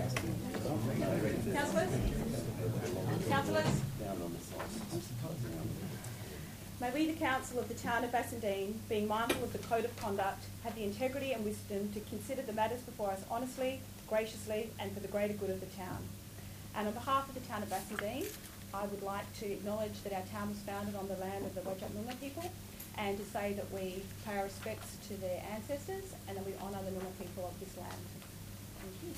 Councillors? Councillors? May we, the Council of the Town of Bassendean, being mindful of the Code of Conduct, have the integrity and wisdom to consider the matters before us honestly, graciously and for the greater good of the town. And on behalf of the Town of Bassendean, I would like to acknowledge that our town was founded on the land of the Whadjuk Noongar people, and to say that we pay our respects to their ancestors and that we honour the Noongar people of this land. Thank you.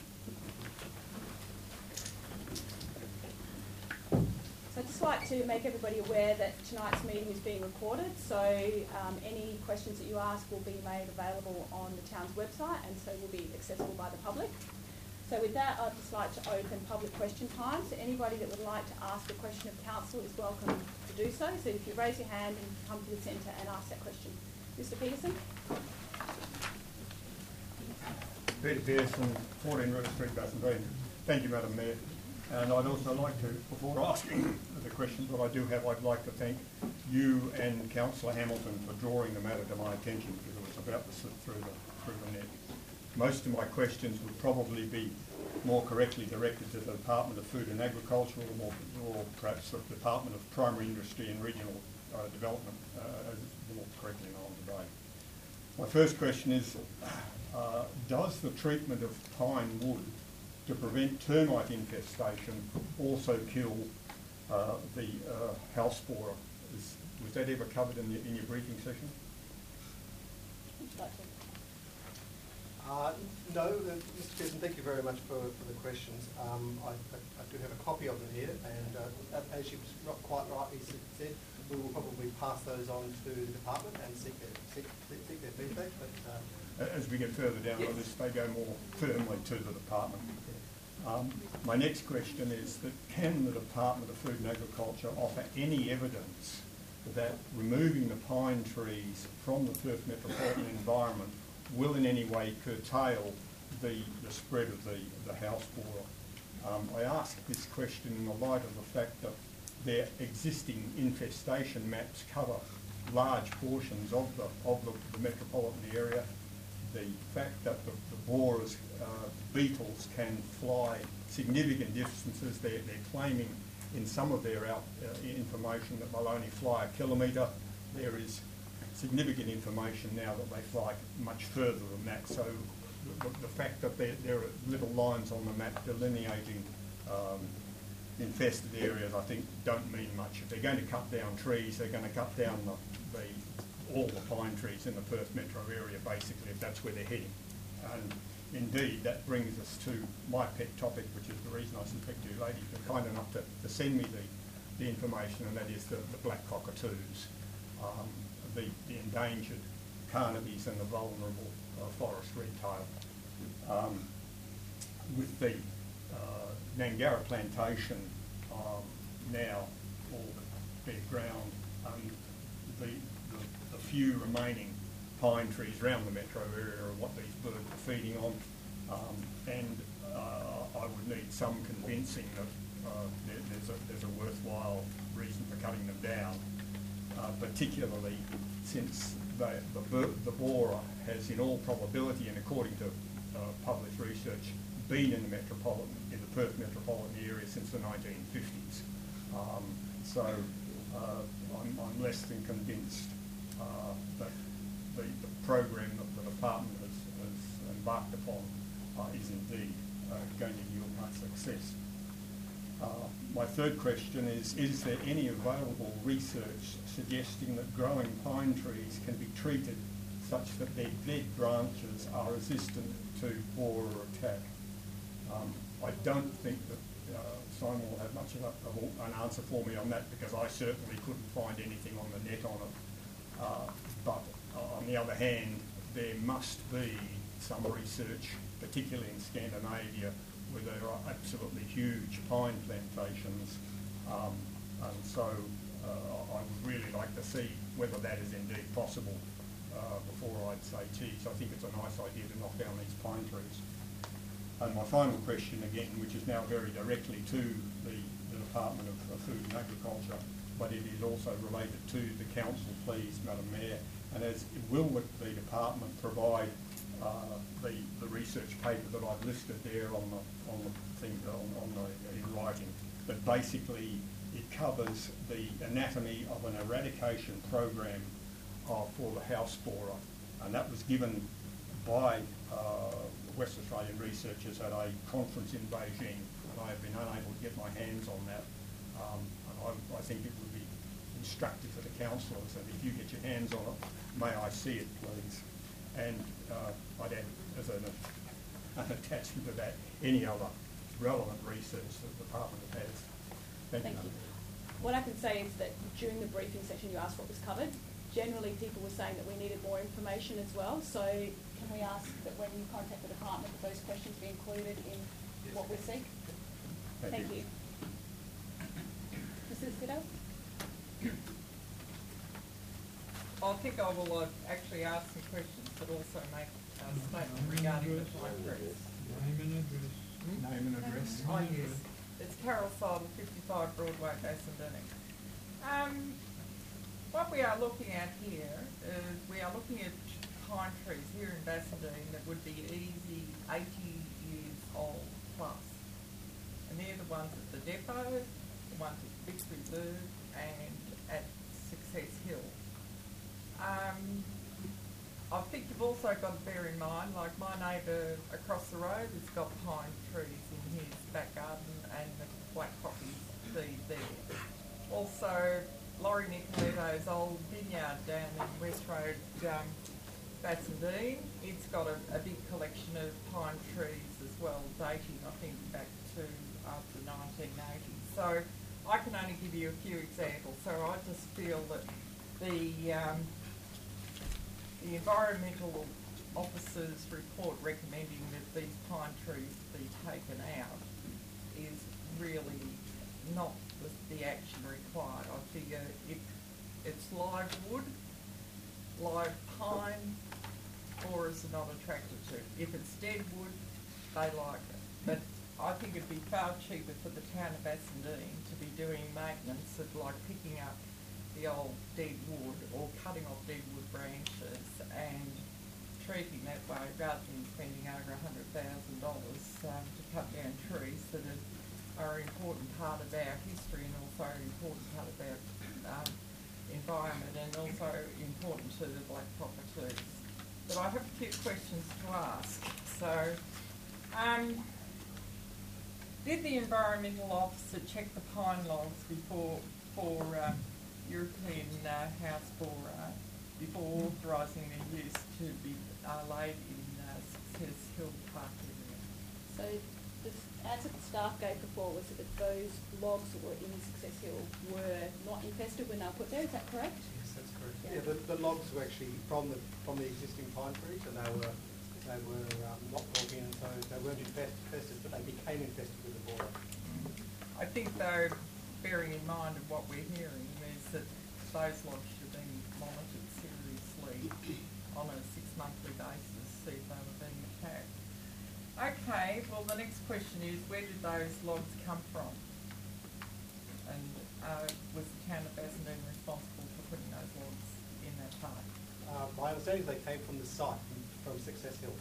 So I'd just like to make everybody aware that tonight's meeting is being recorded, so any questions that you ask will be made available on the town's website and so will be accessible by the public. So with that, I'd just like to open public question time. So anybody that would like to ask a question of council is welcome to do so. So if you raise your hand and come to the centre and ask that question. Mr. Peterson. Peter Pearson, 14 River Street, Bassendean. Thank you, Madam Mayor. And I'd also like to, before asking the questions that I do have, I'd like to thank you and Councillor Hamilton for drawing the matter to my attention, because it was about to slip through the net. Most of my questions would probably be more correctly directed to the Department of Food and Agriculture, or perhaps the Department of Primary Industry and Regional Development, as more correctly known today. My first question is, does the treatment of pine wood to prevent termite infestation also kill the house borer? Was that ever covered in your briefing session? No, Mr. Pearson, thank you very much for the questions. I do have a copy of them here, and as you quite rightly said, we will probably pass those on to the department and seek their feedback. But as we get further down the list, they go more firmly to the department. My next question is that can the Department of Food and Agriculture offer any evidence that removing the pine trees from the Perth metropolitan environment will in any way curtail the spread of the house borer? I ask this question in the light of the fact that their existing infestation maps cover large portions of the metropolitan area. The fact that the borers, beetles can fly significant distances. They're claiming in some of their information that they'll only fly a kilometre. There is significant information now that they fly much further than that. So the fact that there are little lines on the map delineating infested areas, I think, don't mean much. If they're going to cut down trees, they're going to cut down all the pine trees in the Perth metro area, basically, if that's where they're heading. And indeed, that brings us to my pet topic, which is the reason I suspect you ladies were kind enough to send me the information, and that is the black cockatoos, the endangered carnivores and the vulnerable forest redtail. With the Gnangara plantation now all bare ground, the few remaining pine trees around the metro area are what these birds are feeding on, and I would need some convincing that there's a worthwhile reason for cutting them down, particularly since the borer has, in all probability and according to published research, been in the Perth metropolitan area since the 1950s. So I'm less than convinced that the program that the department has embarked upon is indeed going to yield much success. My third question is there any available research suggesting that growing pine trees can be treated such that their dead branches are resistant to borer attack? I don't think that Simon will have much of an answer for me on that, because I certainly couldn't find anything on the net on it. But on the other hand, there must be some research, particularly in Scandinavia, where there are absolutely huge pine plantations. And so I would really like to see whether that is indeed possible before I'd say, geez, I think it's a nice idea to knock down these pine trees. And my final question, again, which is now very directly to the Department of Food and Agriculture, but it is also related to the council, please, Madam Mayor, and will the department provide the research paper that I've listed there on the thing in writing. But basically, it covers the anatomy of an eradication program for the house borer, and that was given by West Australian researchers at a conference in Beijing, and I have been unable to get my hands on that. And I think it would be instructive for the councillors that if you get your hands on it, may I see it, please. And I'd add as an attachment to that any other relevant research that the department has. Thank you. What I can say is that during the briefing session you asked what was covered. Generally people were saying that we needed more information as well, so can we ask that when you contact the department that those questions be included in what we seek? Thank you. Mrs. Fido? I think I will actually ask some questions, but also make a statement regarding the pine trees. Name and address. Name and address. Oh yes, it's Carol Sidle, 55 Broadway, Bassendean. What we are looking at here is we are looking at pine trees here in Bassendean that would be easy 80 years old plus. And they're the ones at the depot, the ones at Victory Bird and at Success Hill. I think you've also got to bear in mind, like my neighbour across the road has got pine trees in his back garden and the black poppies feed there. Also, Laurie Nicoletto's old vineyard down in West Road, Bassendean, it's got a big collection of pine trees as well, dating I think back to the 1980s. So I can only give you a few examples. So I just feel that the environmental officer's report recommending that these pine trees be taken out is really not the action required. I figure if it's live wood, live pine, borers are not attracted to it. If it's dead wood, they like it. But I think it'd be far cheaper for the town of Bassendean to be doing maintenance of like picking up the old dead wood or cutting off dead wood branches and treating that way rather than spending over $100,000 to cut down trees that are an important part of our history and also an important part of our environment and also important to the black cockatoos. But I have a few questions to ask. So, did the environmental officer check the pine logs for European house borer before authorising their use to be laid in Success Hill Park area? So the answer the staff gave before was that those logs that were in Success Hill were not infested when they were put there, is that correct? Yes, that's correct. Yeah. Yeah, the logs were actually from the existing pine trees, and they were not brought in, so they weren't infested, but they became infested with the borer. I think though, bearing in mind of what we're hearing, is that those logs should be monitored seriously on a 6-monthly basis, see if they were being attacked. Okay, well the next question is, where did those logs come from? And was the town of Bassendean responsible for putting those logs in that park? My understanding is they came from the site, from Success Hill.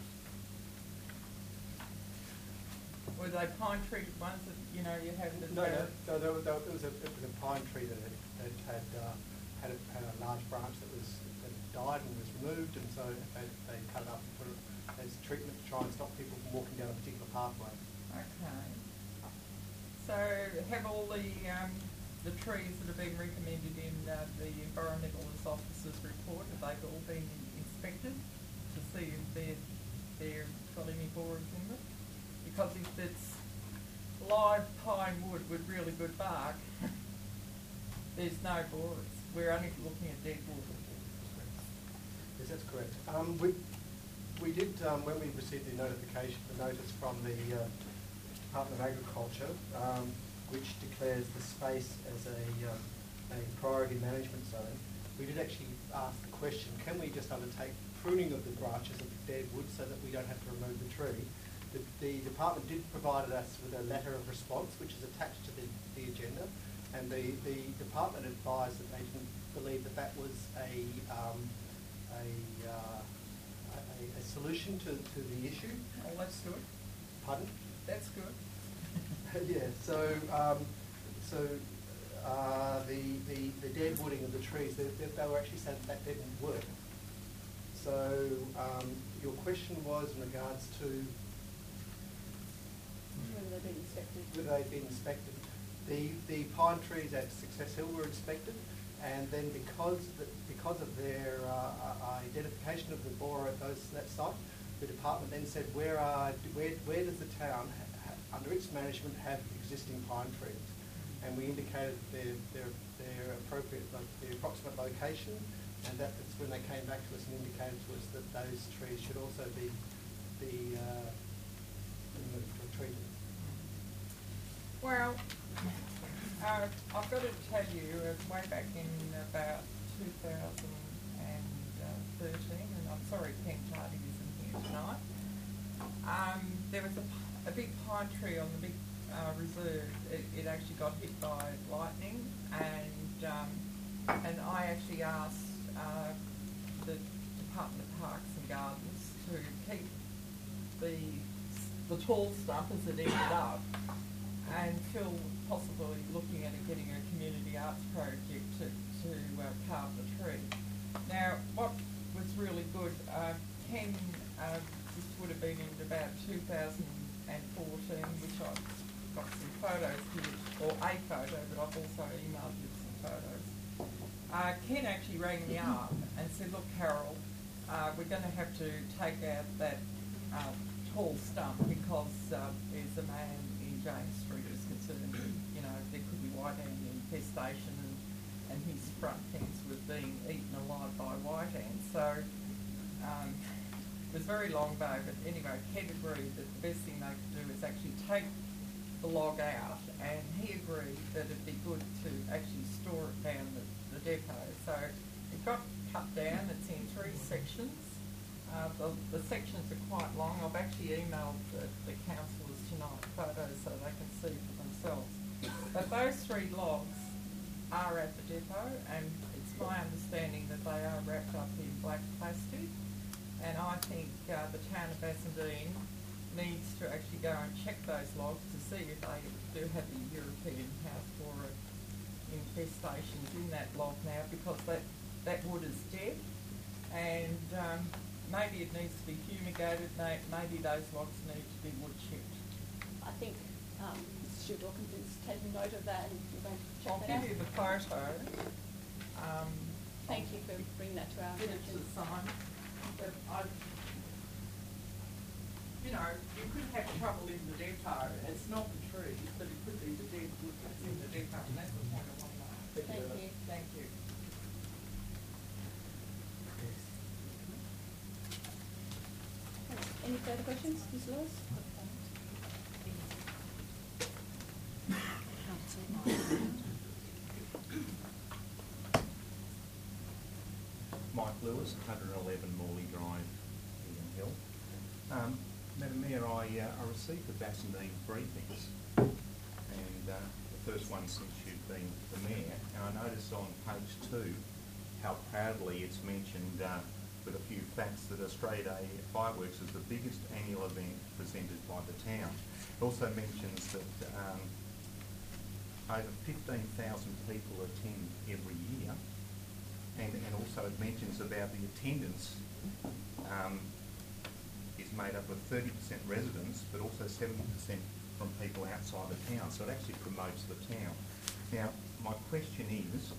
Were they pine tree ones that, you know, you had the... No, it was a pine tree that had a large branch that died and was removed, and so they cut it up and put it as treatment to try and stop people from walking down a particular pathway. Okay. So have all the trees that have been recommended in the environmental officer's report, have they all been inspected to see if they've got any borers in them? Because if it's live pine wood with really good bark, there's no borers. We're only looking at dead wood. Yes, that's correct. We did, when we received the notice from the Department of Agriculture, which declares the space as a priority management zone, we did actually ask the question, can we just undertake pruning of the branches of the dead wood so that we don't have to remove the tree? The department did provide us with a letter of response, which is attached to the agenda, and the department advised that they didn't believe that was a solution to the issue. Oh, that's good. Pardon? That's good. Yeah, the dead wooding of the trees, they were actually saying that didn't work. So your question was in regards to Whether they've been inspected. whether they've been inspected. The pine trees at Success Hill were inspected, and then because of their identification of the borer at that site, the department then said where does the town under its management have existing pine trees, and we indicated their appropriate, their approximate location, and that's when they came back to us and indicated to us that those trees should also be removed or treated. Well, I've got to tell you, way back in about 2013, and I'm sorry Ken Tardy isn't here tonight, there was a big pine tree on the big reserve. It actually got hit by lightning, and I actually asked the Department of Parks and Gardens to keep the tall stump as it ended up, until possibly looking at getting a community arts project to carve the tree. Now, what was really good, Ken, this would have been in about 2014, which I've got some photos here, or a photo, but I've also emailed you some photos. Ken actually rang me up and said, look, Carol, we're going to have to take out that tall stump because there's a man in James Street who's concerned that, you know, there could be white ant infestation and his front fence was being eaten alive by white ants. So it was very long bow, but anyway, Ken agreed that the best thing they could do is actually take the log out, and he agreed that it'd be good to actually store it down the depot. So it got cut down. It's in 3 sections. The sections are quite long. I've actually emailed the councillors tonight photos so they can see for themselves. But those 3 logs are at the depot, and it's my understanding that they are wrapped up in black plastic. And I think the town of Bassendean needs to actually go and check those logs to see if they do have the European house flora infestations in that log now, because that wood is dead, and maybe it needs to be fumigated, maybe those logs need to be wood chipped. I think Stu Dawkins is taking note of that, and we're going to check I'll that out. give you the photo. Thank you for bringing that to our Get it to attention. the sign. But you know, you could have trouble in the depot. It's not the trees, but it could be the dead wood that's in the depot, and that's the point I want to make. Thank you. Thank you. Any further questions, Ms. Lewis? Mike Lewis, 111 Morley Drive, Egan Hill. Madam Mayor, I received the Bassendean briefings, and the first one since you've been the Mayor, and I noticed on page 2 how proudly it's mentioned with a few facts that Australia Day Fireworks is the biggest annual event presented by the town. It also mentions that over 15,000 people attend every year, and also it mentions about the attendance is made up of 30% residents, but also 70% from people outside the town, so it actually promotes the town. Now, my question is,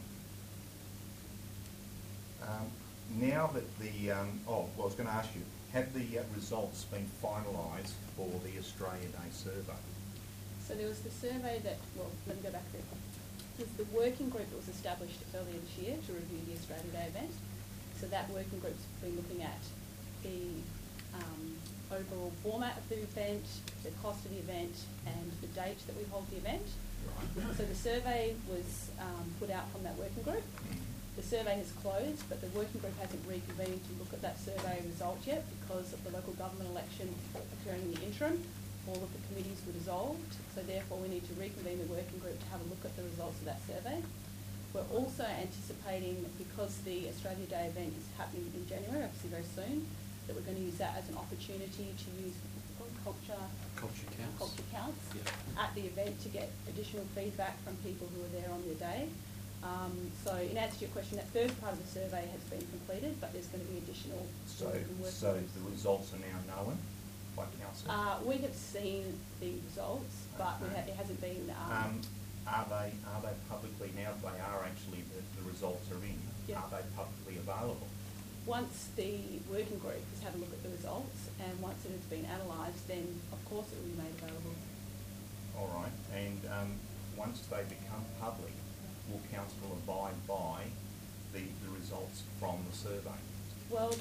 now that I was going to ask you, have the results been finalised for the Australia Day survey? So there was the survey that, well, let me go back there. There's the working group that was established earlier this year to review the Australia Day event. So that working group's been looking at the overall format of the event, the cost of the event, and the date that we hold the event. Right. So the survey was put out from that working group. The survey has closed, but the working group hasn't reconvened to look at that survey result yet because of the local government election occurring in the interim. All of the committees were dissolved, so therefore we need to reconvene the working group to have a look at the results of that survey. We're also anticipating, because the Australia Day event is happening in January, obviously very soon, that we're going to use that as an opportunity to use culture counts at the event to get additional feedback from people who are there on the day. So in answer to your question, that first part of the survey has been completed, but there's going to be additional So, work and work. so the results are now known by council? We have seen the results, but it hasn't been. Are they publicly, now they are actually, the results are in, Yeah. are they publicly available? Once the working group has had a look at the results and once it has been analysed, then of course it will be made available. All right, and once they become public, will council abide by the results from the survey? Well,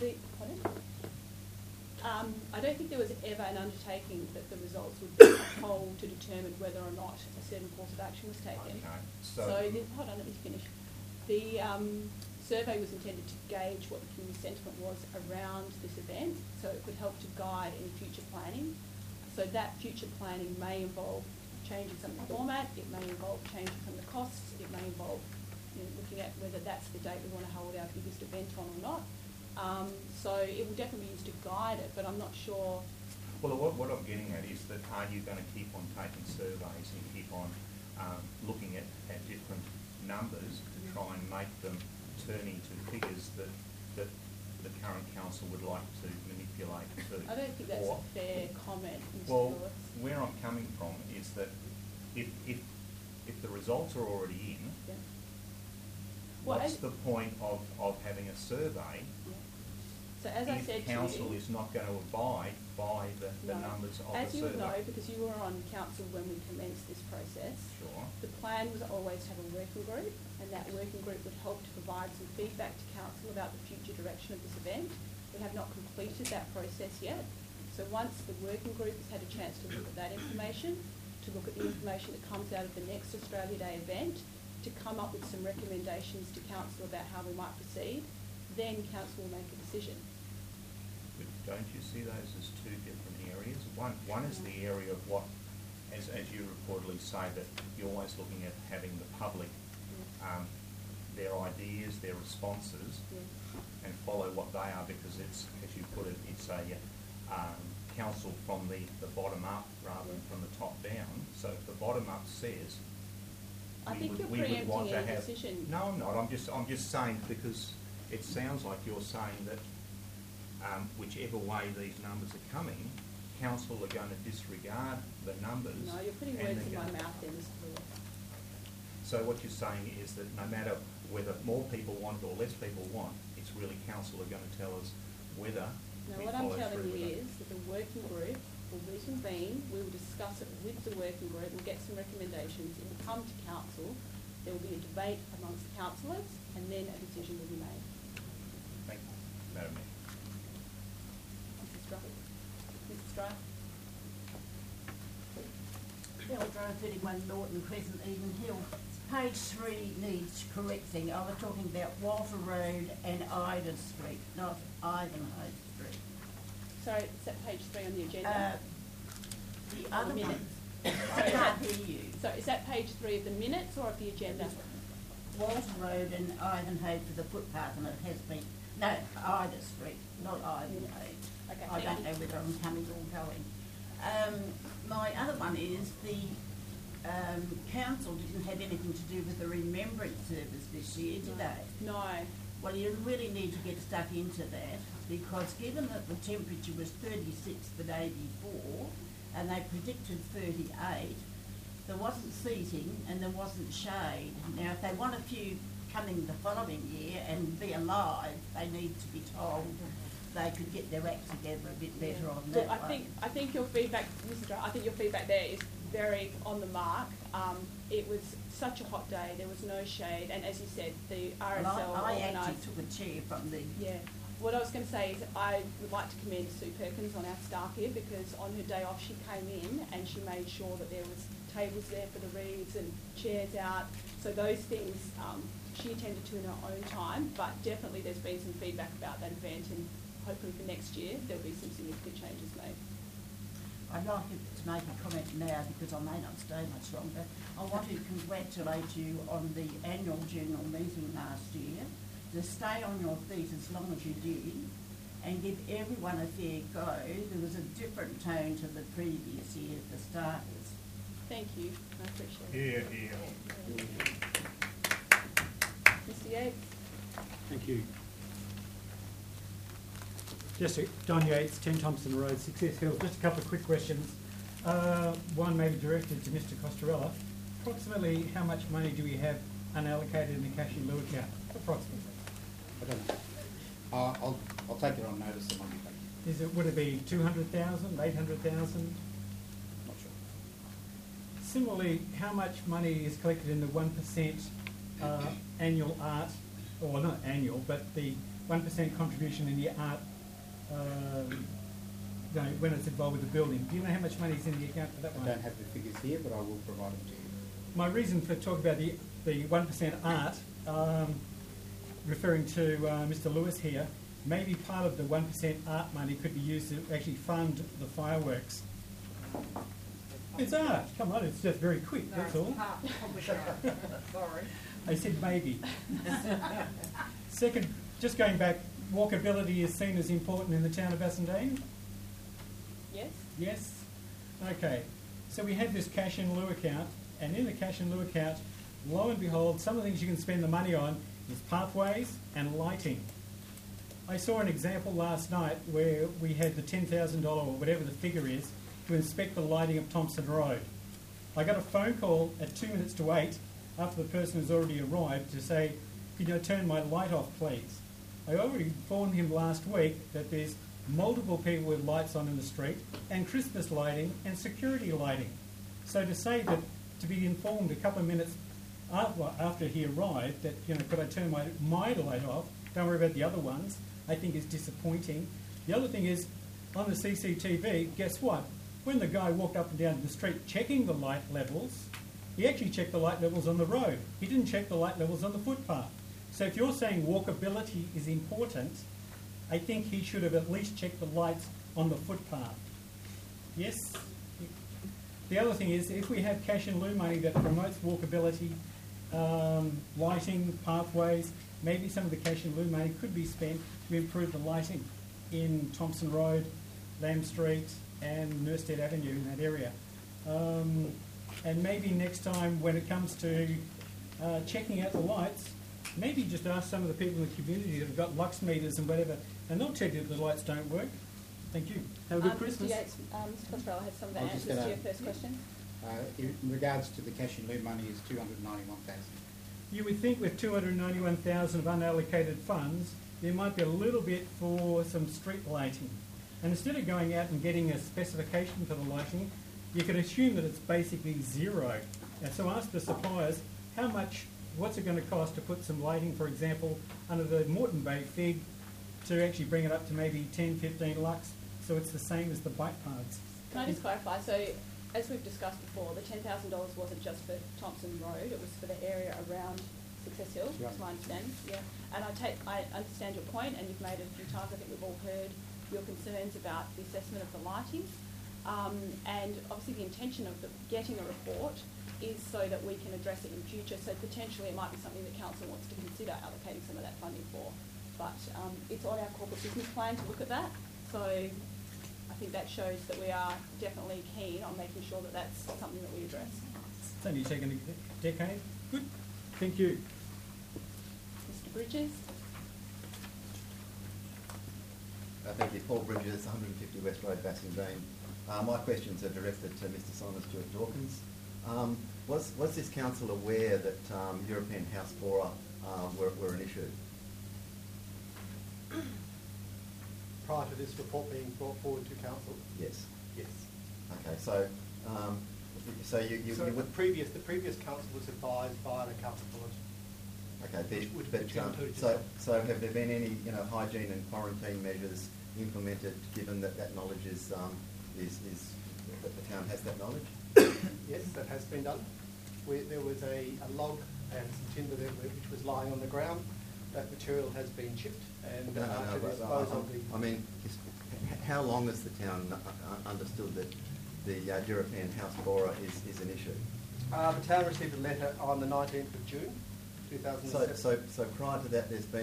I don't think there was ever an undertaking that the results would be a poll to determine whether or not a certain course of action was taken. Okay, Hold on, let me finish. The survey was intended to gauge what the community sentiment was around this event, so it could help to guide any future planning. So that future planning may involve changing some of the format, it may involve changing some of the costs, it may involve looking at whether that's the date we want to hold our biggest event on or not. So it will definitely be used to guide it, but I'm not sure. well, what I'm getting at is that are you going to keep on taking surveys and keep on looking at different numbers to try and make them turn into figures that the current council would like to manipulate to? I don't think that's a fair comment, Mr. Well, Lewis. where I'm coming from is that if the results are already in, Yeah. Well, what's the point of having a survey Yeah. So as I said if council to you, is not going to abide by the no. numbers of As the you would know, survey? because you were on council when we commenced this process, Sure. the plan was always to have a working group, and that working group would help to provide some feedback to council about the future direction of this event. We have not completed that process yet. So once the working group has had a chance to look at that information, to look at the information that comes out of the next Australia Day event, to come up with some recommendations to council about how we might proceed, then council will make a decision. But don't you see those as two different areas? One is the area of what, as you reportedly say, that you're always looking at having the public, their ideas, their responses, and follow what they are, because it's, as you put it, it's a council from the bottom up rather than from the top down. So if the bottom up says, I think you're we would want preempting to any have. decision. No, I'm not. I'm just saying, because it sounds like you're saying that whichever way these numbers are coming, council are going to disregard the numbers. No, you're putting and words they're in my going- mouth there, Mr. Lewis. So what you're saying is that no matter whether more people want or less people want, it's really council are going to tell us whether Now, we what I'm follow telling through with you it. is that the working group will reconvene, we will discuss it with the working group, we'll get some recommendations, it will come to council, there will be a debate amongst councillors, and then a decision will be made. Thank you, Madam Mayor. Mrs. Strike? Mrs. Strike? Bell Drive, 31 Norton Crescent, Eden Hill. Page 3 needs correcting. I was talking about Walter Road and Ida Street, not Ivanhoe Street. Sorry, it's at page 3 on the agenda. The Or other the one, minutes. I can't hear you. So is that page 3 of the minutes or of the agenda? Walter Road and Ivanhoe for the footpath, and it has been, no, Ida Street, not Ivanhoe. Okay, I thank don't you. know whether I'm coming or going. My other one is the council didn't have anything to do with the remembrance service this year, did they? No. Well, you really need to get stuck into that, because given that the temperature was 36 the day before, and they predicted 38, there wasn't seating and there wasn't shade. Now, if they want a few coming the following year and be alive, they need to be told they could get their act together a bit better on that Look, I think your feedback, Mrs. Dry, I think your feedback there is very on the mark. It was such a hot day, there was no shade, and as you said, the RSL I actually organised. took a chair from the... Yeah. What I was going to say is I would like to commend Sue Perkins on our staff here, because on her day off she came in and she made sure that there was tables there for the reads and chairs out. So those things she attended to in her own time, but definitely there's been some feedback about that event, and hopefully for next year there'll be some significant changes made. I'd like to make a comment now, because I may not stay much longer. I want to congratulate you on the annual general meeting last year, to stay on your feet as long as you did, and give everyone a fair go, there was a different tone to the previous year for starters. Thank you, I appreciate it. Yeah. Mr Yates? Thank you. Don Yates, 10 Thompson Road, Success Hill. Just a couple of quick questions. One may be directed to Mr Costarella. Approximately how much money do we have unallocated in the cash in lieu account? Approximately. I don't know. I'll take it on notice and I'll be back. Would it be 200,000, 800,000? Not sure. Similarly, how much money is collected in the 1% annual art, or not annual, but the 1% contribution in the art when it's involved with the building? Do you know how much money is in the account for that one? I don't have the figures here, but I will provide them to you. My reason for talking about the 1% art, referring to Mr Lewis here, maybe part of the 1% art money could be used to actually fund the fireworks. It's art. Come on, it's just very quick, No, that's it's all. part public art. Sorry. I said maybe. Second, just going back, walkability is seen as important in the town of Bassendean? Yes? Yes? Okay. So we have this cash in lieu account, and in the cash in lieu account, lo and behold, some of the things you can spend the money on is pathways and lighting. I saw an example last night where we had the $10,000 or whatever the figure is to inspect the lighting of Thompson Road. I got a phone call at 2 minutes to 8 after the person has already arrived to say, could you turn my light off, please? I already informed him last week that there's multiple people with lights on in the street and Christmas lighting and security lighting. So to say that, to be informed a couple of minutes after he arrived that, could I turn my light off, don't worry about the other ones, I think is disappointing. The other thing is, on the CCTV, guess what? When the guy walked up and down the street checking the light levels, he actually checked the light levels on the road. He didn't check the light levels on the footpath. So if you're saying walkability is important, I think he should have at least checked the lights on the footpath. Yes? The other thing is, if we have cash in lieu money that promotes walkability, lighting, pathways, maybe some of the cash in lieu money could be spent to improve the lighting in Thompson Road, Lamb Street and Nurstead Avenue in that area. And maybe next time when it comes to checking out the lights, maybe just ask some of the people in the community that have got lux meters and whatever, and they'll tell you that the lights don't work. Thank you. Have a good Christmas. Mr Yates, Mr Costarella has some of the I was just answers to gonna- your first question. In regards to the cash in lieu money is 291,000. You would think with 291,000 of unallocated funds, there might be a little bit for some street lighting. And instead of going out and getting a specification for the lighting, you could assume that it's basically zero. And so ask the suppliers, what's it going to cost to put some lighting, for example, under the Moreton Bay Fig to actually bring it up to maybe 10, 15 lux, so it's the same as the bike paths. Can I just clarify? So, as we've discussed before, the $10,000 wasn't just for Thompson Road, it was for the area around Success Hill, Right. that's my understanding. Yeah. And I understand your point, and you've made it a few times. I think we've all heard your concerns about the assessment of the lighting. And obviously the intention of getting a report is so that we can address it in future. So potentially it might be something that council wants to consider allocating some of that funding for. But it's on our corporate business plan to look at that. So I think that shows that we are definitely keen on making sure that that's something that we address. It's only taken a decade. Good. Thank you. Mr Bridges? Thank you. Paul Bridges, 150 West Road, Bassendean. My questions are directed to Mr Simon Stewart Dawkins. Was this council aware that European House Flora were an issue? Prior to this report being brought forward to council? Yes. Yes. Okay, so you So would... the previous council was advised by the council board. Okay, Which but included so yourself. have there been any hygiene and quarantine measures implemented, given that knowledge is that the town has that knowledge? Yes, that has been done. There was a log and some timber there which was lying on the ground. That material has been chipped and to dispose of the... I mean, how long has the town understood that the European House Flora is an issue? The town received a letter on the 19th of June, 2007. So prior to that, there's been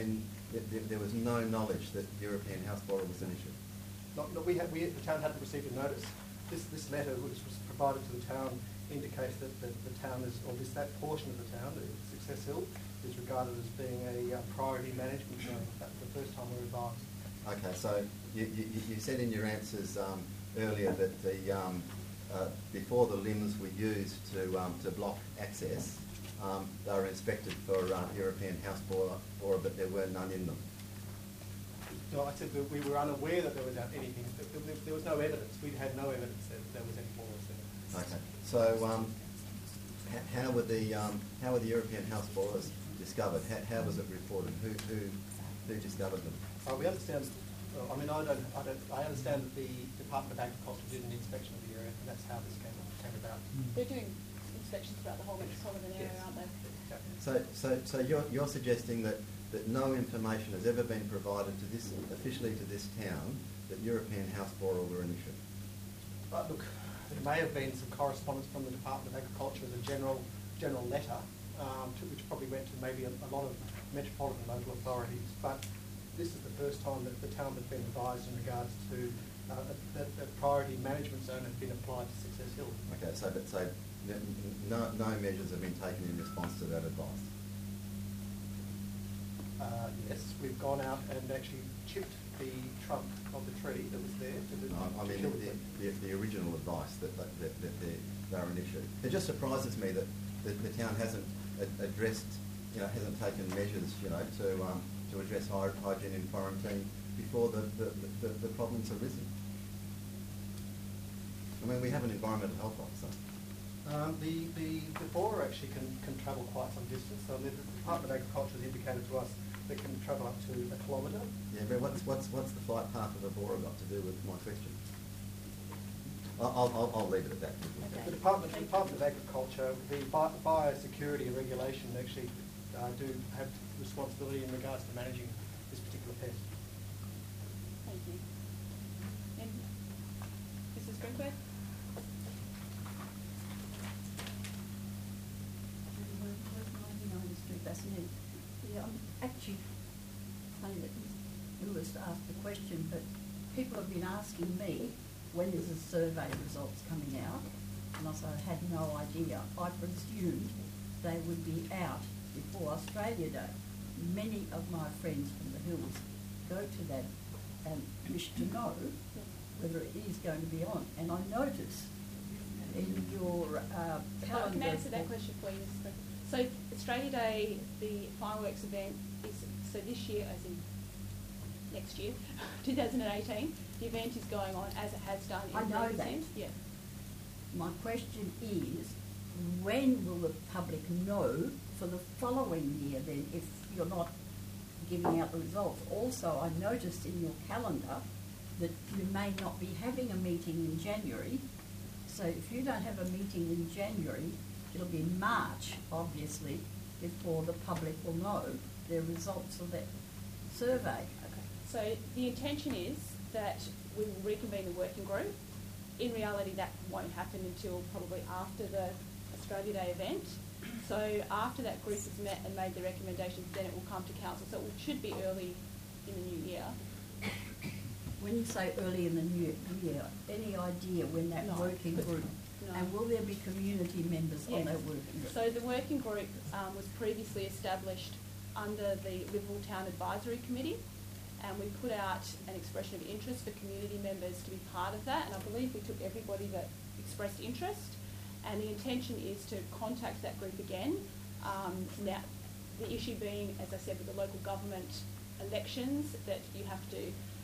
there was no knowledge that European house boiler was an issue? The town hadn't received a notice. This letter, which was provided to the town, indicates that the town is, or that portion of the town, Success Hill, is regarded as being a priority management zone. That's the first time we were advised. Okay, so you said in your answers earlier that before the limbs were used to block access, they were inspected for European house boiler, but there were none in them. No, I said that we were unaware that there was anything. There was no evidence. We had no evidence that there was any boilers there. Okay, so how were the European house boilers discovered? How was it reported? Who discovered them? We understand. I understand that the Department of Agriculture did an inspection of the area, and that's how this came about. They're doing inspections throughout the whole metropolitan area, Yes. aren't they? Exactly. So you're suggesting that no information has ever been provided to this officially to this town that European house boiler were an issue? Look, there may have been some correspondence from the Department of Agriculture as a general letter, which probably went to maybe a lot of metropolitan local authorities. But this is the first time that the town has been advised in regards to that priority management zone has been applied to Success Hill. Okay, so no measures have been taken in response to that advice? Yes, we've gone out and actually chipped the trunk of the tree that was there. I mean, the original advice that they're an issue. It just surprises me that the town hasn't addressed, hasn't taken measures, to address hygiene in quarantine before the problems arisen. I mean, we have an environmental health officer. The boiler actually can travel quite some distance. So the Department of Agriculture has indicated to us that it can travel up to 1 kilometre. Yeah, but what's the flight path of a boiler got to do with my question? I'll leave it at that. Okay. The Department of Agriculture, the biosecurity and regulation actually do have responsibility in regards to managing this particular pest. Thank you. And Mrs. Brinkworth? Yeah, I'm actually funny that Lewis asked the question, but people have been asking me when is the survey results coming out, and I said I had no idea. I presumed they would be out before Australia Day. Many of my friends from the hills go to that and wish to know whether it is going to be on. And I noticed in your calendar... I can answer that question for you, Mrs. Brinkworth. So Australia Day, the fireworks event is, so this year, as in next year, 2018, the event is going on as it has done in I know previous that. years. Yeah. My question is, when will the public know for the following year then, if you're not giving out the results? Also, I noticed in your calendar that you may not be having a meeting in January. So if you don't have a meeting in January, it'll be March, obviously, before the public will know the results of that survey. Okay. So the intention is that we will reconvene the working group. In reality, that won't happen until probably after the Australia Day event. So after that group has met and made the recommendations, then it will come to council. So it should be early in the new year. When you say early in the new year, any idea when that working group? No. And will there be community members on Yes. that working group? So the working group was previously established under the Liverpool Town Advisory Committee, and we put out an expression of interest for community members to be part of that, and I believe we took everybody that expressed interest, and the intention is to contact that group again. Now, the issue being, as I said, with the local government elections, that you have to,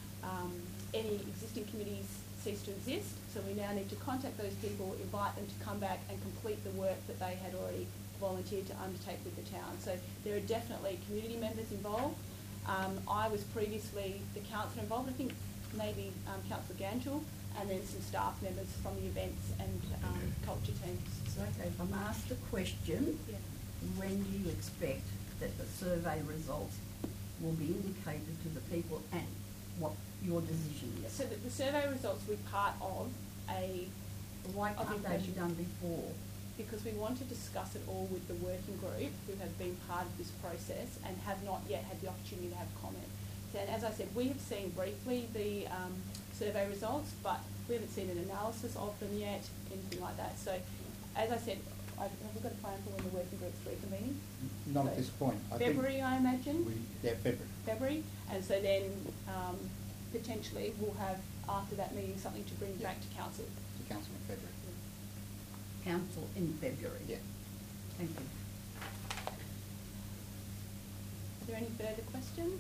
any existing committees cease to exist, so we now need to contact those people, invite them to come back and complete the work that they had already volunteered to undertake with the town. So there are definitely community members involved. I was previously the councillor involved, I think maybe Councillor Ganjul, and then some staff members from the events and culture teams. So, okay, if I'm asked a question, Yeah. when do you expect that the survey results will be indicated to the people and what your decision is? So the survey results will be part of a Why of can't they be information. done before? because we want to discuss it all with the working group who have been part of this process and have not yet had the opportunity to have comment. And as I said, we have seen briefly the survey results, but we haven't seen an analysis of them yet, anything like that. So, as I said, have we got a plan for when the working group's reconvening? Not So at this point. February, I imagine? February. February, and so then potentially we'll have, after that meeting, something to bring back to council. To council in February. Council in February. Yeah. Thank you. Are there any further questions?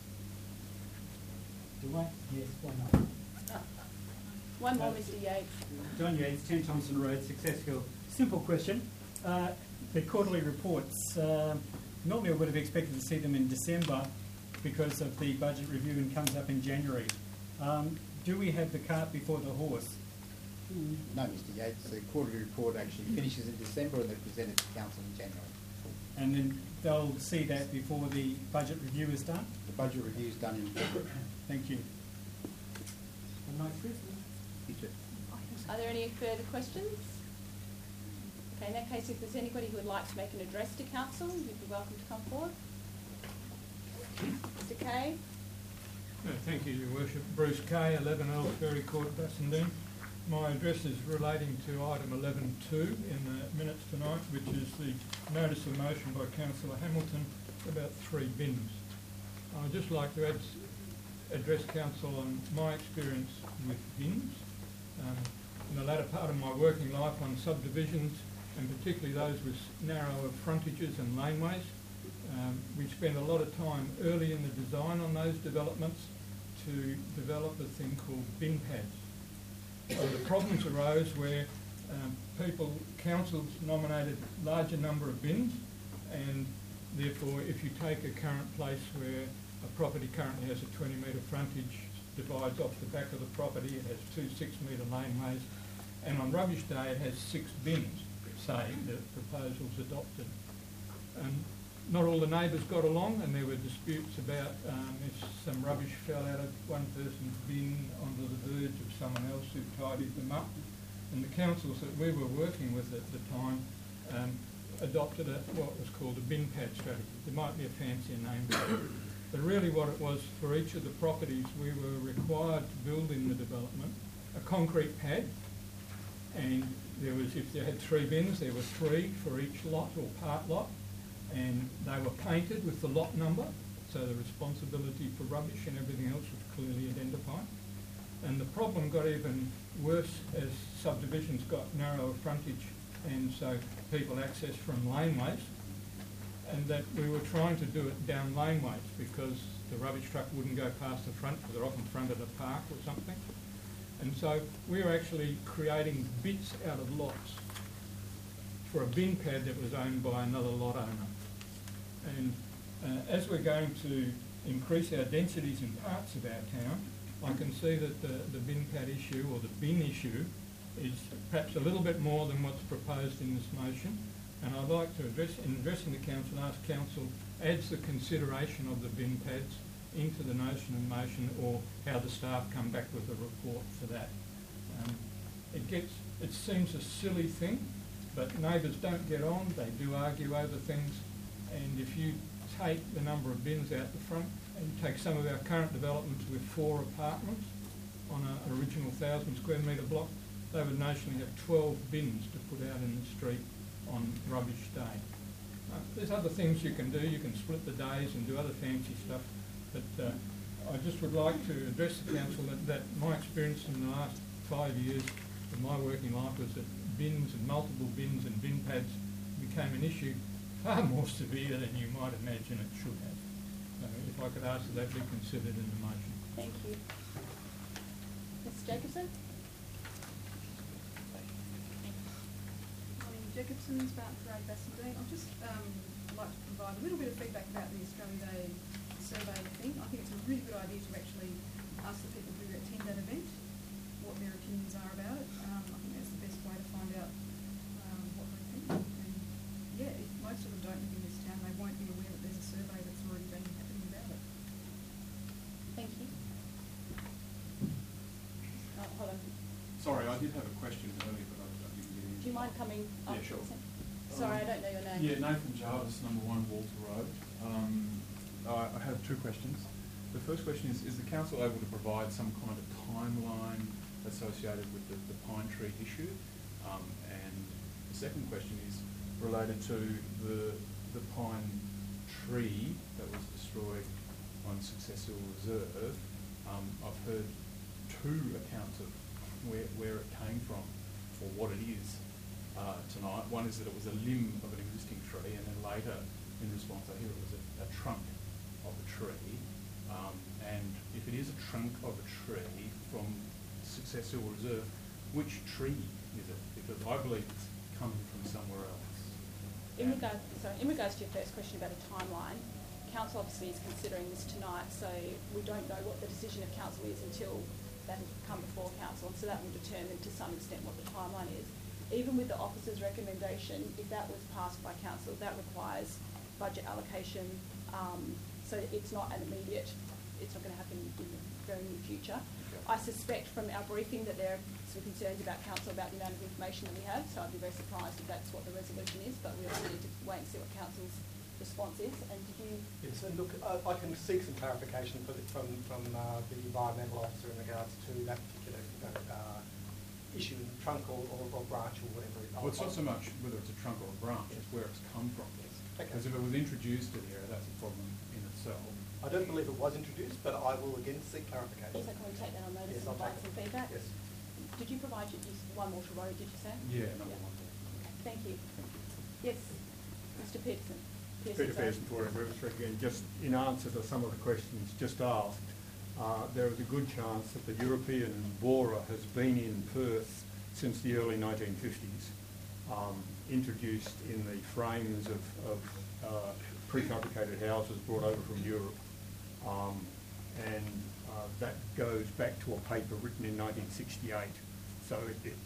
Do I? Yes, why not? One more, Mr. Yates. John Yates, 10 Thompson Road, Success Hill. Simple question. The quarterly reports, normally I would have expected to see them in December because of the budget review and comes up in January. Do we have the cart before the horse? No, Mr. Yates. The quarterly report actually finishes in December and they're presented to council in January. And then they'll see that before the budget review is done? The budget review is done in February. Thank you. And Merry Christmas. You too. Are there any further questions? Okay, in that case, if there's anybody who would like to make an address to council, you'd be welcome to come forward. Mr. Kay? Thank you, Your Worship. Bruce Kay, 11 Ellsbury Court, Bassendean. My address is relating to item 11.2 in the minutes tonight, which is the notice of motion by Councillor Hamilton about 3 bins. I'd just like to address council on my experience with bins. In the latter part of my working life on subdivisions, and particularly those with narrower frontages and laneways, we spend a lot of time early in the design on those developments to develop a thing called bin pads. So the problems arose where councils nominated larger number of bins, and therefore if you take a current place where a property currently has a 20-metre frontage, divides off the back of the property, it has 2 6-metre laneways, and on rubbish day it has 6 bins, say, the proposal's adopted. Not all the neighbours got along, and there were disputes about if some rubbish fell out of one person's bin onto the verge of someone else who tidied them up. And the councils that we were working with at the time adopted what was called a bin pad strategy. There might be a fancier name for it. But really what it was, for each of the properties we were required to build in the development a concrete pad, and there was, if you had 3 bins, there were 3 for each lot or part lot, and they were painted with the lot number, so the responsibility for rubbish and everything else was clearly identified. And the problem got even worse as subdivisions got narrower frontage, and so people accessed from laneways, and that we were trying to do it down laneways because the rubbish truck wouldn't go past the front because they're often front at a park or something. And so we were actually creating bits out of lots for a bin pad that was owned by another lot owner. And as we're going to increase our densities in parts of our town, I can see that the bin pad issue, or the bin issue, is perhaps a little bit more than what's proposed in this motion. And I'd like to in addressing the council, ask council adds the consideration of the bin pads into the notion of motion, or how the staff come back with a report for that. It seems a silly thing, but neighbours don't get on, they do argue over things, and if you take the number of bins out the front, and you take some of our current developments with 4 apartments on an original 1,000 square metre block, they would notionally have 12 bins to put out in the street on rubbish day. There's other things you can do. You can split the days and do other fancy stuff, but I just would like to address the council that my experience in the last 5 years of my working life was that bins and multiple bins and bin pads became an issue far more severe than you might imagine it should have. If I could ask that be considered in the motion. Thank you. Ms. Jacobson? Jacobson's Mountain Road, Bassendean. I'd just like to provide a little bit of feedback about the Australia Day survey thing. I think it's a really good idea to actually ask the people who attend that event what their opinions are about it. I think that's the best way to find out what they think. And yeah, if most of them don't live in this town, they won't be aware that there's a survey that's already been happening about it. Thank you. Hold on. Sorry, I did have a question earlier, but I didn't get into you mind coming up? Yeah, sure. Sorry, I don't know your name. Yeah, Nathan Jarvis, number 1 Walter Road. I have 2 questions. The first question is the council able to provide some kind of timeline associated with the pine tree issue? And the second question is related to the pine tree that was destroyed on Success Hill Reserve. I've heard 2 accounts of where it came from or what it is tonight. One is that it was a limb of an existing tree, and then later, in response, I hear it was a trunk of a tree. And if it is a trunk of a tree from Success Hill Reserve, which tree is it? Because I believe it's coming from somewhere else. In regards to your first question about a timeline, council obviously is considering this tonight, so we don't know what the decision of council is until that has come before council, and so that will determine to some extent what the timeline is. Even with the officer's recommendation, if that was passed by council, that requires budget allocation, so it's not an immediate, it's not going to happen in the very near future. Okay. I suspect from our briefing that there are some concerns about council about the amount of information that we have, so I'd be very surprised if that's what the resolution is, but we also need to wait and see what council's response is. And did you... Yes, and look, I can seek some clarification from the environmental officer in regards to that particular issue, trunk or branch or whatever. Well, it's not so much whether it's a trunk or a branch, it's where it's come from. Okay. Because if it was introduced to the area, that's a problem in itself. I don't believe it was introduced, but I will again seek clarification. Yes, I can take that on notice Yes, and I'll provide take some it. feedback. Yes. Did you provide your 1 Walter Road, did you say? Yeah, number 1. Okay, thank you. Yes, Mr. Peterson. Peter Pearson, for River Street again. Just in answer to some of the questions just asked, there is a good chance that the European borer has been in Perth since the early 1950s, introduced in the frames of prefabricated houses brought over from Europe. And that goes back to a paper written in 1968. So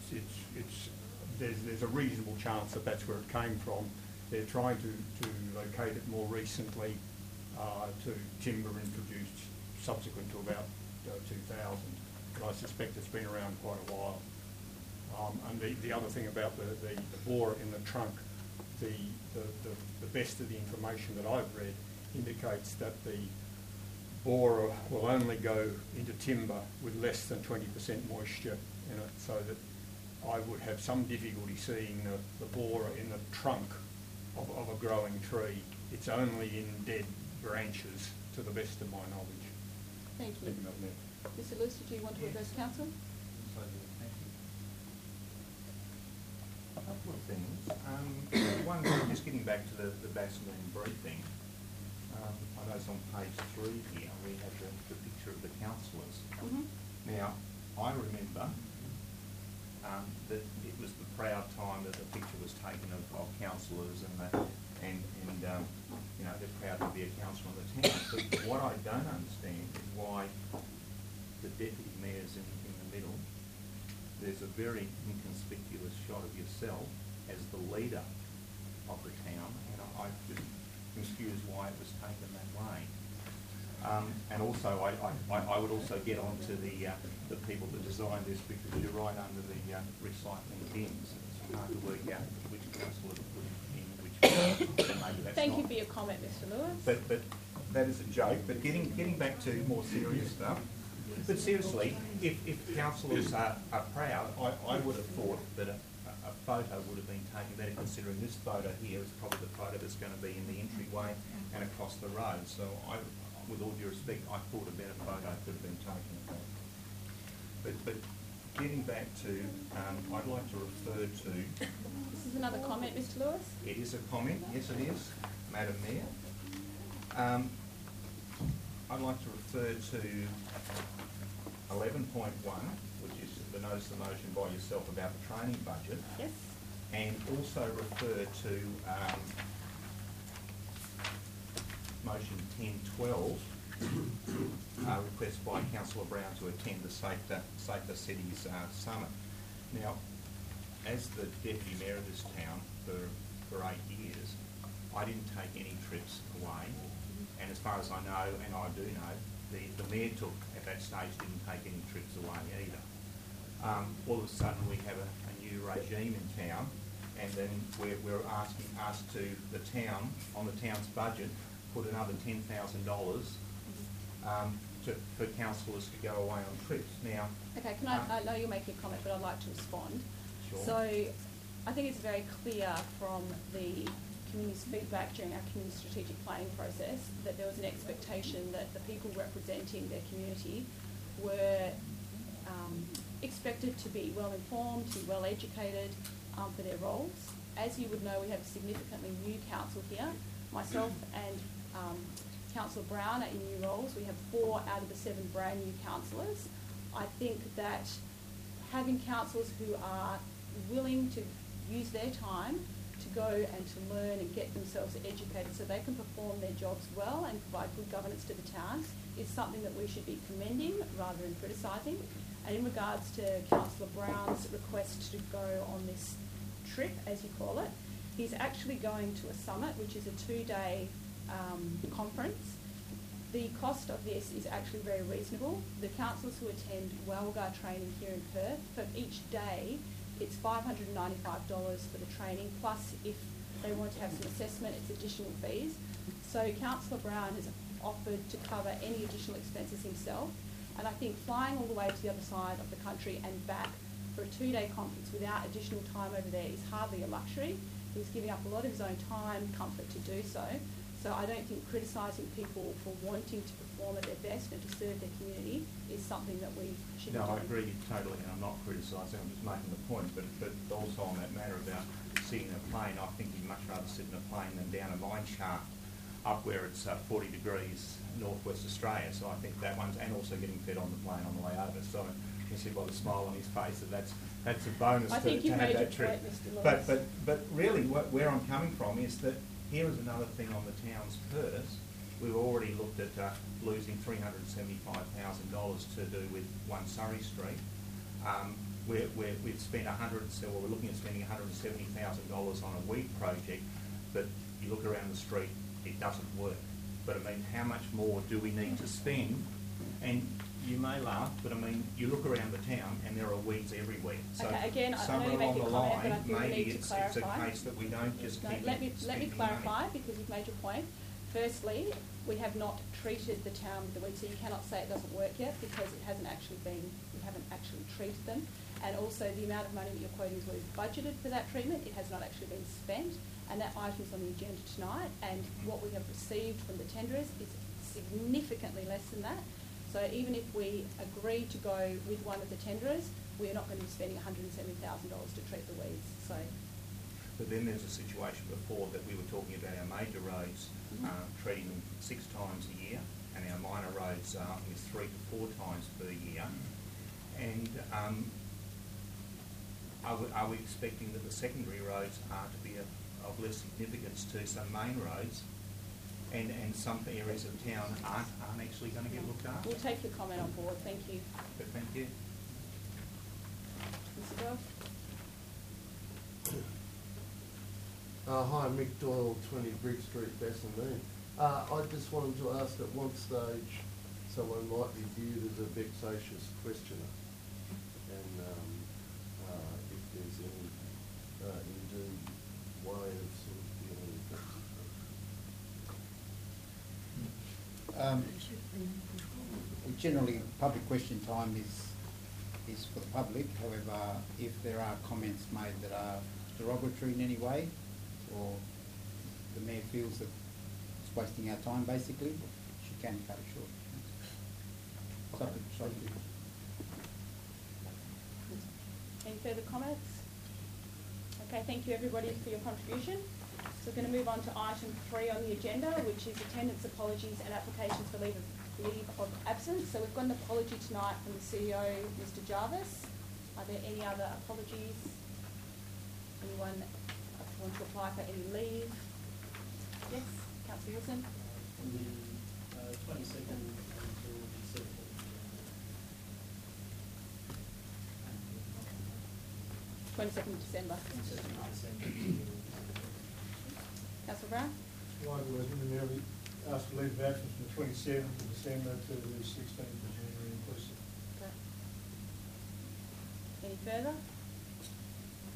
there's a reasonable chance that that's where it came from. They're trying to locate it more recently to timber introduced subsequent to about 2000. But I suspect it's been around quite a while. And the other thing about the borer in the trunk, the best of the information that I've read indicates that the borer will only go into timber with less than 20% moisture in it, so that I would have some difficulty seeing the borer in the trunk of a growing tree. It's only in dead branches, to the best of my knowledge. Thank you. Thank you, Madam Mayor. Mr. Lewis, did you want to address council? Thank you. A couple of things. One, just getting back to the Basildine briefing, I notice on page 3 here we have the picture of the councillors. Mm-hmm. Now, I remember that it was the proud time that the picture was taken of councillors and you know, they're proud to be a councillor in the town. But what I don't understand is why the deputy mayor's in the middle. There's a very inconspicuous shot of yourself as the leader of the town, and I'm just confused why it was taken that way. And also, I would also get on to the people that designed this, because you're right under the recycling bins. It's hard to work out which councillor to put in which one. Maybe that's Thank not. you for your comment, Mr. Lewis. But that is a joke. But getting back to more serious stuff. But seriously, if councillors are proud, I would have thought that a photo would have been taken better, considering this photo here is probably the photo that's going to be in the entryway and across the road. So with all due respect, I thought a better photo could have been taken. But getting back to, I'd like to refer to... This is another comment, Mr. Lewis? It is a comment, yes it is, Madam Mayor. I'd like to refer to 11.1, which is the notice of motion by yourself about the training budget. Yes. And also refer to motion 1012, request by Councillor Brown to attend the Safer Cities Summit. Now, as the Deputy Mayor of this town for 8 years, I didn't take any trips away, and as far as I know, and I do know, the Mayor at that stage didn't take any trips away either. All of a sudden we have a new review regime in town, and then we're asking us to, the town, on the town's budget, put another $10,000 for councillors to go away on trips. Now, Okay, can I know you're making a comment, but I'd like to respond. Sure. So, I think it's very clear from the community's feedback during our community strategic planning process that there was an expectation that the people representing their community were expected to be well informed, to be well educated for their roles. As you would know, we have a significantly new council here. Myself and Councillor Brown are in new roles. We have 4 out of the 7 brand new councillors. I think that having councillors who are willing to use their time to go and to learn and get themselves educated so they can perform their jobs well and provide good governance to the town is something that we should be commending rather than criticising. And in regards to Councillor Brown's request to go on this trip, as you call it, he's actually going to a summit, which is a 2-day conference. The cost of this is actually very reasonable. The councillors who attend Walgar training here in Perth, for each day, it's $595 for the training, plus if they want to have some assessment, it's additional fees. So Councillor Brown has offered to cover any additional expenses himself, and I think flying all the way to the other side of the country and back for a 2-day conference without additional time over there is hardly a luxury. He's giving up a lot of his own time, comfort to do so. So I don't think criticising people for wanting to perform at their best and to serve their community is something that we should be doing. No, I agree totally, and I'm not criticising, I'm just making the point, but also on that matter about sitting in a plane, I think you'd much rather sit in a plane than down a mine shaft up where it's 40 degrees northwest Australia. So I think that one's, and also getting fed on the plane on the way over. So you see by the smile on his face that that's a bonus I to think you've have made that your trip. point, Mr. Lewis. But really where I'm coming from is that here is another thing on the town's purse. We've already looked at losing $375,000 to do with 1 Surrey Street. We've spent we're looking at spending $170,000 on a weed project, but you look around the street, it doesn't work. But I mean, how much more do we need to spend? And you may laugh, but I mean, you look around the town and there are weeds everywhere. So Okay, again, I know somewhere you're along making the a comment, but I line, think we maybe need to it's a clarify. case that we don't just No, keep let me spending clarify, money. because you've made your point. Firstly, we have not treated the town with the weeds, so you cannot say it doesn't work yet because it hasn't actually been, we haven't actually treated them. And also the amount of money that you're quoting is what is budgeted for that treatment. It has not actually been spent, and that item is on the agenda tonight, and what we have received from the tenderers is significantly less than that. So even if we agree to go with one of the tenderers, we are not going to be spending $170,000 to treat the weeds. So, But then there's a situation before that we were talking about our major roads, treating them 6 times a year, and our minor roads is 3 to 4 times per year. And are we expecting that the secondary roads are to be of less significance to some main roads, and some areas of town aren't actually going to get looked after? we'll take your comment on board. Thank you. But thank you. Mr. Doyle? Hi, Mick Doyle, 20 Bridge Street, Bassendean. I just wanted to ask at one stage someone might be viewed as a vexatious questioner, and if there's any indeed way of sort of dealing with that. Generally, public question time is for the public. However, if there are comments made that are derogatory in any way, or the mayor feels that it's wasting our time, basically, she can cut it short. Sorry. Any further comments? Okay, thank you everybody for your contribution. So we're going to move on to item 3 on the agenda, which is attendance apologies and applications for leave of absence. So we've got an apology tonight from the CEO, Mr. Jarvis. Are there any other apologies? Anyone want to apply for any leave? Yes, Councillor Wilson. On the 22nd until the 7th. 22nd of December. Councillor Brown? Like we were nearly asked for leave of absence from the 27th of December to the 16th of January inclusive. Okay. Any further?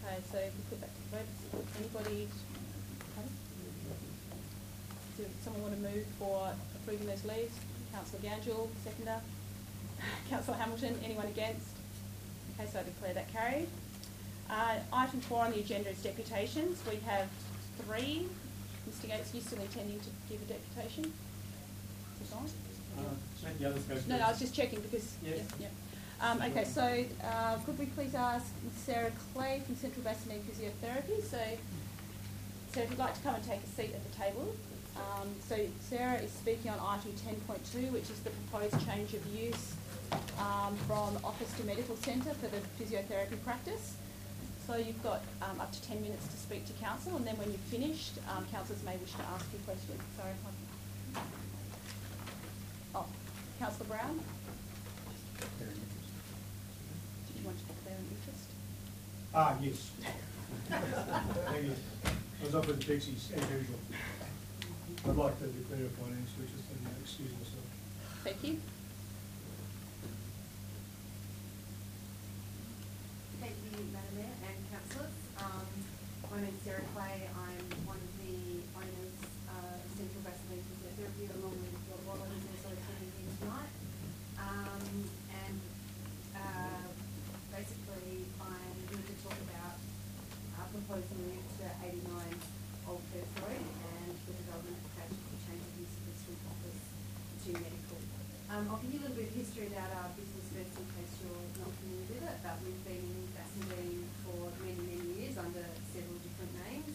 Okay, so if we put that to the vote, anybody, okay? Does someone want to move for approving those leaves? Councillor Ganjul, seconder. Councillor Hamilton, anyone against? Okay, so I declare that carried. Item 4 on the agenda is deputations. We have 3. Mr Gates, you still intending to give a deputation? Is it on? Let the others go first. No, I was just checking because, Yes. Okay, so could we please ask Ms Sarah Clay from Central Bassendean Physiotherapy? So if you'd like to come and take a seat at the table. So Sarah is speaking on item 10.2, which is the proposed change of use from office to medical centre for the physiotherapy practice. So you've got up to 10 minutes to speak to council, and then when you've finished, councillors may wish to ask you questions. Sorry. Councillor Brown? Did you want to declare an interest? Yes. Thank you. I was offered the Pixies as usual. I'd like to declare a financial interest and excuse myself. Thank you. Thank you, Madam Mayor and councillors. My name's Sarah Clay. I'm one of the owners of Central Bassendean Physiotherapy, along with Rob Waller, who's also attending here tonight. Basically, I'm here to talk about proposing a move to 89 Old Perth Road and the development application for change of use of the street office to medical. I'll give you a little bit of history about our business first in case you're not familiar with it, but we've been in Bassendean for many, many years under several different names.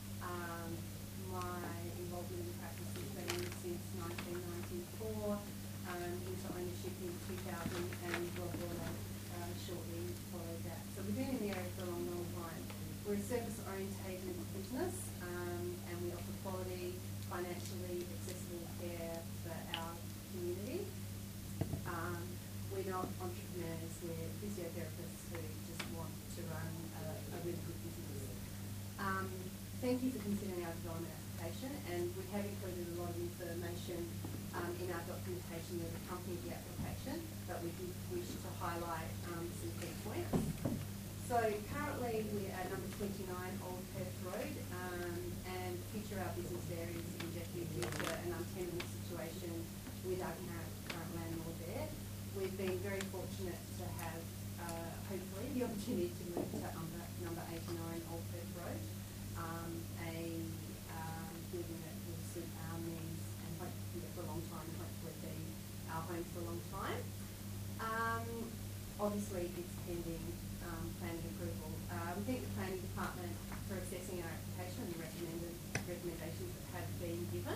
My involvement in the practice has been since 1994, into ownership in 2000, and Rob Waller shortly followed that. So we've been in the area for a long, long time. We're a service-orientated business, and we offer quality, financially accessible care for our community. We're not entrepreneurs, we're physiotherapists who just want to run a really good business. Thank you for considering our development application, and we have included a lot of information in our documentation that accompanied the application, but we do wish to highlight some key points. So currently we're at number 29 Old Perth Road, and the future of our business there is injected due to an untenable situation with our current landlord there. We've been very fortunate to have, hopefully, the opportunity to move to number 89 Old Perth Road, a building that will suit our needs and hopefully for a long time, and hopefully be our home for a long time. Obviously, it's pending planning approval. We thank the planning department for assessing our application and the recommendations that have been given.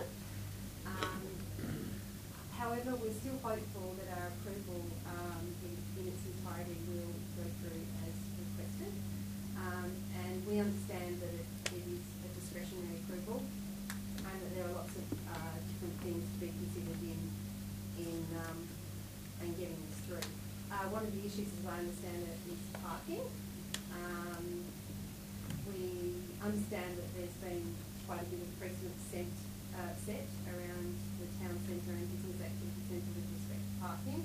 However, we're still hopeful that our approval in its entirety will go through as requested. And we understand that it is a discretionary approval and that there are lots of different things to be considered in getting this through. One of the issues, as I understand it, is parking. We understand that there's been quite a bit of precedent set around the town centre and business activity centre with respect to parking.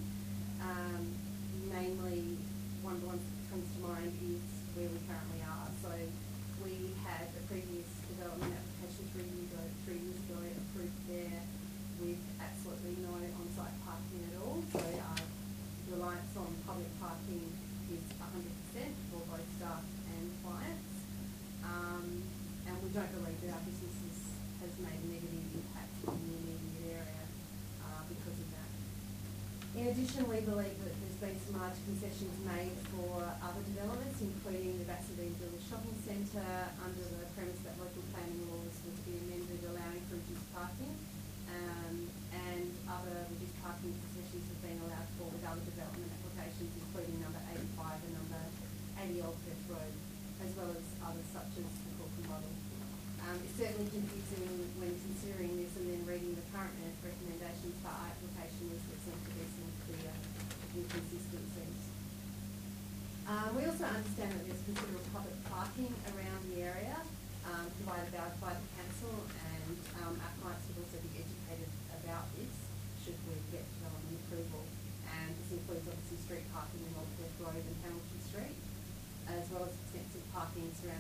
Mainly, one of the ones that comes to mind is where we currently are. So we had a previous development application 3 years ago approved there with absolutely no on-site parking at all. So our reliance on public parking is 100% for both staff and clients. And we don't believe that our business has made a negative impact on the immediate area because of that. In addition, we believe that there's been some large concessions made for other developments, including the Bassendean Village Shopping Centre, under the premise that local planning laws were to be amended allowing for reduced parking, and other reduced parking concessions have been allowed for with other development applications, including number 85 and number 80 Old Perth Road, as well as others such as the Corker model. It's certainly confusing when considering this and then reading the current recommendations for our application is there seems to be some clear inconsistencies. We also understand that there's considerable public parking around the area provided by the council, and our clients would also be educated about this should we get development approval. And this includes obviously street parking in Old Perth Road and Hamilton Street, as well as extensive parking surrounding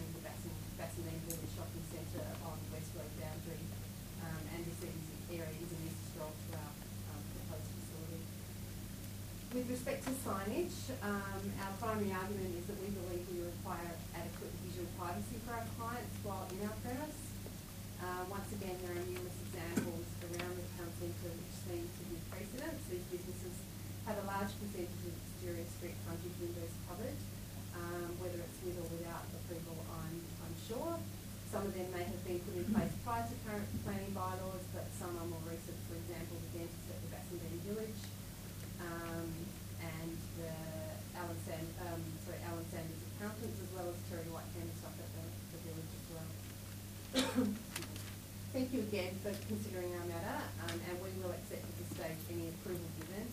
respect to signage, our primary argument is that we believe we require adequate visual privacy for our clients while in our premise. Once again, there are numerous examples around the town centre which seem to be precedents. These businesses have a large percentage of exterior street frontage windows covered, whether it's with or without approval, I'm sure. Some of them may have been put in place prior to current planning bylaws, but some are more recent. For example, the dentist at the Bassendean Village, and the Alan Sanders accountants, as well as Terry White Candlestick at the village as well. Thank you again for considering our matter, and we will accept at this stage any approval given,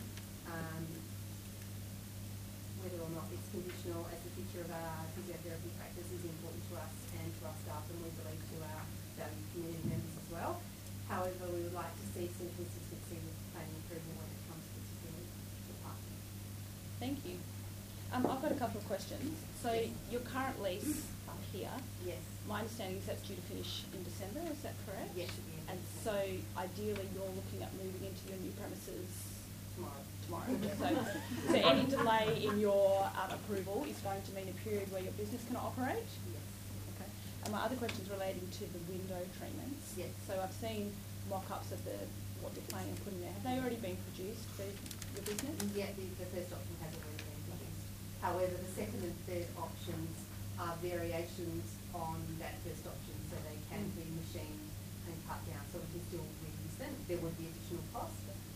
whether or not it's conditional, as the future of our physiotherapy practice is important to us and to our staff, and we believe to our valued community members as well. However, we would like to see some consistency with planning approval when it comes to particular department. Thank you. I've got a couple of questions. So your current lease up here, Yes. my understanding is that's due to finish in December, is that correct? Yes, at the end of And so ideally you're looking at moving into your new premises tomorrow. So any delay in your approval is going to mean a period where your business cannot operate? Yes. Okay. And my other question is relating to the window treatments. Yes. So I've seen mock-ups of what they're planning on putting there. Have they already been produced for your business? Yeah, the first option has already been produced. However, the second and third options are variations on that first option, so they can be machined and cut down, so we can still reuse them. There would be additional cost.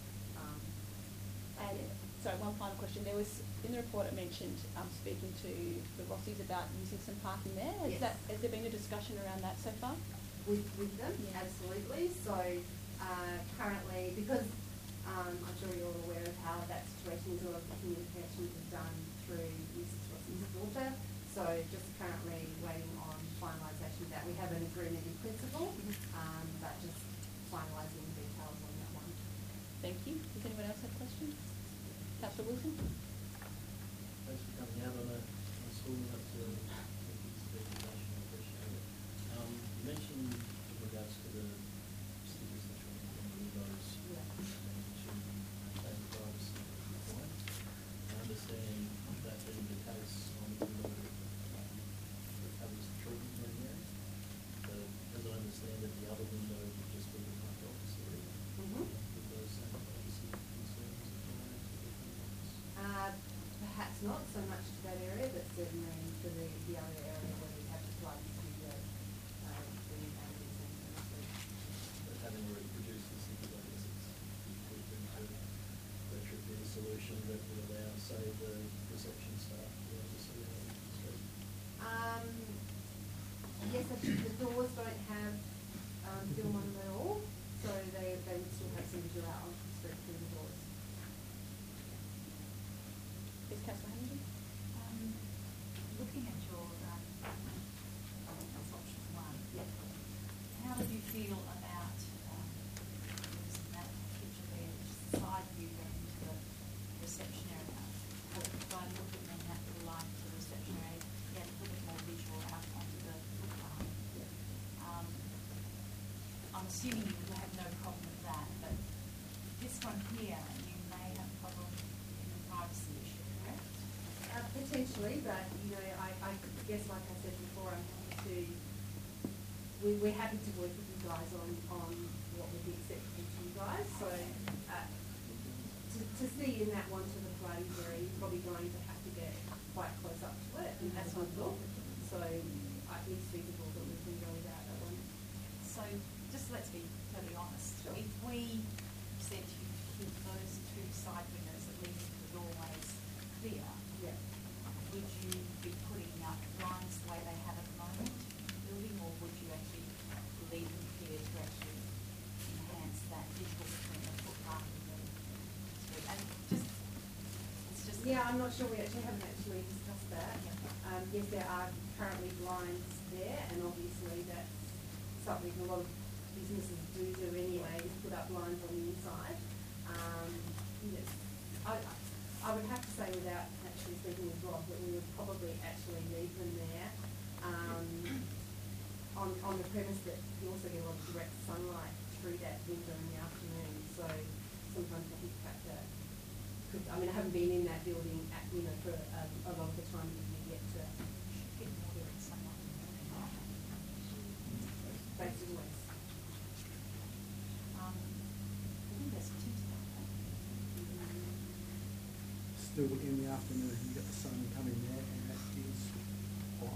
And so one final question. There was, in the report it mentioned speaking to the Rossies about using some parking there. Yes. Has there been a discussion around that so far? With them, Yeah. absolutely. So currently, because I'm sure you're all aware of how that situation is, a lot of the communication is done through Mrs. Rossi's daughter. So just currently waiting on finalisation of that. We have an agreement in principle, but just finalising the details on that one. Thank you. Does anyone else have questions? Councillor Wilson? Thanks for coming out on a school note to this presentation, I appreciate it. You mentioned with regards to the stickers that you're putting on windows Yeah. to maintain privacy requirements. I understand that being the case on the window that covers the treatment room area. But as I understand it, the other window would just be the front office area. Mm-hmm. With those same privacy concerns apply to the front office. Perhaps not so much to that area, but certainly to the other area where we have the sliding studio, the new painting centre. But having already produced the city, I guess it's put into retrofit a solution that would allow, say, the reception staff to be able to see out into the street. Yes, actually, the doors don't have film on them at all, so they would still have some visual out onto the street through the doors. Is Councillor Hamilton? Looking at your, I think that's option one. Yep. How do you feel about using that picture there, which is the side view then to the reception area? If I look at then that little line to the reception area, yeah, a little bit more visual out onto the foot line. I'm assuming you would have no problem with that, but this one here, you may have a problem in the privacy issue, correct? Potentially, but I guess, like I said before, I'm happy to. We're happy to work with you guys on what would be acceptable to you guys. So to see in that one to the Pilates area, you're probably going to have to get quite close up to it, and that's what I thought. So it's feasible that we can go without that one. So just let's be totally honest. Sure. If we said to you to keep those two side windows that lead into the doorways clear, Yeah. would you be putting up blinds the way they have at the moment in the building, or would you actually leave them clear to actually enhance that visual between the footpath and the street? And it's just. Yeah, I'm not sure. We haven't actually discussed that. Yeah. Yes, there are currently blinds there, and obviously that's something a lot of businesses do anyway, is put up blinds on the inside. Yes, I would have to say, without actually speaking with Rob, that we would probably actually leave them there on the premise that you also get a lot of direct sunlight through that window in the afternoon, so sometimes the heat factor I mean, I haven't been in that building at, you know, for a lot of the time of the year yet to Get more direct sunlight in the morning. facing west. I think that's a tint about that. Still in the afternoon, you get the sun coming there, and that is hot.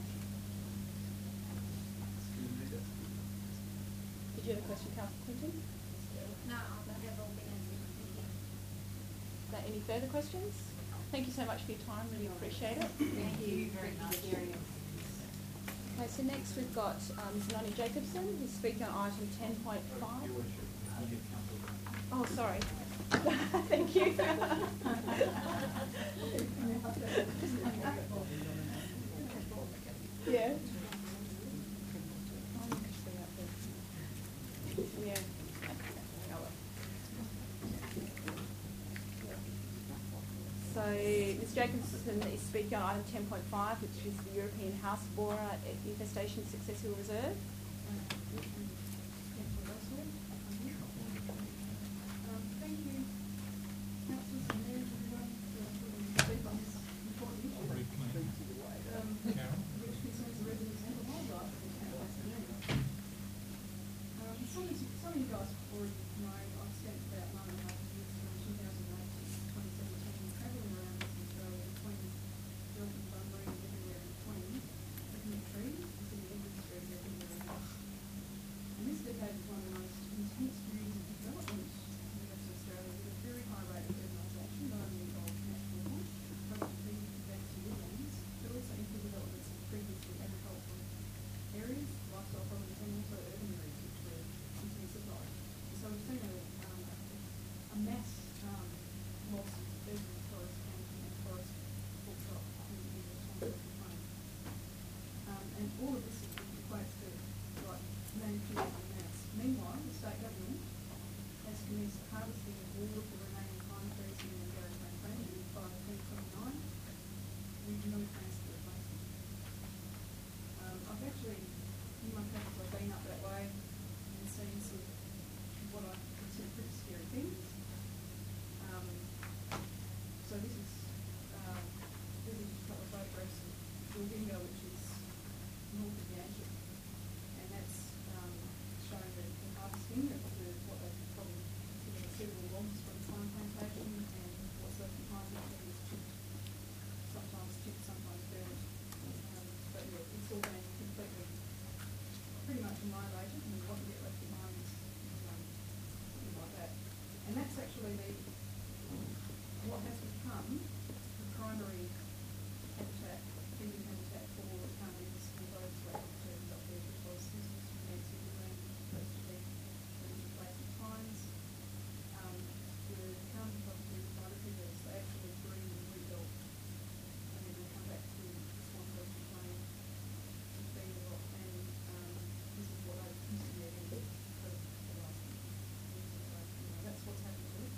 You need it. Did you have a question, Councillor Clinton? No, they've all been answered. Thank you. Any further questions? Thank you so much for your time, really appreciate it. Thank you very much. Okay, so next we've got Ms. Noni Jacobson, who's speaking on item 10.5. Oh, sorry. Thank you. Yeah. Yeah. So, Ms. Jacobson is speaking on item 10.5, which is the European house borer infestation successful reserve. Thank you, councillors and mayors, everyone, for speak on this important issue, which concerns the residents and the wildlife of the town of Bassendean. Some of you guys already know I've spent about 9.5 years from 2008 to 2017 travelling around Western Australia between Melbourne, Bunbury and everywhere in between, looking at trees and seeing industry everywhere else. And this decade was one of the most intense periods of development in Western Australia, with a very high rate of urbanisation, not only of national bush, coastal trees, banks and woodlands, but also into developments of previously agricultural areas, lifestyle properties and also urban areas which were intensified. So we've seen a mass loss of urban forest and forest full stop in response to the climate. And all of this equates to like managing the mass. Meanwhile, the state government has commenced harvesting of all of the remaining pine trees in the Yarra plantation by 2029 with no plans to replace them. I've actually, in my travels, I've been up that way and seen some what I consider pretty scary things. So this is just a couple of photographs of Bilbingo, which is north of Yanchep, and that's showing the harvesting of what they probably consider several logs from the pine plantation, and what's left behind is chipped, sometimes burnt. But yeah, it's all been completely, pretty much annihilated, and what you get left behind is something like that. And that's actually what has become the primary habitat, feeding habitat for carnivorous and those lakewood turtles up there, because this is Nancy Woodland, supposed to be replacing pines. The carnivorous properties, migratory birds, they actually breed and rebuild, and then they come back to the Swan Coastal Plain to feed a lot, and this is what they used to be against for the last few years. So, that's what's happened to it.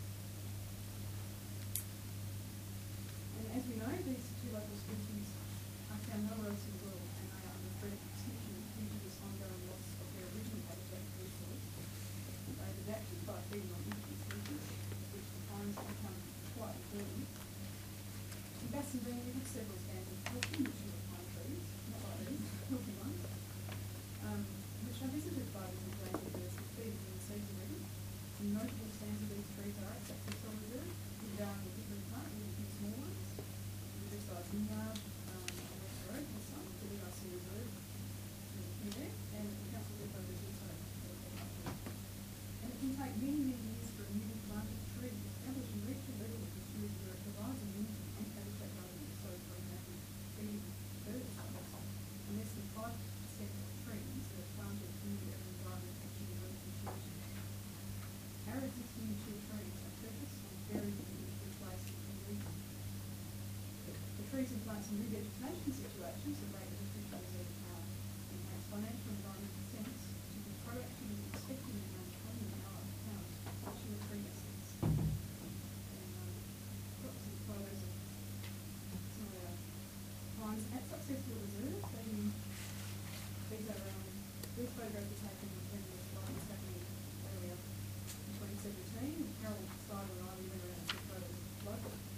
And as we know, these two local species are found nowhere else in the world, and they are under threat of extinction due to this ongoing loss of their original habitat resource. They've adapted by feeding on introduced species, which the pines have become quite important. In Bassendean, we have several stands of healthy mature pine trees, not like these, healthy ones, which are visited by these endangered birds who feed in the season already. Some notable stands of these trees are at Saxon Reserve, in Darwin and Hickory Park, with a few small ones. Riverside Vineyard, on West Road, this one, the WRC Reserve, there, and the Council Depot is also and it can take many, many years for a newly planted tree to establish and reach a level of maturity where it provides immunity and habitat rather so for example, feeding birds. And less than 5% of trees that are planted in the urban environment actually reach maturity. Our existing mature trees are precious and very difficult to replace in region. The trees and plants in revegetation situations are rated as 50 reserve power, and has financial and environmental sense to be proactive in inspecting and maintaining our towns' mature tree assets. And I've got some photos of some of our pines at Successful Reserve. These photographs were taken when the flight was happening earlier in 2017. Carol Stiver and I, we went around and took photos of local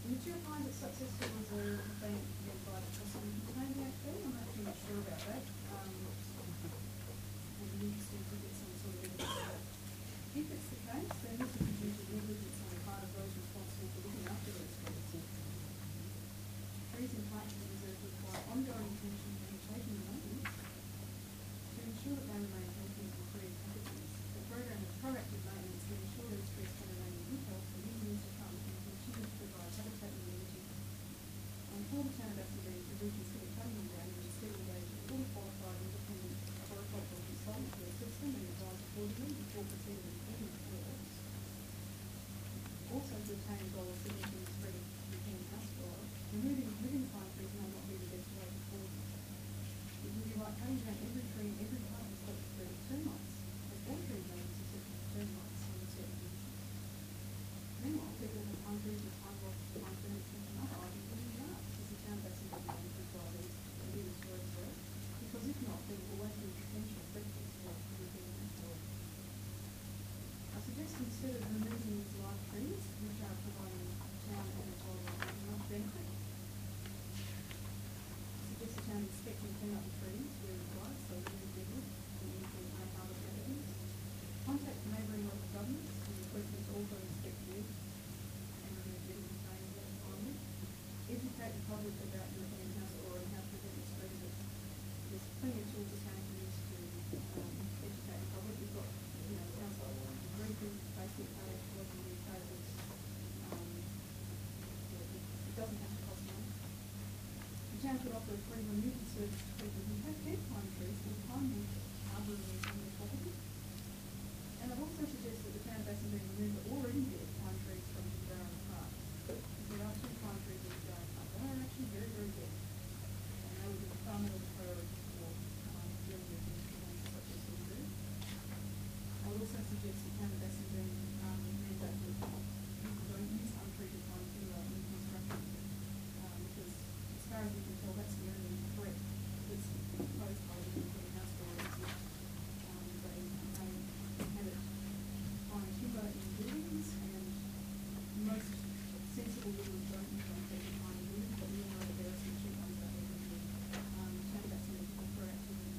Would you find it successful as a bank led by the person who contained the AP? I'm not too much sure about that. It'd be interesting to get some sort of evidence of that. If it's the case, then this would be due to negligence on the part of those responsible for looking after those trees. Trees and plants in the reserve require ongoing attention and taking maintenance to ensure that they remain healthy and free of pathogens. The program of proactive maintenance will ensure these trees can remain in good health for many years to come and continue to provide habitat and immunity. And for the town of Bassendean to reconsider cutting them down and instead engage a fully qualified independent horticultural consultant to assist them and advise accordingly before proceeding with any works. Also to attain a goal of significant spread of European house flora, removing living pine trees may not be the best way to cause them. It would be like cutting down every tree and every plant to stop the spread of termites, as all trees may be susceptible to termites under certain conditions. Meanwhile, people have pine trees with pine blocks, pine furniture and other items in their yards, as the town doesn't have any to apply these to use for its work, because if not, there will always be potential threats to the European house flora. I suggest instead of removing these live trees, which are providing town and its wildlife much benefit, I suggest the town inspect and clean up the trees where required, so remove dead and anything may harm the pathogens. Contact neighbouring local governments and request them to also inspect woods and remove dead and decaying wood finally. Educate the public about European house flora and how to prevent the spread of it. There's plenty of tools the town can use to educate the public. We've got, council briefing, Facebook page, local newspapers. It doesn't have to cost money. The town could offer a free removal service to people who have dead pine trees or pine wood arboring on their property. And I've also suggested that the town of Bassendean remove the already dead pine trees from the Darren Park. There are 2 pine trees in the Darren Park. They are actually very, very dead. And they would be far more of a priority for dealing with things such as we do. I would also suggest the town of Bassendean mandate that people don't use untreated pine timber in construction, because as far as we can tell, that's the only threat that's posed by the European house flora. They inhabit pine timber in buildings, and most sensible builders don't use untreated pine in buildings, but we all know that there are some cheap ones out there that do. Town of Bassendean is more proactive and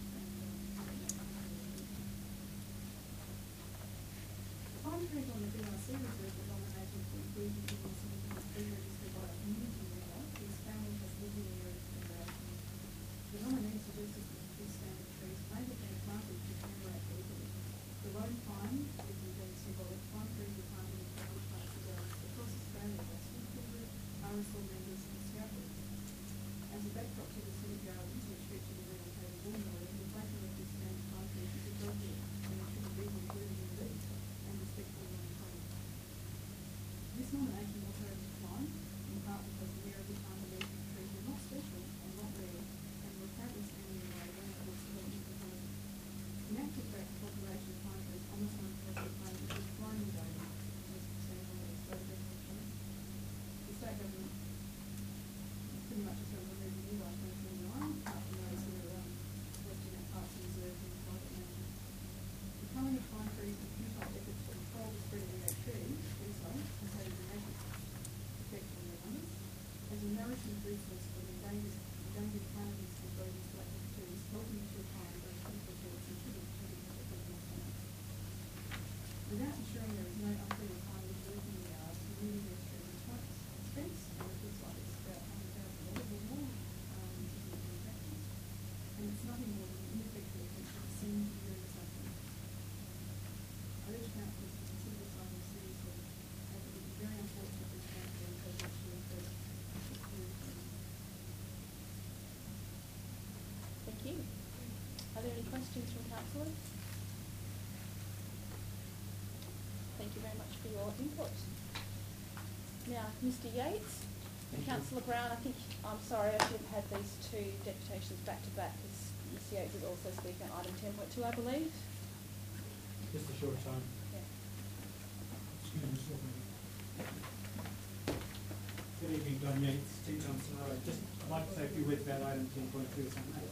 pine trees on the BRC reserve were nominated for inclusion in the significant tree register by a community member whose family has lived in the area for generations. The nominee suggested that these standard trees may have been planted to commemorate legally. The lone pine, which is being symbolic, pine trees were planted in public places across Australia by Smithfield, RSL members and Scouts. As a backdrop to the city gardens, which feature the relocated woolmill, the planting of these standard pine trees is appropriate and it should be included in these and respectfully maintained. This nomination was heard declined, in part because the area of the time of these trees were not special and not rare, and were apparently standing in the way when it was selected for them. In actual fact, the population of pine trees on the Southern Coast of Plains is declining daily, as substantial as photographs have shown. The state government pretty much is going to remove the new by 2029, apart from those who are working at parks and reserves and private management. The culling of pine trees and futile efforts to control the spread of EHP also has had a dramatic effect on their numbers. As a nourishing resource for the endangered Canadian Symposium blackwood trees, helping to retire those critical trees and sugar trees that are more common. Without ensuring there is no untreated pine wood left in the yards, removing these trees is quite expensive, and it looks like it's about $100,000 or more, which is in practice. And it's nothing more than an ineffectual attempt to seem to be doing something. I urge councillors to consider this item seriously, as it would be very unfortunate if this council and project should incur Thank you. Are there any questions from councillors? Thank you very much for your input. Now, Mr Yates, Councillor Brown, I'm sorry, I should have had these 2 deputations back to back, because Mr Yates is also speaking on item 10.2, I believe. Just a short time. Yeah. Excuse me, Mr. Lord. Good evening, Don Yates, Team Councillor. I'd like to say a few words about item 10.2 or something.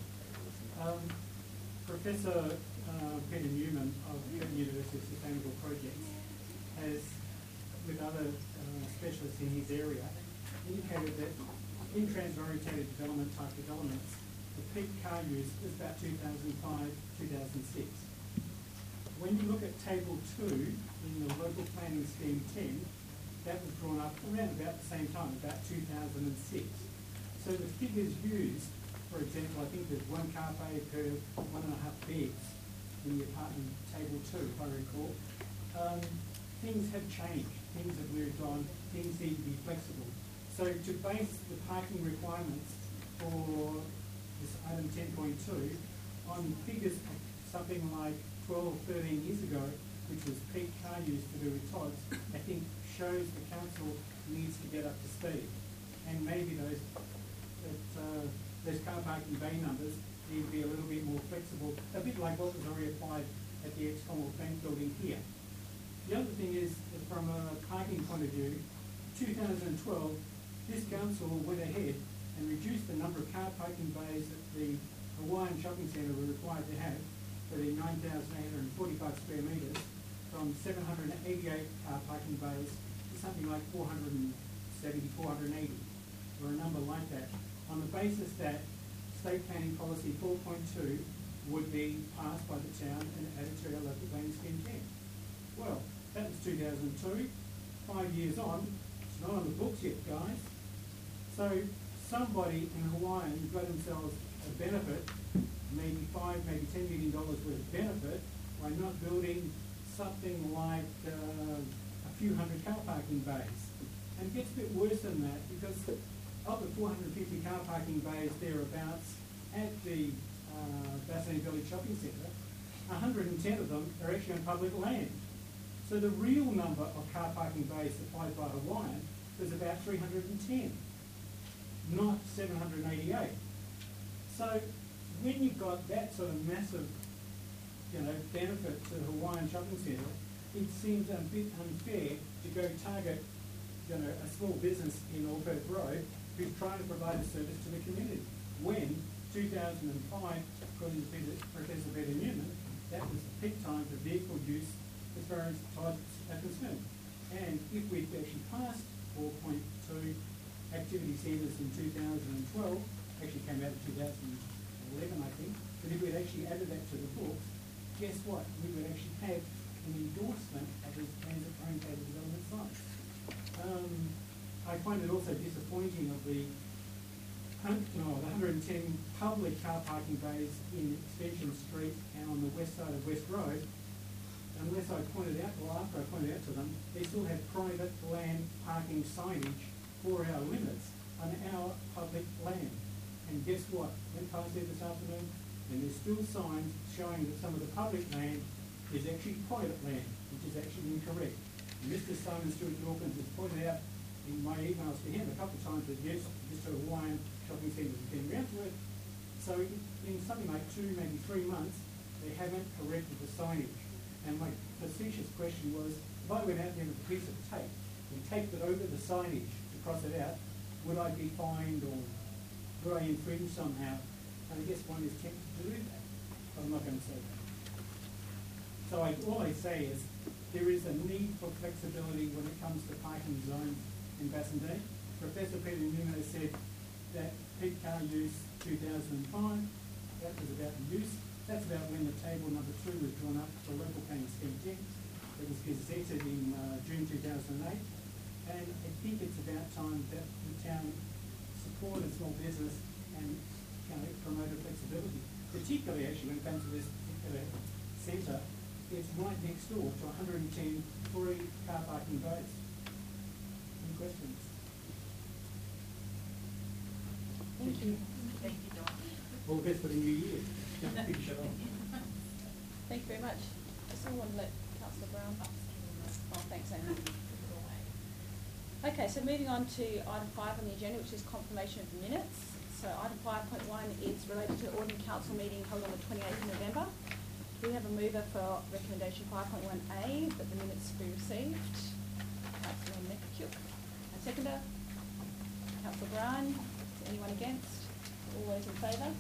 Professor Peter Newman of Curtin University Sustainable Projects has, with other specialists in his area, indicated that in transorientated development type developments, the peak car use was about 2005, 2006. When you look at table 2 in the local planning scheme 10, that was drawn up around about the same time, about 2006. So the figures used, for example, I think there's 1 car bay per 1.5 beds in the apartment table 2, if I recall. Things have changed, things have moved on, things need to be flexible. So to base the parking requirements for this item 10.2 on figures of something like 12, 13 years ago, which was peak car use to do with TODs, I think shows the council needs to get up to speed. And maybe those car parking bay numbers need to be a little bit more flexible, a bit like what was already applied at the ex-Commonwealth Bank building here. The other thing is, from a parking point of view, 2012, this council went ahead and reduced the number of car parking bays that the Hawaiian Shopping Centre were required to have for the 9,845 square metres from 788 car parking bays to something like 470, 480, or a number like that, on the basis that State Planning Policy 4.2 would be passed by the town and added to our local planning scheme 10. Well, that was 2002. 5 years on, it's not on the books yet, guys. So somebody in Hawaii got themselves a benefit, maybe $5, maybe $10 million worth of benefit by not building something like a few hundred car parking bays. And it gets a bit worse than that, because of the 450 car parking bays thereabouts at the Bassendean Village Shopping Centre, 110 of them are actually on public land. So the real number of car parking bays supplied by Hawaiian was about 310, not 788. So when you've got that sort of massive, benefit to the Hawaiian Shopping Centre, it seems a bit unfair to go target, a small business in Allperth Road who's trying to provide a service to the community. When 2005, according to Professor Peter Newman, that was the peak time for vehicle use as far as types are concerned. And if we'd actually passed 4.2 activity centres in 2012, actually came out of 2011, I think, but if we'd actually added that to the books, guess what? We would actually have an endorsement of these transit-orientated development sites. I find it also disappointing of the 110 public car parking bays in Extension Street and on the west side of West Road, unless I pointed out, well, after I pointed out to them, they still have private land parking signage for our limits on our public land. And guess what? Went past there this afternoon, and there's still signs showing that some of the public land is actually private land, which is actually incorrect. And Mr. Simon Stewart Dawkins has pointed out in my emails to him a couple of times that yes, Mr. Hawaiian Shopping Centre has been around to it. So in something like 2, maybe 3 months, they haven't corrected the signage. And my facetious question was, if I went out there with a piece of tape and taped it over the signage to cross it out, would I be fined or would I infringe somehow? And I guess one is tempted to do that, but I'm not going to say that. So all I say is there is a need for flexibility when it comes to parking zones in Bassendean. Professor Peter Newman has said that peak car use 2005, that was about the use. That's about when the table number 2 was drawn up for local planning scheme 10. It was gazetted in June 2008. And I think it's about time that the town supported small business and promoted flexibility. Particularly actually when it comes to this particular centre, it's right next door to 110 free car parking bays. Any questions? Thank you. Thank you, Don. All the best for the new year. Big show. Thank you very much. Does someone let Councillor Brown? Oh, thanks, Amy. Okay, so moving on to item 5 on the agenda, which is confirmation of the minutes. So item 5.1 is related to Ordinary Council meeting held on the 28th of November. We have a mover for recommendation 5.1A that the minutes be received. Councillor McCuke. A seconder? Councillor Brown. Is anyone against? All those in favour?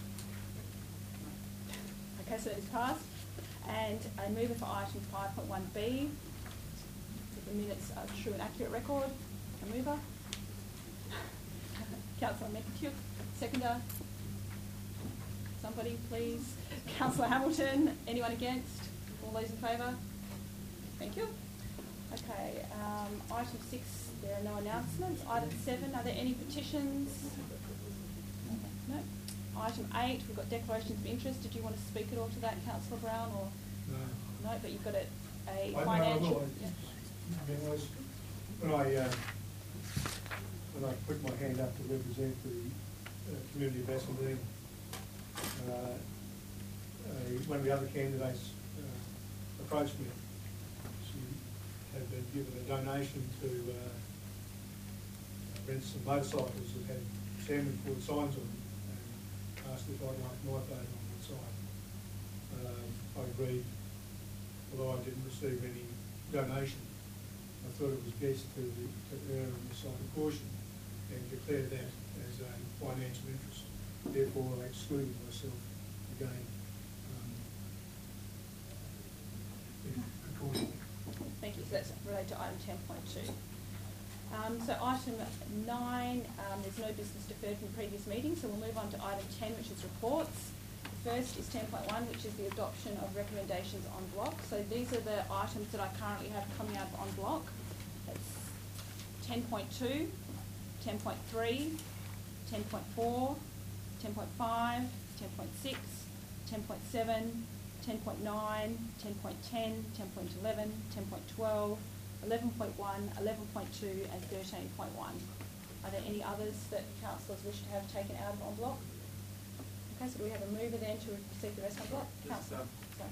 Okay, so it is passed. And a mover for item 5.1B. The minutes are true and accurate record. A mover. Councillor McAtew, seconder. Somebody, please. Councillor Hamilton, anyone against? All those in favour? Thank you. Okay, item 6, there are no announcements. Item 7, are there any petitions? No. Item 8, we've got declarations of interest. Did you want to speak at all to that, Councillor Brown, or? No. No, but you've got a I financial... will. When I put my hand up to represent the community of Bassendean, one of the other candidates approached me. She had been given a donation to rent some motorcycles that had Salmon Ford signs on them, and asked if I'd like my vote on that sign. I agreed, although I didn't receive any donation. I thought it was best to err on the side of caution and declare that as a financial interest. Therefore, I excluded myself again. Thank you. So that's related to item 10.2. So item 9, there's no business deferred from previous meetings, so we'll move on to item 10, which is reports. The first is 10.1, which is the adoption of recommendations en bloc. So these are the items that I currently have coming out en bloc. That's 10.2, 10.3, 10.4, 10.5, 10.6, 10.7, 10.9, 10.10, 10.11, 10.12, 11.1, 11.2 and 13.1. Are there any others that councillors wish to have taken out of en bloc? Okay, so do we have a mover then to receive the rest en bloc? Councillor. Sorry.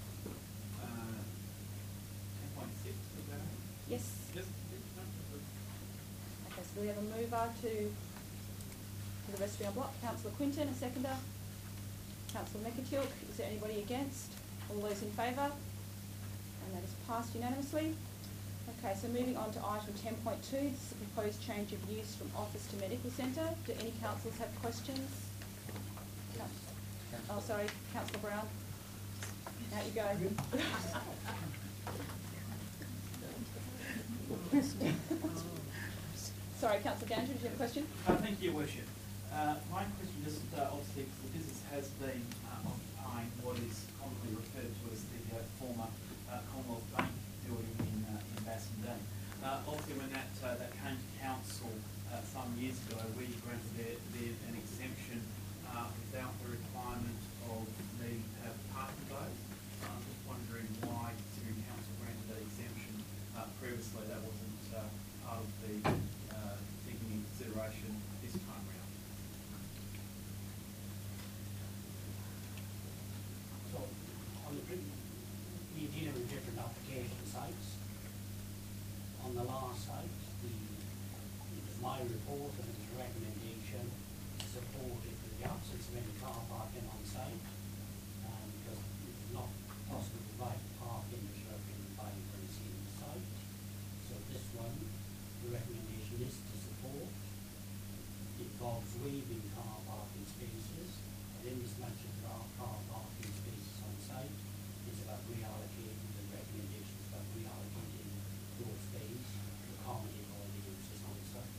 10.6, is that right? Yes. Yes. Okay, so do we have a mover to the rest of en bloc? Councillor Quinton, a seconder. Councillor McAtew, is there anybody against? All those in favour? And that is passed unanimously. Okay, so moving on to item 10.2, this is a proposed change of use from office to medical centre. Do any councillors have questions? Oh, sorry, Councillor Brown. Out you go. Sorry, Councillor Gandry, did you have a question? Thank you, Your Worship. My question just obviously, the business has been occupying what is commonly referred to as the former Commonwealth Bank building in Bassendean. Obviously, when that came to council some years ago, we granted an exemption without the requirement of needing to have parking bays. I'm just wondering why, considering council granted that exemption previously, that wasn't part of the thinking and consideration this time round. So, on the you deal with different application sites. On the last site, it was my report and it was a recommendation to support it with the absence of any car parking on site, because it was not possible to provide parking which would have been vibrancy in the site. So this one, the recommendation is to support. It involves waiving car parking spaces, and in as much as there are car parking spaces on site, it's about reallocating, the recommendation is about reallocating those space to accommodate all the uses on site.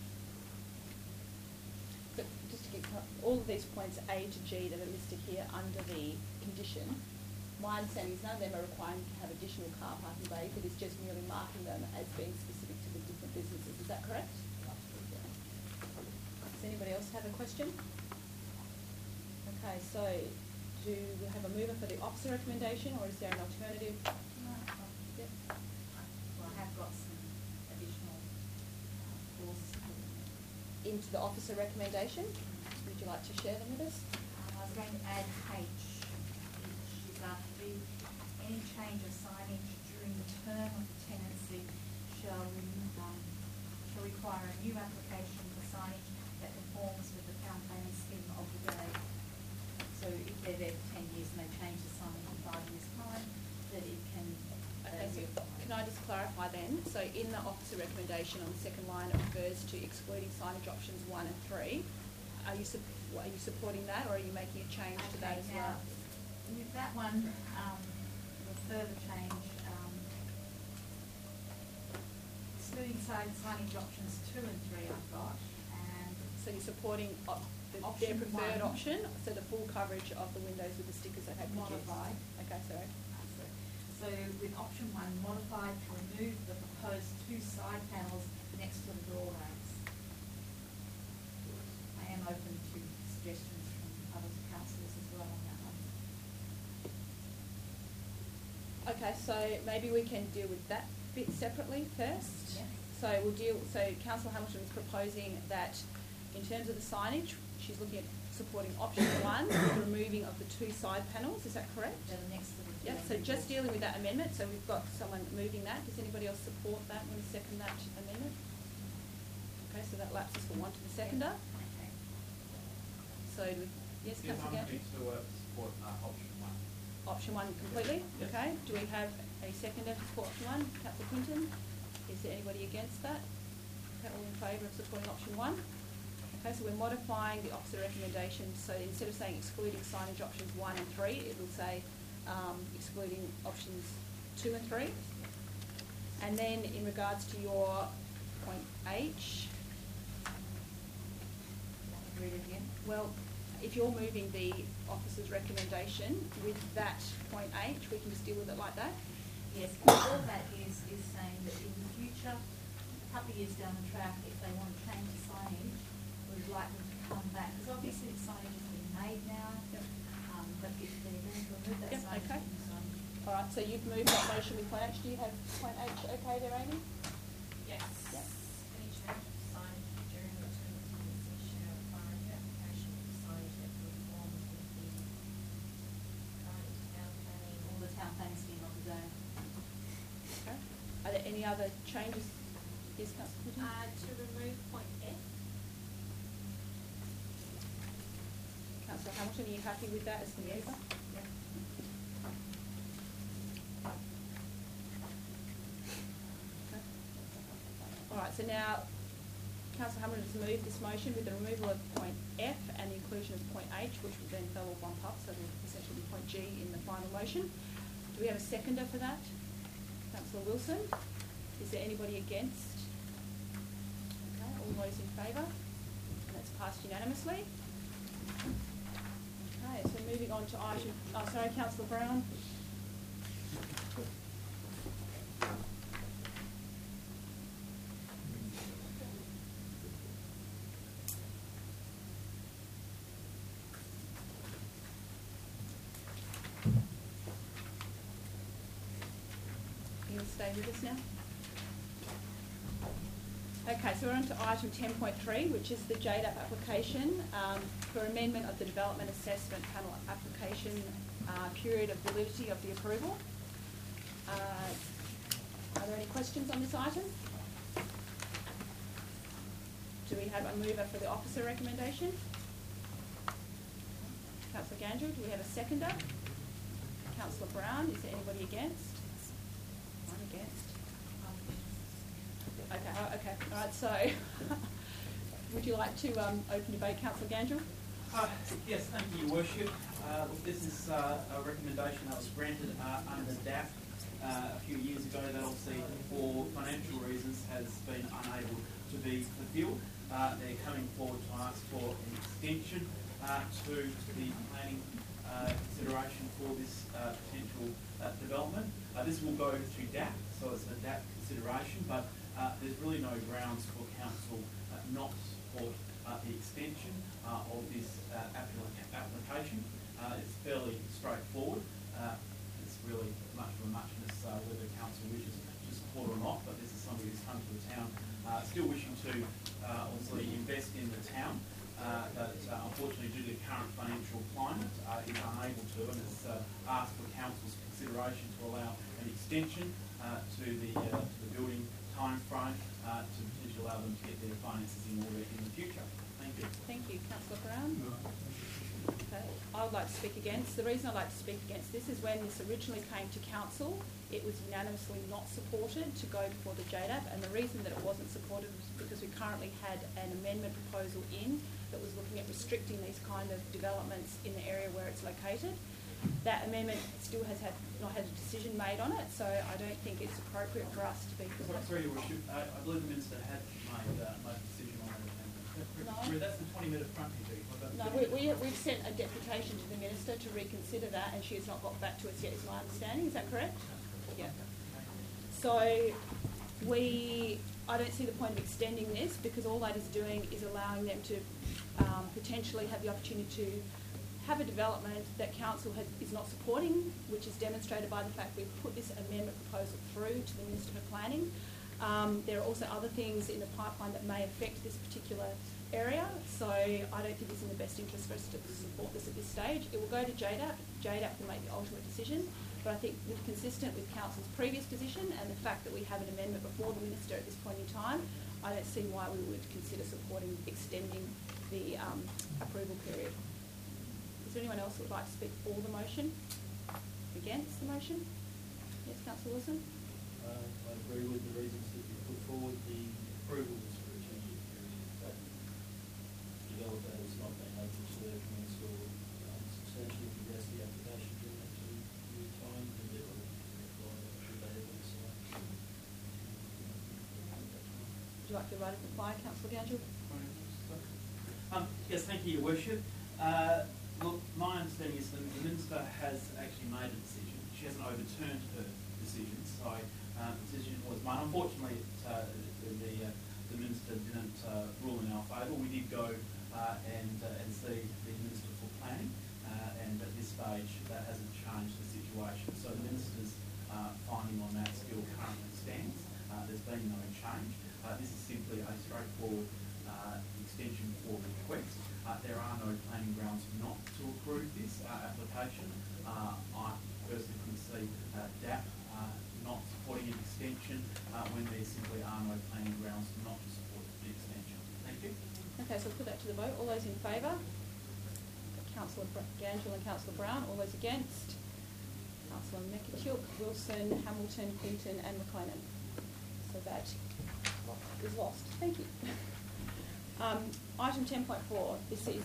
So just to get all of these points A to G that are listed here under the condition, my understanding is none of them are requiring to have additional car parking bays, it is just merely marking them as being specific to the different businesses. Is that correct? Absolutely. Does anybody else have a question? Okay, so do we have a mover for the officer recommendation, or is there an alternative? No. Yep. Well, I have got some additional clauses Into the officer recommendation. Would you like to share them with us? I was going to add H, which is any change of signage during the term of the tenancy shall require a new application for signage that conforms with the town planning scheme of the day. So if they're there for 10 years and they change the signage in 5 years' time, that it can Okay, so can I just clarify then? So in the officer recommendation on the second line, it refers to excluding signage options 1 and 3. Are you supporting that, or are you making a change to that as well? With that one, the further change, excluding signage options 2 and 3 I've got, and So you're supporting their Option preferred one. option, so the full coverage of the windows with the stickers that have produced. Modified. Okay, sorry. So with option one, modified to remove the proposed two side panels next to the door racks. I am open to suggestions from other councillors as well on that one. Okay, so maybe we can deal with that bit separately first. Yeah. So Councillor Hamilton is proposing that in terms of the signage, she's looking at supporting option one, the removing of the two side panels, is that correct? They're next to the door. Yep, so just dealing with that amendment, so we've got someone moving that. Does anybody else support that, want to second that amendment? Okay, so that lapses from one to the seconder. Okay. So, yes, Councillor Gantry? to support option one. Option one completely, Yes. okay. Do we have a seconder to support option one? Councillor Quinton? Is there anybody against that? Okay, all in favour of supporting option one? Okay, so we're modifying the officer recommendation, so instead of saying excluding signage options 1 and 3, it will say excluding options 2 and 3. And then in regards to your point H, Read it again. well, if you're moving the officer's recommendation with that point H, we can just deal with it like that? Yes, all that is saying that in the future, a couple of years down the track, if they want to change the signage, we'd like them to come back, because obviously the signage has been made now, but if they're going to remove that Yep, signage, okay. from the signage. All right, so you've moved that motion with point H. Do you have point H okay there, Amy? Yes. Yep. Any change of signage during the term of concession or prior to application of the signage that will conform with the current town planning. All the town planning scheme of the day. Okay. Are there any other changes? Yes, Councillor Quinton? To remove point F. Councillor Hamilton, are you happy with that as the mover? Yep. Okay. All right, so now Councillor Hamilton has moved this motion with the removal of point F and the inclusion of point H, which would then fell all bump up, so there will essentially be point G in the final motion. Do we have a seconder for that? Councillor Wilson. Is there anybody against? Okay, all those in favour? And that's passed unanimously. Okay, so moving on to item, Councillor Brown. You will stay with us now? Okay, so we're on to item 10.3, which is the JDAP application for amendment of the Development Assessment Panel application period of validity of the approval. Are there any questions on this item? Do we have a mover for the officer recommendation? Councillor Gandry, do we have a seconder? Councillor Brown, is there anybody against? One against. Okay, all right, so would you like to open debate, Councillor Gandry? Yes, thank you, Your Worship. Look, this is a recommendation that was granted under DAP a few years ago that obviously for financial reasons has been unable to be fulfilled. They're coming forward to ask for an extension to the planning consideration for this potential development. This will go to DAP, so it's a DAP consideration, but there's really no grounds for council not to support the extension of this application. It's fairly straightforward. It's really much of a muchness whether council wishes to support or not, but this is somebody who's come to the town still wishing to obviously invest in the town, but unfortunately due to the current financial climate is unable to, and has asked for council's consideration to allow an extension to the building time frame to potentially allow them to get their finances in order in the future. Thank you. Thank you. Councillor Brown? Okay. I would like to speak against. The reason I'd like to speak against this is when this originally came to council, it was unanimously not supported to go before the JDAP, and the reason that it wasn't supported was because we currently had an amendment proposal in that was looking at restricting these kind of developments in the area where it's located. That amendment still has not had a decision made on it, so I don't think it's appropriate for us to be... Sorry, Your Worship, I believe the Minister had made a decision on that amendment. No. That's metre frontage. No, we've sent a deputation to the Minister to reconsider that, and she has not got back to us yet, is my understanding. Is that correct? Yeah. So I don't see the point of extending this, because all that is doing is allowing them to potentially have the opportunity to have a development that council is not supporting, which is demonstrated by the fact we've put this amendment proposal through to the Minister for Planning. There are also other things in the pipeline that may affect this particular area, so I don't think it's in the best interest for us to support this at this stage. It will go to JDAP. JDAP will make the ultimate decision, but I think consistent with council's previous position and the fact that we have an amendment before the Minister at this point in time, I don't see why we would consider supporting extending the approval period. Is there anyone else who would like to speak for the motion? Against the motion? Yes, Councillor Wilson? I agree with the reasons that you put forward. The approvals for a 2-year period. That developer has not been able to commence or substantially progress the application during that 2-year time, and therefore reply should they ever decide. Would you like to write a reply, Councillor Gangel? Yes, thank you, Your Worship. Look, my understanding is that the Minister has actually made a decision. She hasn't overturned her decision, so the decision was made. Unfortunately, the Minister didn't rule in our favour. We did go and see the Minister for Planning, and at this stage that hasn't changed the situation. So the Minister's finding on that still currently stands. There's been no change. This is simply a straightforward extension for request. There are no planning grounds not to approve this application. I personally couldn't see DAP not supporting an extension when there simply are no planning grounds not to support the extension. Thank you. Okay, so we'll put that to the vote. All those in favour? Councillor Gangel and Councillor Brown. All those against? Councillor McAtulk, Wilson, Hamilton, Quinton and McLennan. So that is lost. Thank you. Item 10.4, this is... Do you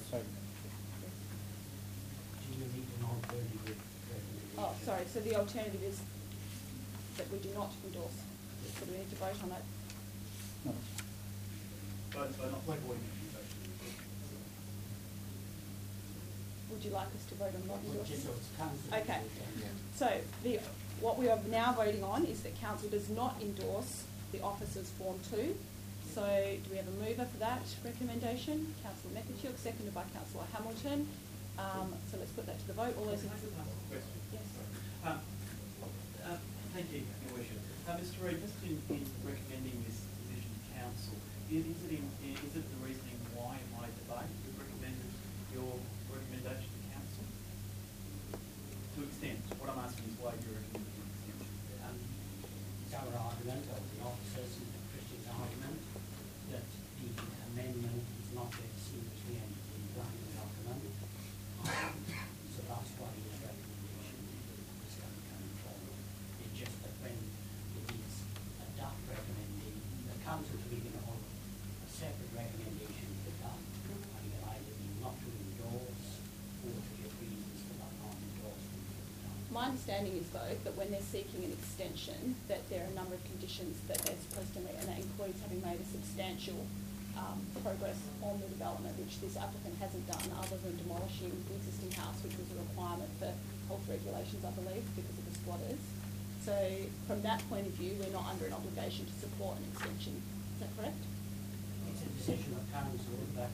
need an alternative? Oh, sorry, so the alternative is that we do not endorse. So do we need to vote on that? No. Would you like us to vote on not endorse? Council. Okay. So what we are now voting on is that council does not endorse the officers Form 2. So do we have a mover for that recommendation? Councillor McAtulk, seconded by Councillor Hamilton. So let's put that to the vote. All those in favour? Yes. Thank you, Your Worship. Mr. Reid, just in recommending this position to council, is it the reasoning why in my debate you've recommended your recommendation to council? To extend. What I'm asking is why you're recommending the extension. It's our argument of the officers and Christian's argument that the amendment is not yet seriously entered in planning document. So that's why the recommendation is coming forward. It's just that when it is a draft recommendation, the council to be given a separate recommendation to the DAP, and you can either be not to endorse or to give reasons for that non-endorsement. My understanding is, though, that when they're seeking an extension, that there are a number of conditions that they're supposed to meet, and that includes having made a substantial progress on the development, which this applicant hasn't done, other than demolishing the existing house, which was a requirement for health regulations, I believe, because of the squatters. So from that point of view, we're not under an obligation to support an extension. Is that correct? It's a decision of council that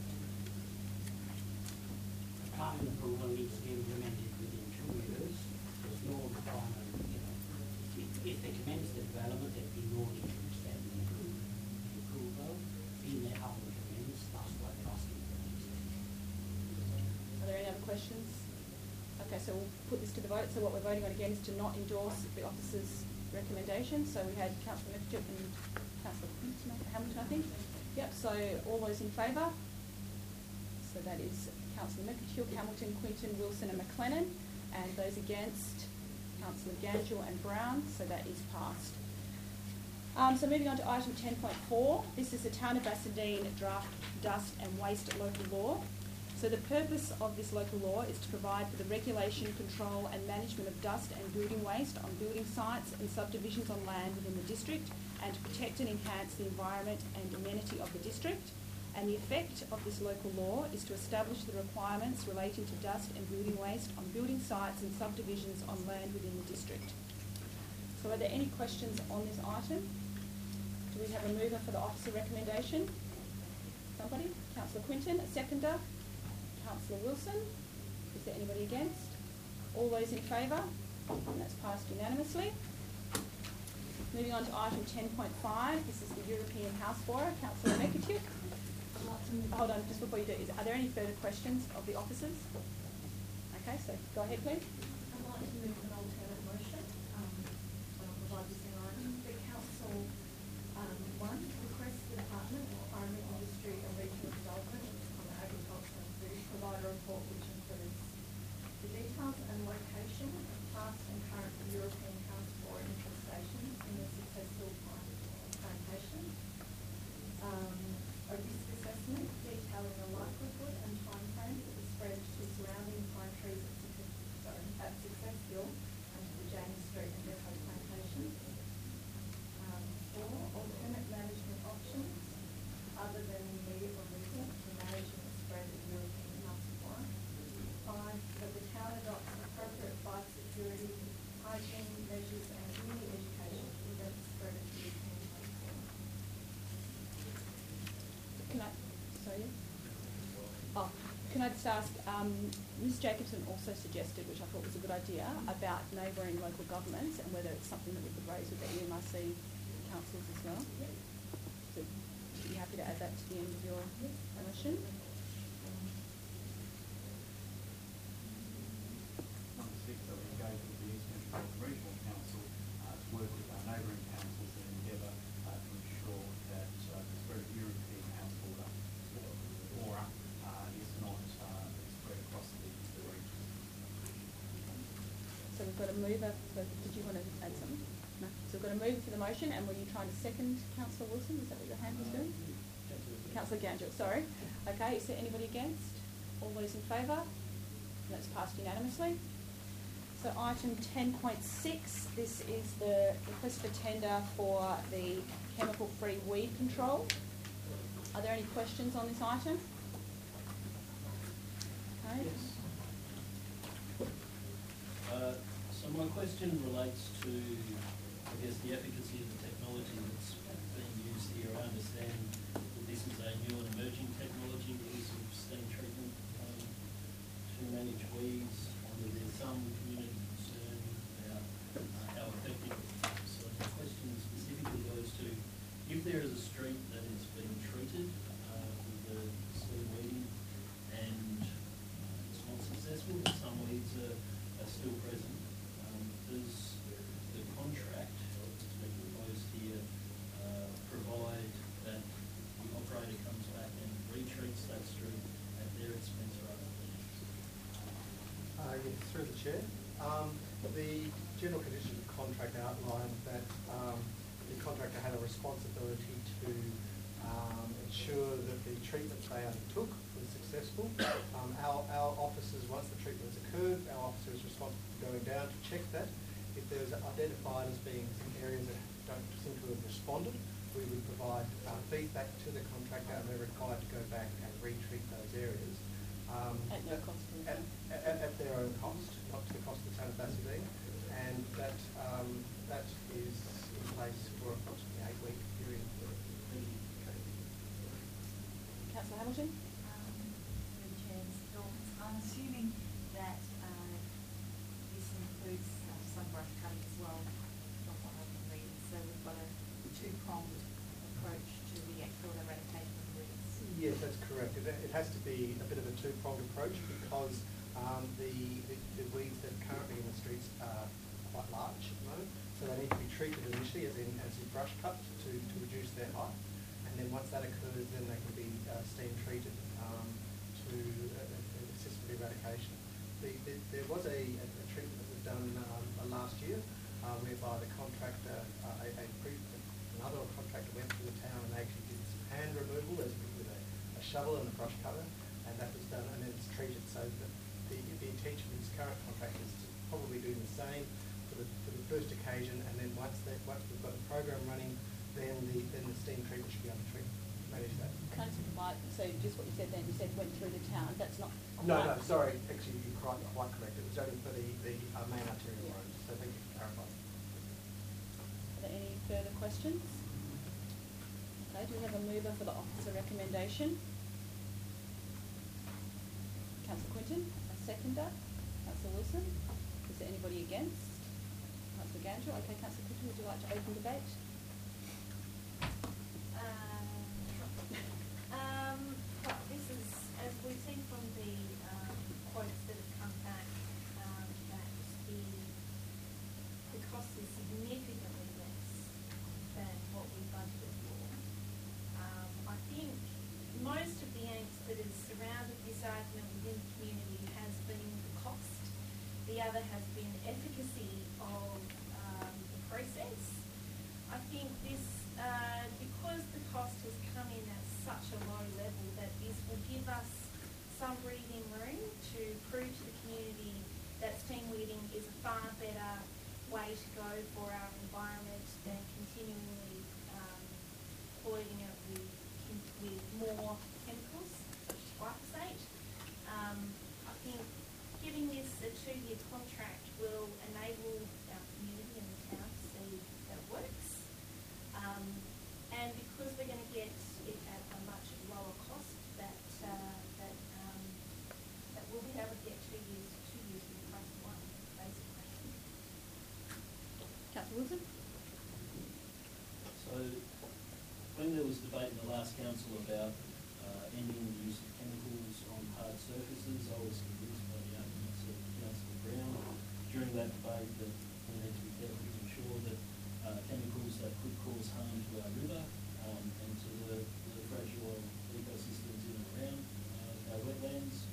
the planning approval needs to be implemented within 2 years. There's no requirement, if they commence the development, there'd be no need to extend the approval. Being they haven't commenced, that's why they're asking for an extension. Are there any other questions? Okay, so we'll put this to the vote. So what we're voting on again is to not endorse the officer's recommendation. So we had Councillor McAtulk and Councillor Hamilton, I think. Yep, so all those in favour? So that is Councillor McAtulk, Hamilton, Quinton, Wilson and McLennan. And those against, Councillor Gangel and Brown. So that is passed. So moving on to item 10.4. This is the Town of Bassendean Draft Dust and Waste Local Law. So the purpose of this local law is to provide for the regulation, control and management of dust and building waste on building sites and subdivisions on land within the district, and to protect and enhance the environment and amenity of the district, and the effect of this local law is to establish the requirements relating to dust and building waste on building sites and subdivisions on land within the district. So are there any questions on this item? Do we have a mover for the officer recommendation? Somebody? Councillor Quinton, a seconder? Councillor Wilson? Is there anybody against? All those in favour? And that's passed unanimously. Moving on to item 10.5, this is the European House Borer. Councillor Mekatiuk. Hold on, just before you do, are there any further questions of the officers? Okay, so go ahead, please. I'd like to move an alternate motion, so I'll provide this in writing. The council, one, requests the Department of Environment, Industry and Regional Development on the Agriculture and Food provide a report which includes the details and location of past and current European House Borer infestations in the successful plantation. A risk assessment detailing the likelihood and timeframe for the spread to surrounding pine trees at Success Hill and to the James Street and Depot plantation. 4, alternate management options other than immediate removal to managing the spread of European house borer. 5, that the town adopts appropriate fire security, hygiene measures and community education to prevent the spread of European house borer. Can I just ask, Ms Jacobson also suggested, which I thought was a good idea, about neighbouring local governments and whether it's something that we could raise with the EMRC councils as well. So, are you happy to add that to the end of your motion? Number 6, I would engage with the East Metropolitan Regional Council to work with our neighbouring councils and endeavour to ensure that the spread of European house borer is not spread across the region. So we've got a mover. Did you want to add something? No. So we've got a mover for the motion, and were you trying to second Councillor Wilson? Is that what your hand was doing? Councillor Ganjel, sorry. Okay, is there anybody against? All those in favour? That's passed unanimously. So item 10.6, this is the request for tender for the chemical-free weed control. Are there any questions on this item? Okay. So my question relates to, I guess, the efficacy of the technology that's being used here. I understand that this is a new and emerging technology, the use of steam treatment to manage weeds. There's some community concern about how effective it is. So the question specifically goes to, if there is a street that is being treated with the steam weeding and it's not successful, but some weeds are still present, does the contract that's been proposed here provide that the operator comes back and retreats that street at their expense rather than Yes, through the chair. The general conditions of the contract outlined that the contractor had a responsibility to ensure that the treatments they undertook was successful. Our officers, once the treatment has occurred, our officer is responsible for going down to check that. If there's identified as being some areas that don't seem to have responded, we would provide feedback to the contractor, and they're required to go back and retreat those areas. At no cost. At their own cost, not to the cost of the town of Basildine, and that is in place for approximately 8-week period. Councillor Hamilton? I'm assuming that this includes some brush cutting as well, from what I can read. So we've got a two-pronged approach to the actual eradication of weeds. Yes, that's correct. It has to be a bit of a two-pronged approach because the weeds that are currently in the streets are quite large at the moment, so they need to be treated initially as in brush cut to reduce their height, and then once that occurs, then they can be steam treated to assist with eradication. There was a treatment that was done last year whereby the contractor, another contractor went to the town and actually did some hand removal with a shovel and a brush cutter, and that was done, and then it's treated. So that the intention of this current contract is to probably do the same for the first occasion, and then once we've got the program running, then the steam treatment should be able to manage that. Can I just provide, so so just what you said then, you said went through the town, that's not No, quite- no, sorry, actually, you're quite correct. It was only for the main arterial Yeah. roads, so thank you for clarifying. Are there any further questions? Okay, do we have a mover for the officer recommendation? Councillor Quinton, a seconder. Councillor Wilson. Is there anybody against? Councillor Gandra. Okay, Councillor Quinton, would you like to open debate? Well, this is, as we've seen from the quotes that have come back, that the cost is significantly less than what we budgeted for. I think most of the angst that has surrounded this argument within the community has been the cost. The other has been efficacy of the process. I think this, because the cost has come in at such a low level, that this will give us some breathing room to prove to the community that steam wheeling is a far better way to go for our environment than continually polluting it with more chemicals, such as glyphosate. I think giving this a 2-year contract will enable our community and the town to see that it works. And because we're going to get it at a much lower cost, that we'll be able to get 2 years with the price of one, basically. Councillor Wilson. So, when there was debate in the last council about ending the use of chemicals on hard surfaces, I was convinced by the arguments of Councillor Brown during that debate that we need to be careful to ensure that chemicals that could cause harm to our river and to the fragile ecosystems in and around our wetlands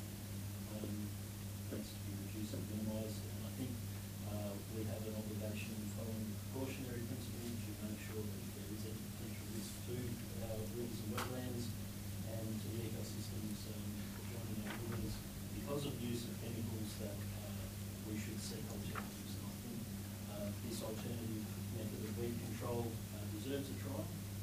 needs to be reduced and minimised. And I think we have an obligation following the precautionary principle to make sure that if there is any potential risk to our rivers and wetlands and to the ecosystems adjoining our rivers because of the use of chemicals, that we should seek alternatives. And I think this alternative method of weed control deserves a try.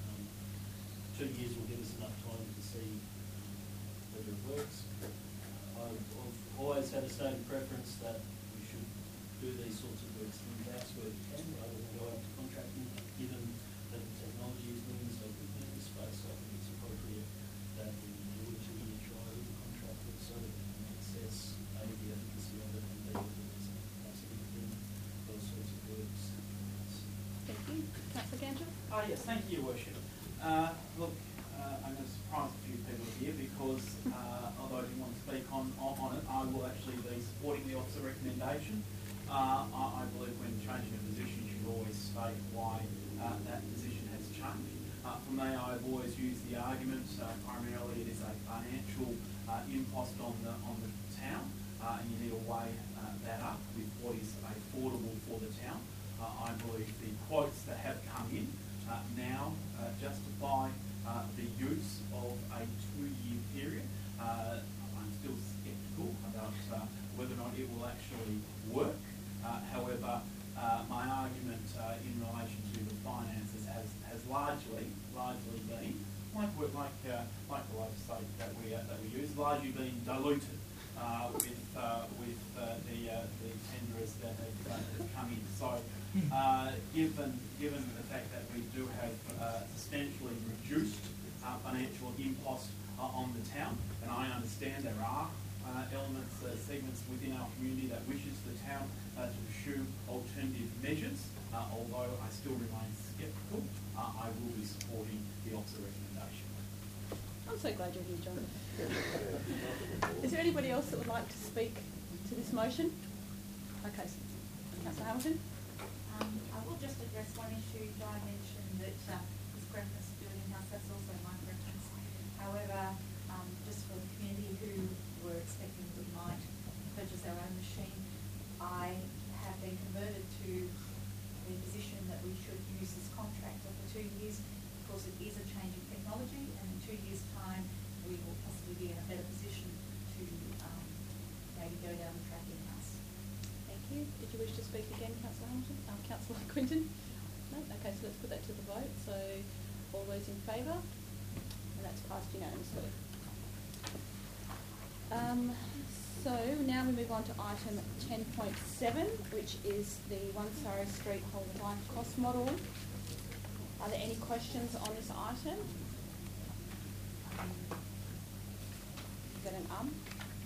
2 years will give us enough time to see whether it works. I've always had a stated preference that we should do these sorts of works in-house where we can, rather than go out to contracting, given that the technology is moving so quickly in this space. I think it's appropriate that we do a 2-year trial with the contractor so that we can assess A, the efficacy of it, and B, whether there's any capacity within those sorts of works. Thank you. Councillor Gandra. Yes, thank you, Your Worship. Look, I'm going to surprise a few people here because although I didn't want to speak on it, I will actually be supporting the officer recommendation. I believe when changing a position, you should always state why that position has changed. For me, I've always used the argument, primarily it is a financial impost on the town, and you need to weigh that up with what is affordable for the town. I believe the quotes that have come in now justify the use of a 2-year period. I'm still sceptical about whether or not it will actually work. However, my argument in relation to the finances has largely been like the glyphosate that we use, largely been diluted with the tenderers that have come in. So, given the fact that we do have substantially reduced financial impost on the town, and I understand there are elements, segments within our community that wishes the town to pursue alternative measures, although I still remain sceptical, I will be supporting the officer recommendation. I'm so glad you're here, John. Is there anybody else that would like to speak to this motion? Okay, Councillor Hamilton. I will just address one issue. Di mentioned that his preference to do it in-house. That's also my preference. However, just for the community who were expecting that we might purchase our own machine, I have been converted to the position that we should use this contractor for 2 years because it is a changing technology, and in 2 years' time we will possibly be in a better position to maybe go down the track in-house. Thank you. Did you wish to speak again, Councillor Hamilton? Councillor Quinton? No? Okay, so let's put that to the vote. So all those in favour? And that's passed unanimously. So now we move on to item 10.7, which is the One Surrey Street whole of life cost model. Are there any questions on this item? Is that an Okay.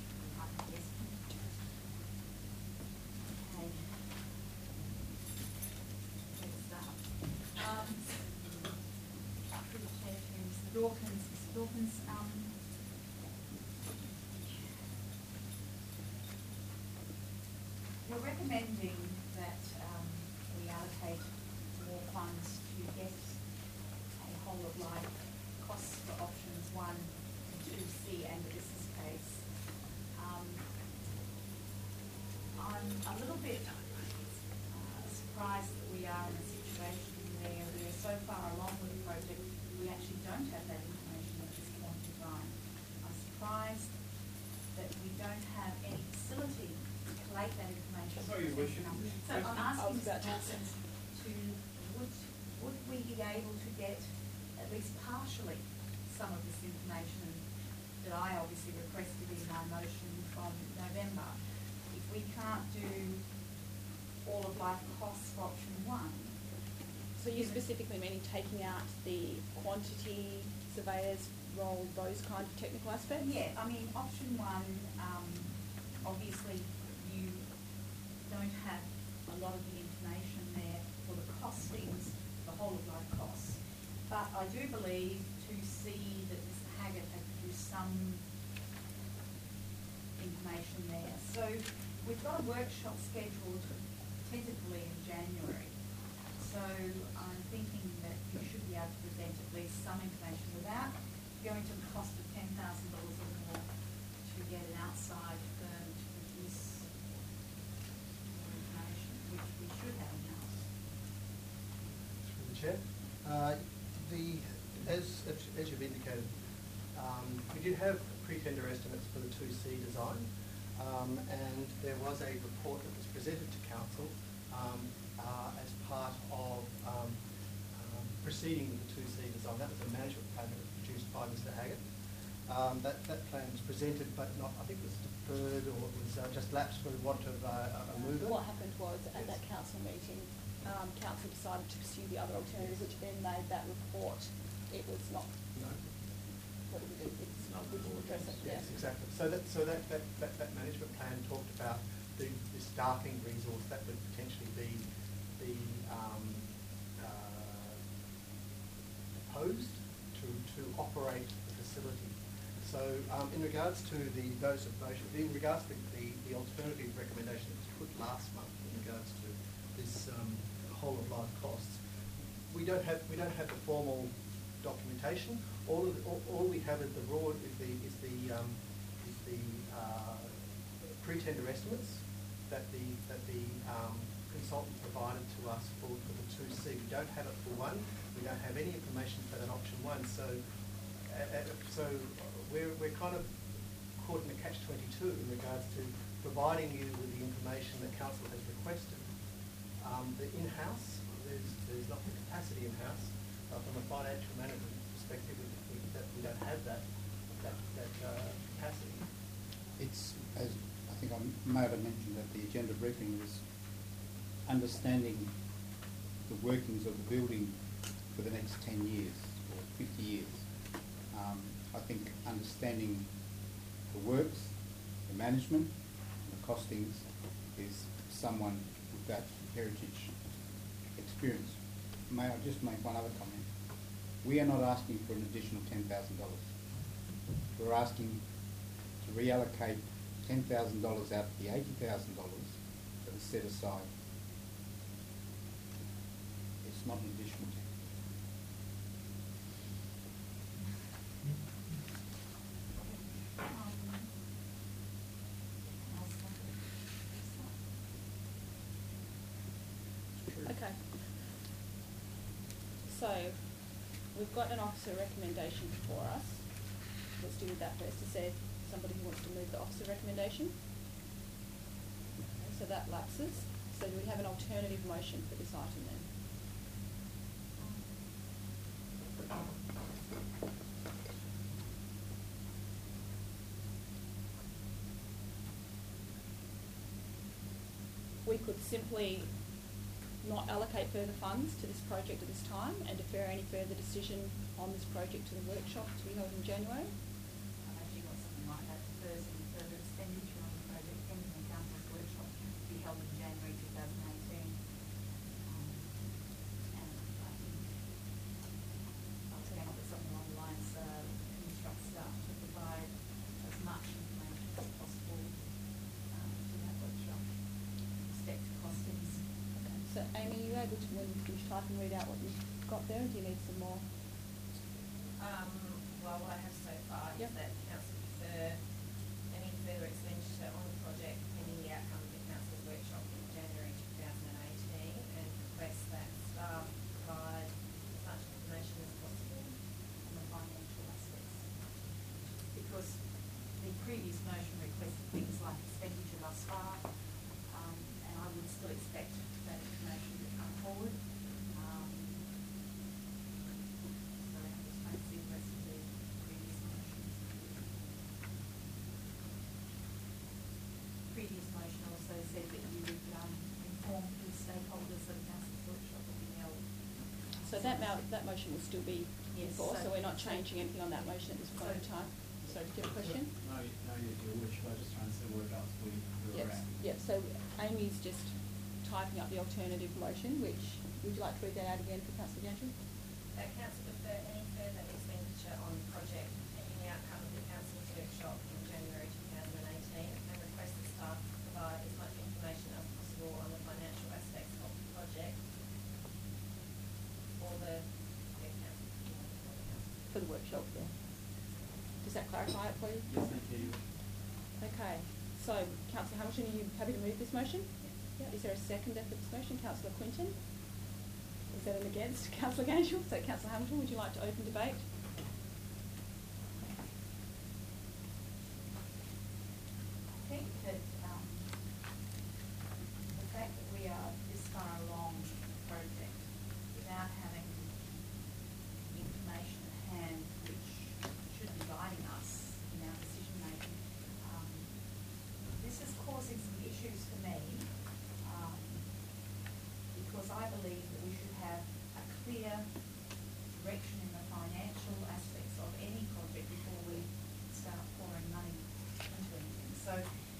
Let's start. Through the chair to Mr. Dawkins. Mr. Dawkins, we're recommending that we allocate more funds to get a whole of life costs for options 1 and 2C and the business case. I'm a little bit surprised that we are in a situation where we are so far along with the project, we actually don't have that information at this point in time. I'm surprised that we don't have any facility to collate that information. Sorry, Your Worship. So I'm asking Mr. Dawkins to, would we be able to get at least partially some of this information that I obviously requested in my motion from November? If we can't do all of life costs for option 1. So you're specifically meaning taking out the quantity, surveyors role, those kind of technical aspects? Yeah, I mean, option 1, obviously you don't have a lot of the information there for the costings, the whole of life costs. But I do believe to see that Mr. Haggett had produced some information there. So we've got a workshop scheduled tentatively in January. So I'm thinking that you should be able to present at least some information without going to the cost of $10,000 or more to get an outside firm to produce more information, which we should have in-house. Through the Chair. As you've indicated, we did have pre-tender estimates for the 2C design, and there was a report that was presented to Council as part of proceeding with the 2C design. That was a management plan that was produced by Mr. Haggett. That plan was presented, but not, I think it was deferred or it was just lapsed for want of a mover. What happened was at that council meeting, council decided to pursue the other alternative, which then made that report. It was not. No. What did we do? It's not. We didn't address it. Yes, exactly. So that management plan talked about the staffing resource that would potentially be proposed to operate the facility. So in regards to the notice of motion, in regards to the alternative recommendation that was put last month in regards to this whole of life costs, we don't have the formal documentation. All we have is the raw is the pre-tender estimates that the consultant provided to us for the 2C. We don't have it for 1. We don't have any information for that option 1. So we're kind of caught in a catch-22 in regards to providing you with the information that council has requested. The in-house, there's not the capacity in-house from a financial management perspective. We don't have that capacity. It's, as I think I may have mentioned at the agenda briefing, was understanding the workings of the building for the next 10 years or 50 years. I think understanding the works, the management, and the costings is someone with that heritage experience. May I just make one other comment? We are not asking for an additional $10,000. We're asking to reallocate $10,000 out of the $80,000 that is set aside. It's not an additional 10. Okay. So we've got an officer recommendation before us. Let's do with that first. Is there somebody who wants to move the officer recommendation? Okay, so that lapses. So do we have an alternative motion for this item then? we could simply not allocate further funds to this project at this time and defer any further decision on this project to the workshop to be held in January. I've actually got something like that, defer some further expenditure on the project pending the council's workshop to be held in January 2018. And I think I was going to put something along the lines, instruct staff to provide as much information as possible to that workshop, respect to costings. Okay. So Amy, are you able to, when you finish typing, read out what you've got there, or do you need some more? Well, what I have so far is that council defer any further expenditure on the project pending the outcome of the council's workshop in January 2018 and request that staff provide as much information as possible on the financial aspects. Because the previous motion requested things like expenditure thus far, and I would still expect that information to come forward. So I'm just trying to see the rest of the previous motions. Previous motion also said that you would inform the stakeholders that the council's workshop will be held. So that motion will still be in force, so we're not changing anything on that motion at this point in time. So, do you have a question? No, your worship, I was just trying to see where else we were Yes. at. Yeah, so Amy's just typing up the alternative motion, which, would you like to read that out again for Councillor Gantry? That council defer any further expenditure on the project pending the outcome of the council's workshop in January 2018 and request that staff provide as much information as possible on the financial aspects of the project for the council. For the workshop, yeah. Does that clarify it for you? Yes, thank you. Okay, so Councillor Hamilton, are you happy to move this motion? Yeah. Is there a seconder for this motion? Councillor Quinton? Is that an against? Councillor Ganshaw? So Councillor Hamilton, would you like to open debate? I think that the fact that we are this far along the project without having information at hand which should be guiding us in our decision making, this is causing some issues for me because I believe that we should have a clear direction in the financial aspects of any project before we start pouring money into anything. So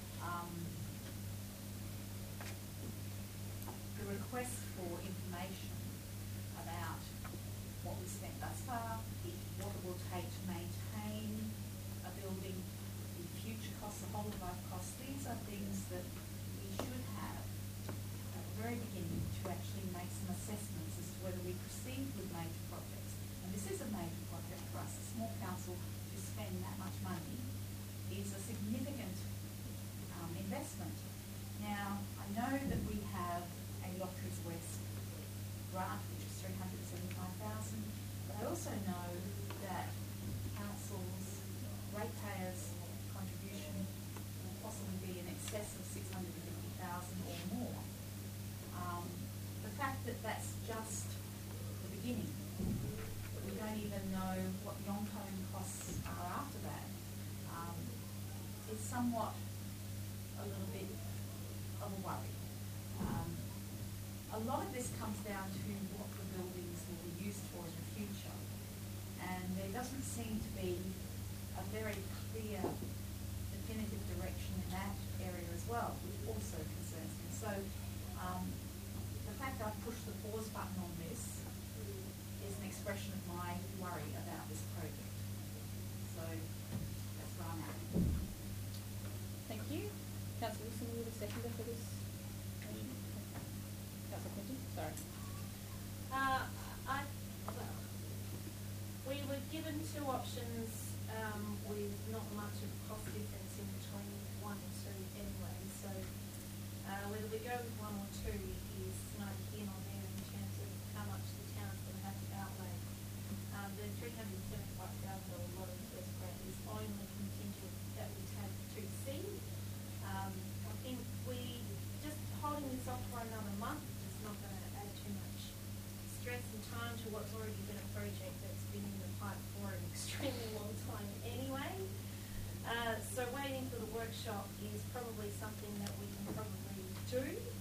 the request for information about what we spent thus far, what it will take to maintain a building, the future costs, the whole of life costs, these are things that we should have at the very beginning to actually make some assessments as to whether we proceed with major projects. And this is a major project for us. A small council to spend that much money is a significant investment. Now, I know that we have a Lotteries West grant, which is $375,000, but I also know that council's ratepayers' contribution will possibly be in excess of $650,000 or more. The fact that that's just the beginning, that we don't even know what the ongoing costs are after that, is somewhat a little bit of a worry. A lot of this comes down to what the buildings will be used for in the future, and there doesn't seem to be a very clear, definitive direction in that area as well, which also concerns me. So the fact that I've pushed the pause button on this is an expression of my worry about this project. So that's where I'm at. Thank you. Councillor Wilson, will you be the seconder for this? Councillor Quinton, sorry. We were given two options with not much of cost difference in between one and two anyway. So whether we go with one or two is neither here nor there in terms of how much the town's going to have to outlay. The $375,000 Lotteries West grant is only contingent that we take 2C. I think we just holding this off for another month is not going to add too much stress and time to what's already been a project that's been in the pipe for an extremely long time anyway. So waiting for the workshop is probably something that we can probably do.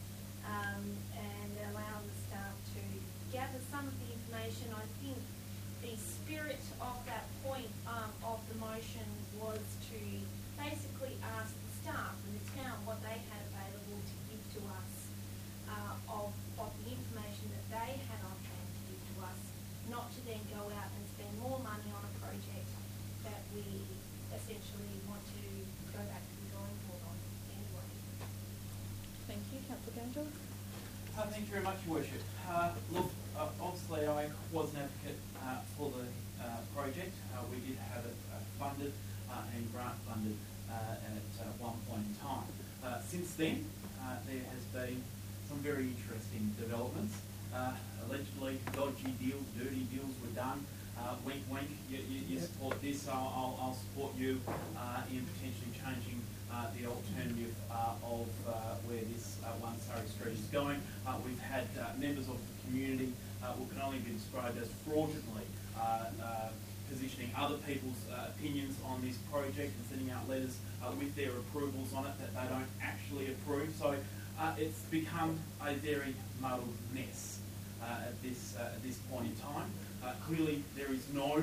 and allow the staff to gather some of the information. I think the spirit of that point of the motion was to basically ask the staff and the town what they had available to give to us of the information that they had on hand to give to us, not to then go out and spend more money on a project that we essentially want to go back to the drawing board on anyway. Thank you. Councillor Ganger. Thank you very much, Your Worship. Look, obviously I was an advocate for the project. We did have it funded and grant funded at one point in time. Since then, there has been some very interesting developments. Allegedly, dodgy deals, dirty deals were done. Wink, wink, you support this, I'll support you in potentially changing the alternative of where this One Surrey Street is going. We've had members of the community who can only be described as fraudulently positioning other people's opinions on this project and sending out letters with their approvals on it that they don't actually approve. So it's become a very muddled mess at this point in time. Clearly, there is no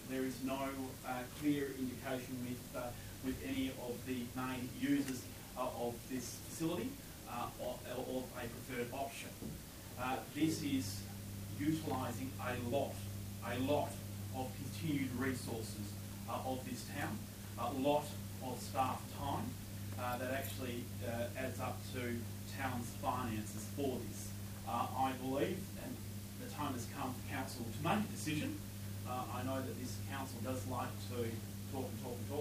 clear indication with any of the main users of this facility of a preferred option. This is utilising a lot of continued resources of this town, a lot of staff time that actually adds up to town's finances for this. I believe, and the time has come for council to make a decision. I know that this council does like to talk,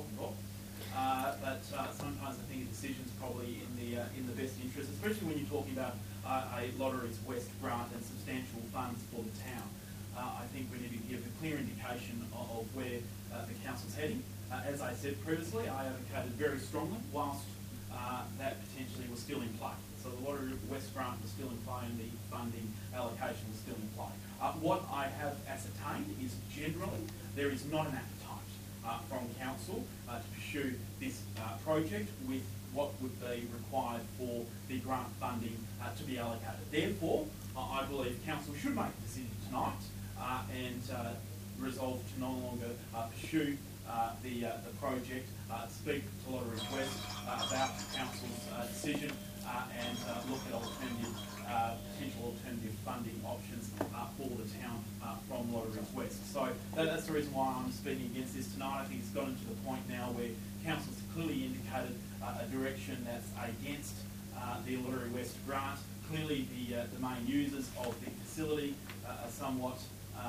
but sometimes I think a decision is probably in the best interest, especially when you're talking about a Lotteries West grant and substantial funds for the town. I think we need to give a clear indication of where the council's heading. As I said previously, I advocated very strongly whilst that potentially was still in play. So the Lotteries West grant was still in play and the funding allocation was still in play. What I have ascertained is generally there is not an appetite from council to pursue this project with what would be required for the grant funding to be allocated. Therefore, I believe council should make a decision tonight and resolve to no longer pursue the project, speak to Lotteries West about council's decision and look at potential alternative funding options for the town from Lotteries West. So that's the reason why I'm speaking against this tonight. I think it's gotten to the point now where council's clearly indicated a direction that's against the Lotteries West grant. Clearly the main users of the facility are somewhat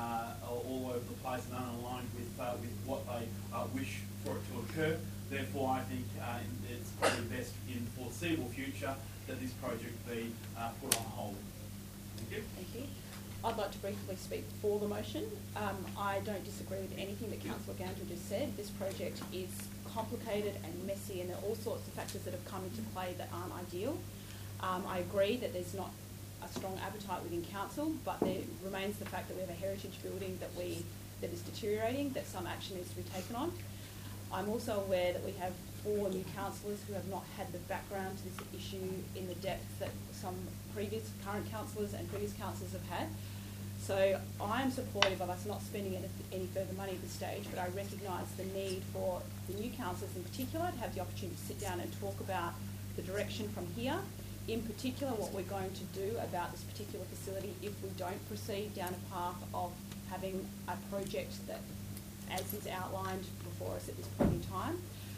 all over the place and unaligned with what they wish for it to occur. Therefore, I think it's probably best in the foreseeable future that this project be put on hold. Thank you. Thank you. I'd like to briefly speak for the motion. I don't disagree with anything that Councillor Gander just said. This project is complicated and messy, and there are all sorts of factors that have come into play that aren't ideal. I agree that there's not a strong appetite within council, but there remains the fact that we have a heritage building that is deteriorating, that some action needs to be taken on. I'm also aware that we have 4 new councillors who have not had the background to this issue in the depth that some current councillors and previous councillors have had. So I am supportive of us not spending any further money at this stage, but I recognise the need for the new councillors in particular to have the opportunity to sit down and talk about the direction from here, in particular what we're going to do about this particular facility if we don't proceed down a path of having a project that, as is outlined before us at this point in time.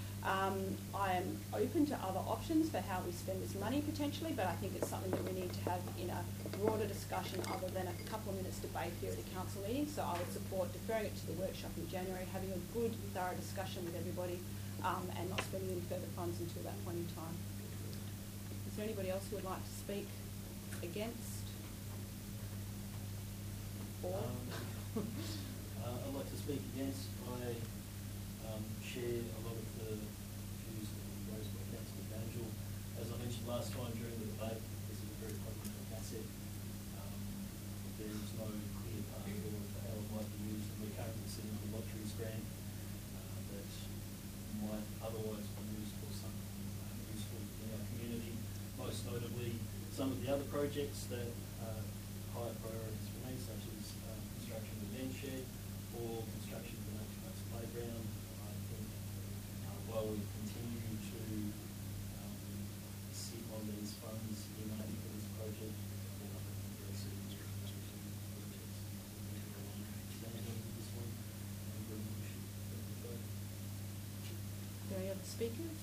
I am open to other options for how we spend this money potentially, but I think it's something that we need to have in a broader discussion other than a couple of minutes debate here at a council meeting. So I would support deferring it to the workshop in January, having a good, thorough discussion with everybody and not spending any further funds until that point in time. Is there anybody else who would like to speak against? Or? I'd like to speak against. I share a lot of the views that were raised by Councillor Ganger. As I mentioned last time during the debate, this is a very problematic asset. There is no clear path forward for how it might be used, and we're currently sitting on a lotteries grant that might otherwise be used for something useful in our community. Most notably, some of the other projects that are higher priorities for me, such as construction of the bench shed or construction of the Nature Bus playground. I think while we continue to sit on these funds united for this project, we'll have to progress it through specific projects. This one, and very much vote. Are there any other speakers?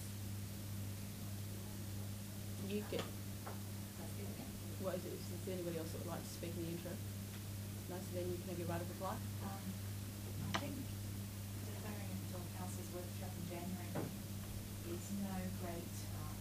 You get. What is it? Is there anybody else that would like to speak in the intro? No, so then you can have your right of reply. I think deferring until council's workshop in January is no great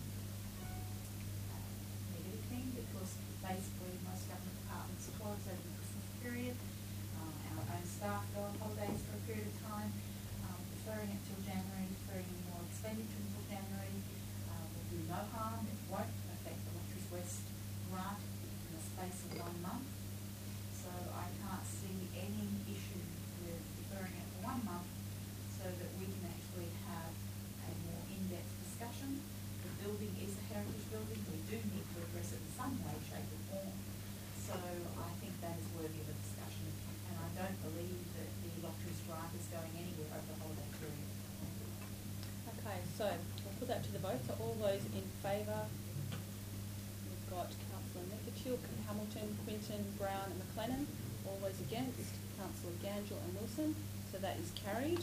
negative thing, because basically most government departments close over the Christmas period. Our own staff go on holidays for a period of time. Deferring it till January, deferring more expenditure until January will do no harm. It won't affect the Lotteries West grant in the space of 1 month. So I can't see any issue with deferring it for 1 month so that we can actually have a more in-depth discussion. The building is a heritage building. We do need to address it in some way, shape or form. So I think that is worthy of a discussion. And I don't believe that the Lotteries grant is going anywhere over the holiday period. Okay, so we'll put that to the vote. So all those in favour, we've got Councillor Nekachuk, Hamilton, Quinton, Brown and McLennan. All those against, Councillor Gangel and Wilson. So that is carried.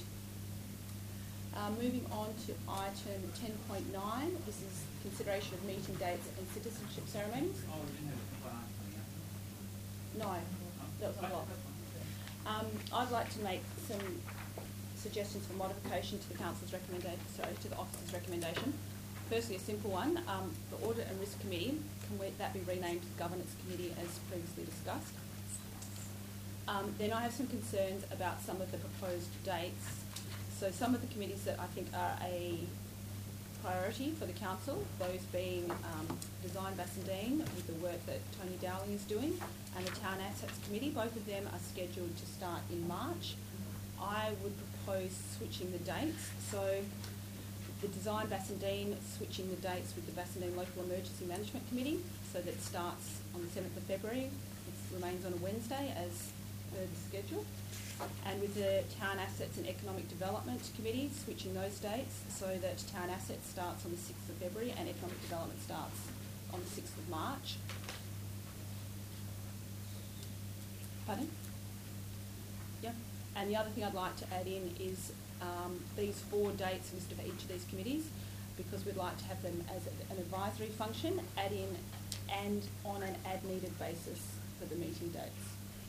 Moving on to item 10.9. This is consideration of meeting dates and citizenship ceremonies. Oh, we didn't have a grant coming up. No, that was on block. I'd like to make some suggestions for modification to the council's recommendation, to the officer's recommendation. Firstly, a simple one. The Audit and Risk Committee, that be renamed to the Governance Committee as previously discussed? Then I have some concerns about some of the proposed dates. So some of the committees that I think are a priority for the council, those being Design Bassendean with the work that Tony Dowling is doing, and the Town Assets Committee. Both of them are scheduled to start in March. I would propose switching the dates. So the Design Bassendean, switching the dates with the Bassendean Local Emergency Management Committee, so that starts on the 7th of February. It remains on a Wednesday as per the schedule. And with the Town Assets and Economic Development Committee, switching those dates so that Town Assets starts on the 6th of February and Economic Development starts on the 6th of March. Pardon? Yeah. And the other thing I'd like to add in is these 4 dates listed for each of these committees, because we'd like to have them as an advisory function, add in and on an ad-needed basis for the meeting dates.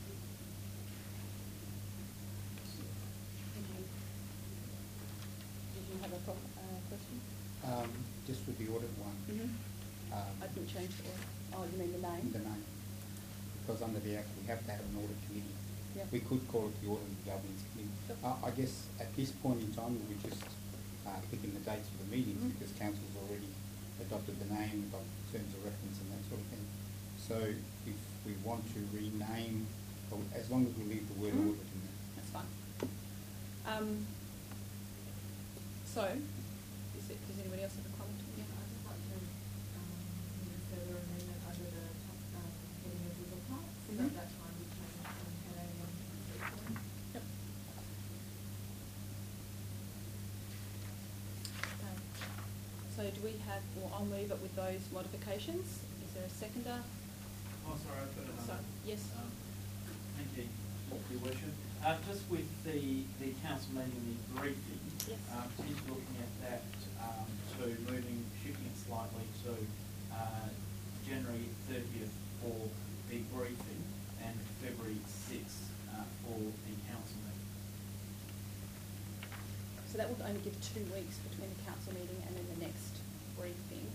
Did you have a question? Just with the audit one. I didn't change the order. Oh, you mean the name? The name. Because under the Act, we have to have an audit committee. Yep. We could call it the Audit and Governance Committee. Sure. I guess at this point in time, we'll be just picking the dates for the meetings because council's already adopted the name, got terms of reference and that sort of thing. So if we want to rename, as long as we leave the word audit in there. That's fine. Does anybody else have a comment? Yeah, I'd just like to move further amendment under the heading of legal parts. So at that time we changed from heading one to 3. Yep. Okay. So do we have, well, I'll move it with those modifications. Is there a seconder? Oh, sorry, I've got another. Sorry. Yes. Thank you, Your Worship. Just with the council meeting, the briefing, yes. Potentially looking at that to shifting it slightly to January 30th for the briefing and February 6th for the council meeting. So that would only give 2 weeks between the council meeting and then the next briefing.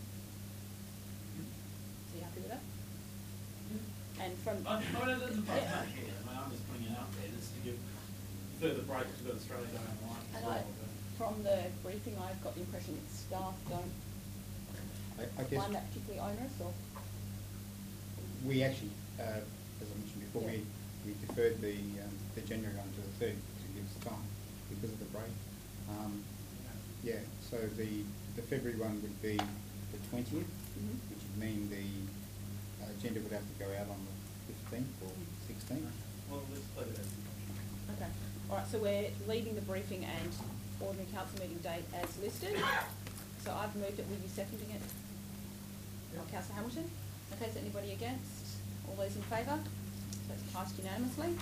So you happy with that? And from... I'm just putting it out there just to give further break to the Australia Day online as well. From the briefing, I've got the impression that staff don't I guess find that particularly onerous, or? we actually, as I mentioned before, we deferred the January one to the 3rd to give us time because of the break. Yeah, so the February one would be the 20th, which would mean the agenda would have to go out on the 15th or 16th. Well, let's put it as an option. Okay, all right, so we're leaving the briefing and ordinary council meeting date as listed. So I've moved it, will you seconding it? Councillor Hamilton? Okay, is anybody against? All those in favour? So it's passed unanimously.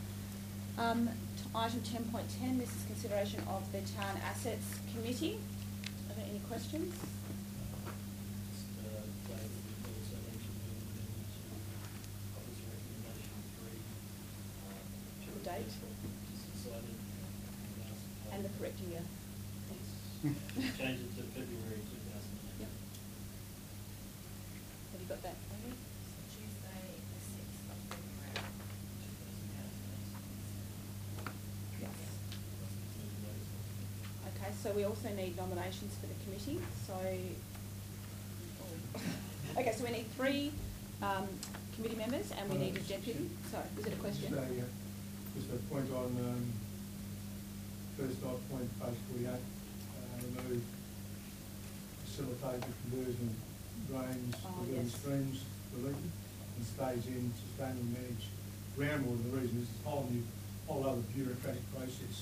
Item 10.10, this is consideration of the Town Assets Committee. Are there any questions? Just, David, we also need to move into office recommendation 3. The date? Just decided. And the correct year. Change it to February 2008. Yep. Have you got that, Amy? Tuesday, the 6th of February. Yes. Okay, so we also need nominations for the committee, so... Okay, so we need 3 committee members and we need a deputy. So, is it a question? Just a point on, first off, point page 48, remove facilitate the conversion of drains, diversion yes. streams, deleted, and stays in sustainably managed groundwater. The reason is a whole other bureaucratic process.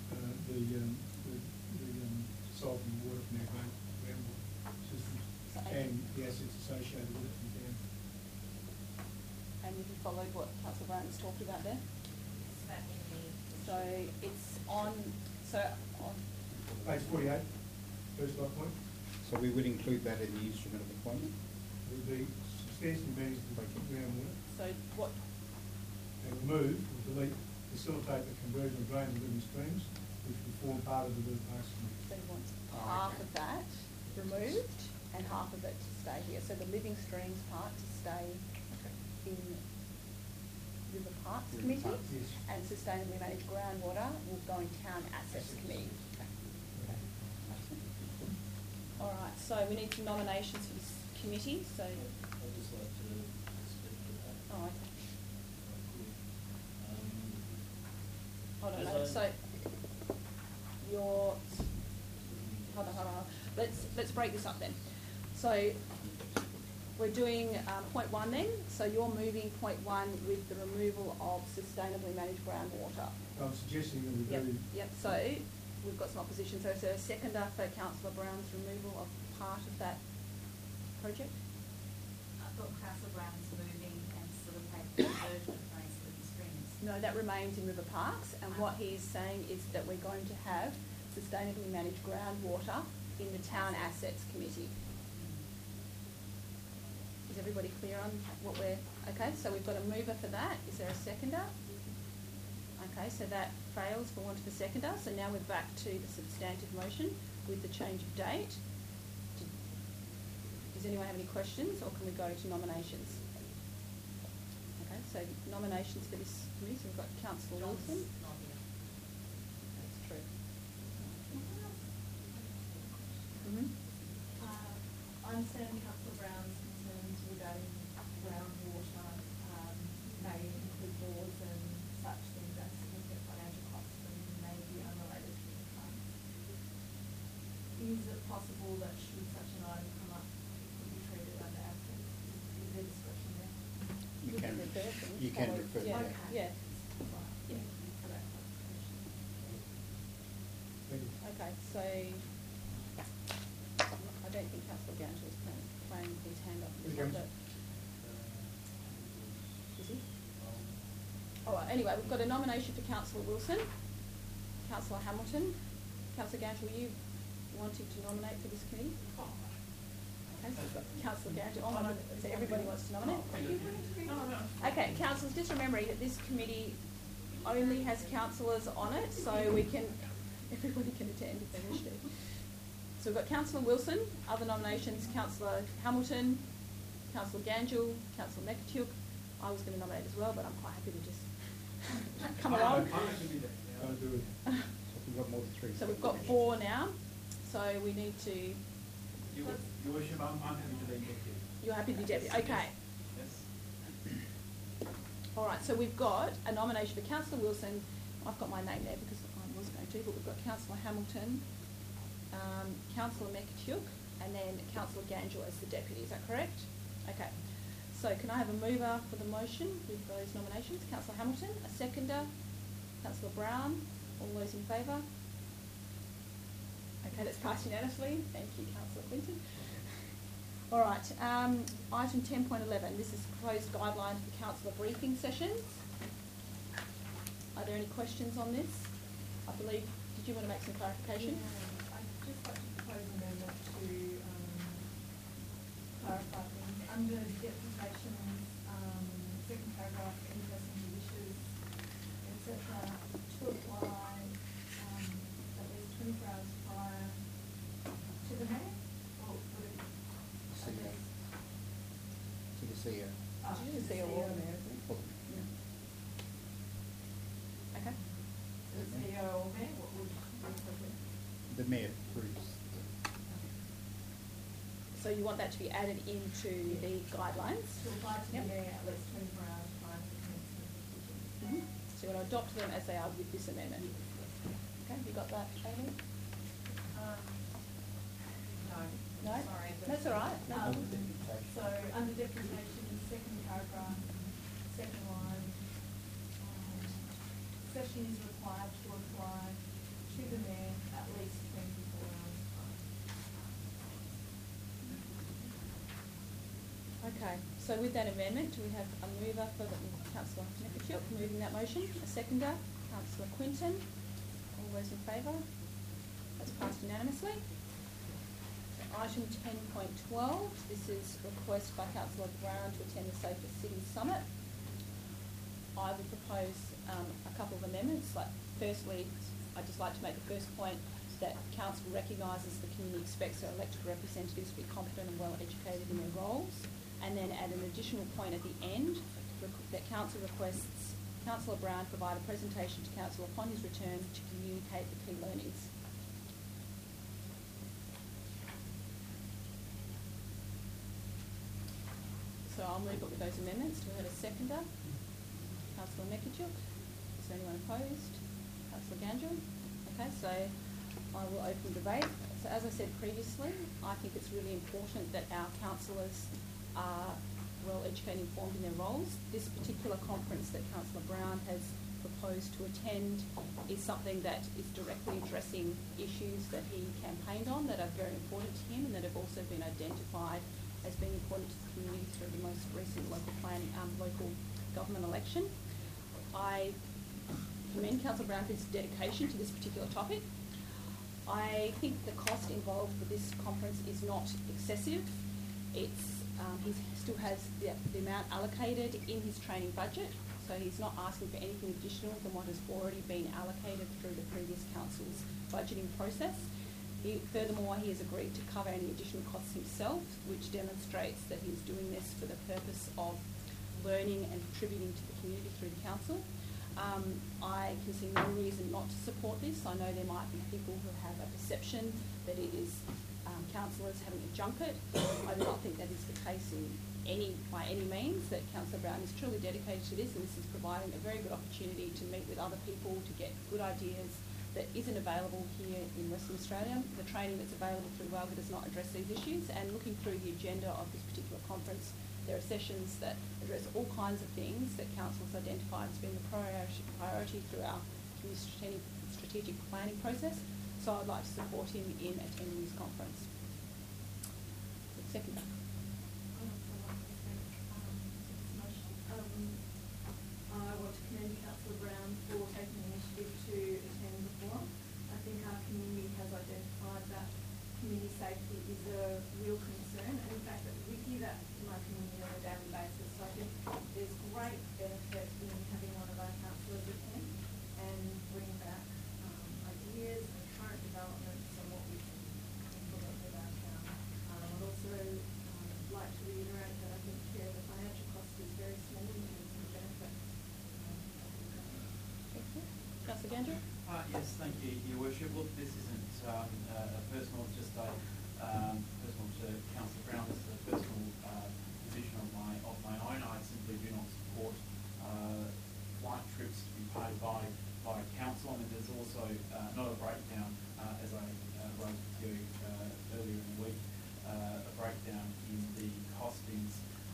Solving water from our groundwater systems and the assets associated with it from down. And have you followed what Councillor Brown has talked about there? Is that in the... So it's on Page 48, first dot point. So we would include that in the instrument of appointment? It would be substantially managed the groundwater. So what? And remove or delete, facilitate the conversion of drains and living streams, which will form part of the River Parks Committee. So he wants half of that removed and half of it to stay here. So the living streams part to stay in River Parks Committee, yes. and sustainably managed groundwater will go in Town Assets Committee. All right, so we need some nominations for this committee, so... I'd just like to speak to that. Oh, okay. If I could. Hold on a As minute, I- so you're... Hold on. Let's break this up then. So we're doing point 1 then, so you're moving point 1 with the removal of sustainably managed groundwater. I'm suggesting that we do. Yep, so we've got some opposition. So is there a seconder for Councillor Brown's removal of part of that project? I thought Councillor Brown's moving and facilitate the conversion of drains to living streams. No, that remains in River Parks, and what he's saying is that we're going to have sustainably managed groundwater in the Town Assets Committee. Is everybody clear on what we're... Okay, so we've got a mover for that. Is there a seconder? Okay, so that fails for want of a seconder. So now we're back to the substantive motion with the change of date. Does anyone have any questions, or can we go to nominations? Okay, so nominations for this committee. So we've got Councillor Wilson. Not here. That's true. I understand Councillor Brown's concerns regarding groundwater, may include boards and such things that significant financial costs and may be unrelated to the fund. Is it possible that should such an item come up, it could be treated under absence? Is there discretion there? You can refer Yeah. that. Yeah. Right. Yeah. Thank you for that clarification. Thank you. Okay, so I don't think Councillor Gantel is playing his hand up. Okay. Is he? All right, anyway, we've got a nomination for Councillor Wilson, Councillor Hamilton. Councillor Gantel, were you wanting to nominate for this committee? Okay, so we've got Councillor Gantel. Oh, no, so everybody wants to nominate? Okay, councillors, just remembering that this committee only has councillors on it, so everybody can attend if they wish to. So we've got Councillor Wilson, other nominations, Councillor Hamilton, Councillor Ganjul, Councillor McAtew. I was going to nominate as well, but I'm quite happy to just come along. Don't do it. We've got more than 3. So we've got 4 now, so we need to... Your Worship, I'm happy to be deputy. You're happy to be deputy? Okay. Yes. All right, so we've got a nomination for Councillor Wilson. I've got my name there because I was going to, but we've got Councillor Hamilton, Councillor McAtew, and then Councillor Ganjul as the deputy. Is that correct? Okay. So can I have a mover for the motion with those nominations? Councillor Hamilton, a seconder. Councillor Brown, all those in favour? Okay, that's passed unanimously. Thank you, Councillor Clinton. All right, item 10.11. This is proposed guidelines for councillor briefing sessions. Are there any questions on this? I believe, did you want to make some clarification? Yeah, I'd just like to propose an amendment to clarify things. Under deputations, second paragraph, any person who wishes, etc., to apply at least 24 hours prior to the mayor, or would it at least To the CEO. To the CEO or the mayor, isn't it? Okay. the CEO or mayor, what would be appropriate? The mayor approves. So you want that to be added into the guidelines? To apply to Yep. the mayor at least 24 hours prior to the commencement of the meeting. So you want to adopt them as they are with this amendment? Okay, have you got that, Amy? No. No? Sorry. That's all right. No problem. So under deputation, second paragraph, second line, session is required to apply to the mayor at least 24 hours prior. Okay, so with that amendment, do we have a mover for the Councillor Nekachuk moving that motion? A seconder, Councillor Quinton. All those in favour? That's passed unanimously. Item 10.12, this is request by Councillor Brown to attend the Safer City Summit. I would propose a couple of amendments. Like, firstly, I'd just like to make the first point that Council recognises the community expects their elected representatives to be competent and well educated in their roles, and then add an additional point at the end that Council requests Councillor Brown provide a presentation to Council upon his return to communicate the key learnings. So I'll move it with those amendments. Do we have a seconder? Councillor Nekachuk. Is there anyone opposed? Councillor Gandry? Okay, so I will open debate. So as I said previously, I think it's really important that our councillors are well educated and informed in their roles. This particular conference that Councillor Brown has proposed to attend is something that is directly addressing issues that he campaigned on that are very important to him and that have also been identified as being important to the community through the most recent local government election. I commend Councillor Brown for his dedication to this particular topic. I think the cost involved for this conference is not excessive. It's he still has the amount allocated in his training budget, so he's not asking for anything additional than what has already been allocated through the previous council's budgeting process. Furthermore, he has agreed to cover any additional costs himself, which demonstrates that he's doing this for the purpose of learning and contributing to the community through the council. I can see no reason not to support this. I know there might be people who have a perception that it is councillors having a junket. I do not think that is the case by any means, that Councillor Brown is truly dedicated to this, and this is providing a very good opportunity to meet with other people, to get good ideas that isn't available here in Western Australia. The training that's available through WALGA does not address these issues, and looking through the agenda of this particular conference, there are sessions that address all kinds of things that Council's identified as being a priority through our community strategic planning process. So I'd like to support him in attending this conference. Second. I want to commend Councillor Brown for taking the initiative to attend the forum. I think our community has identified that community safety is a real concern, and in fact we hear that in our community on a daily basis. So I think there's great benefit in having one of our councillors attend and bring back ideas and current developments and what we can implement with our town. I'd also like to reiterate that I think the financial cost is very small and it's a benefit. Thank you. Councillor Gandry? Yes, thank you, Your Worship. Look, this isn't personal, it's just a personal to Councillor Brown. This is a personal position of my own. I simply do not support flight trips to be paid by council. I mean, there's also not a breakdown, as I wrote to you earlier in the week, a breakdown in the costings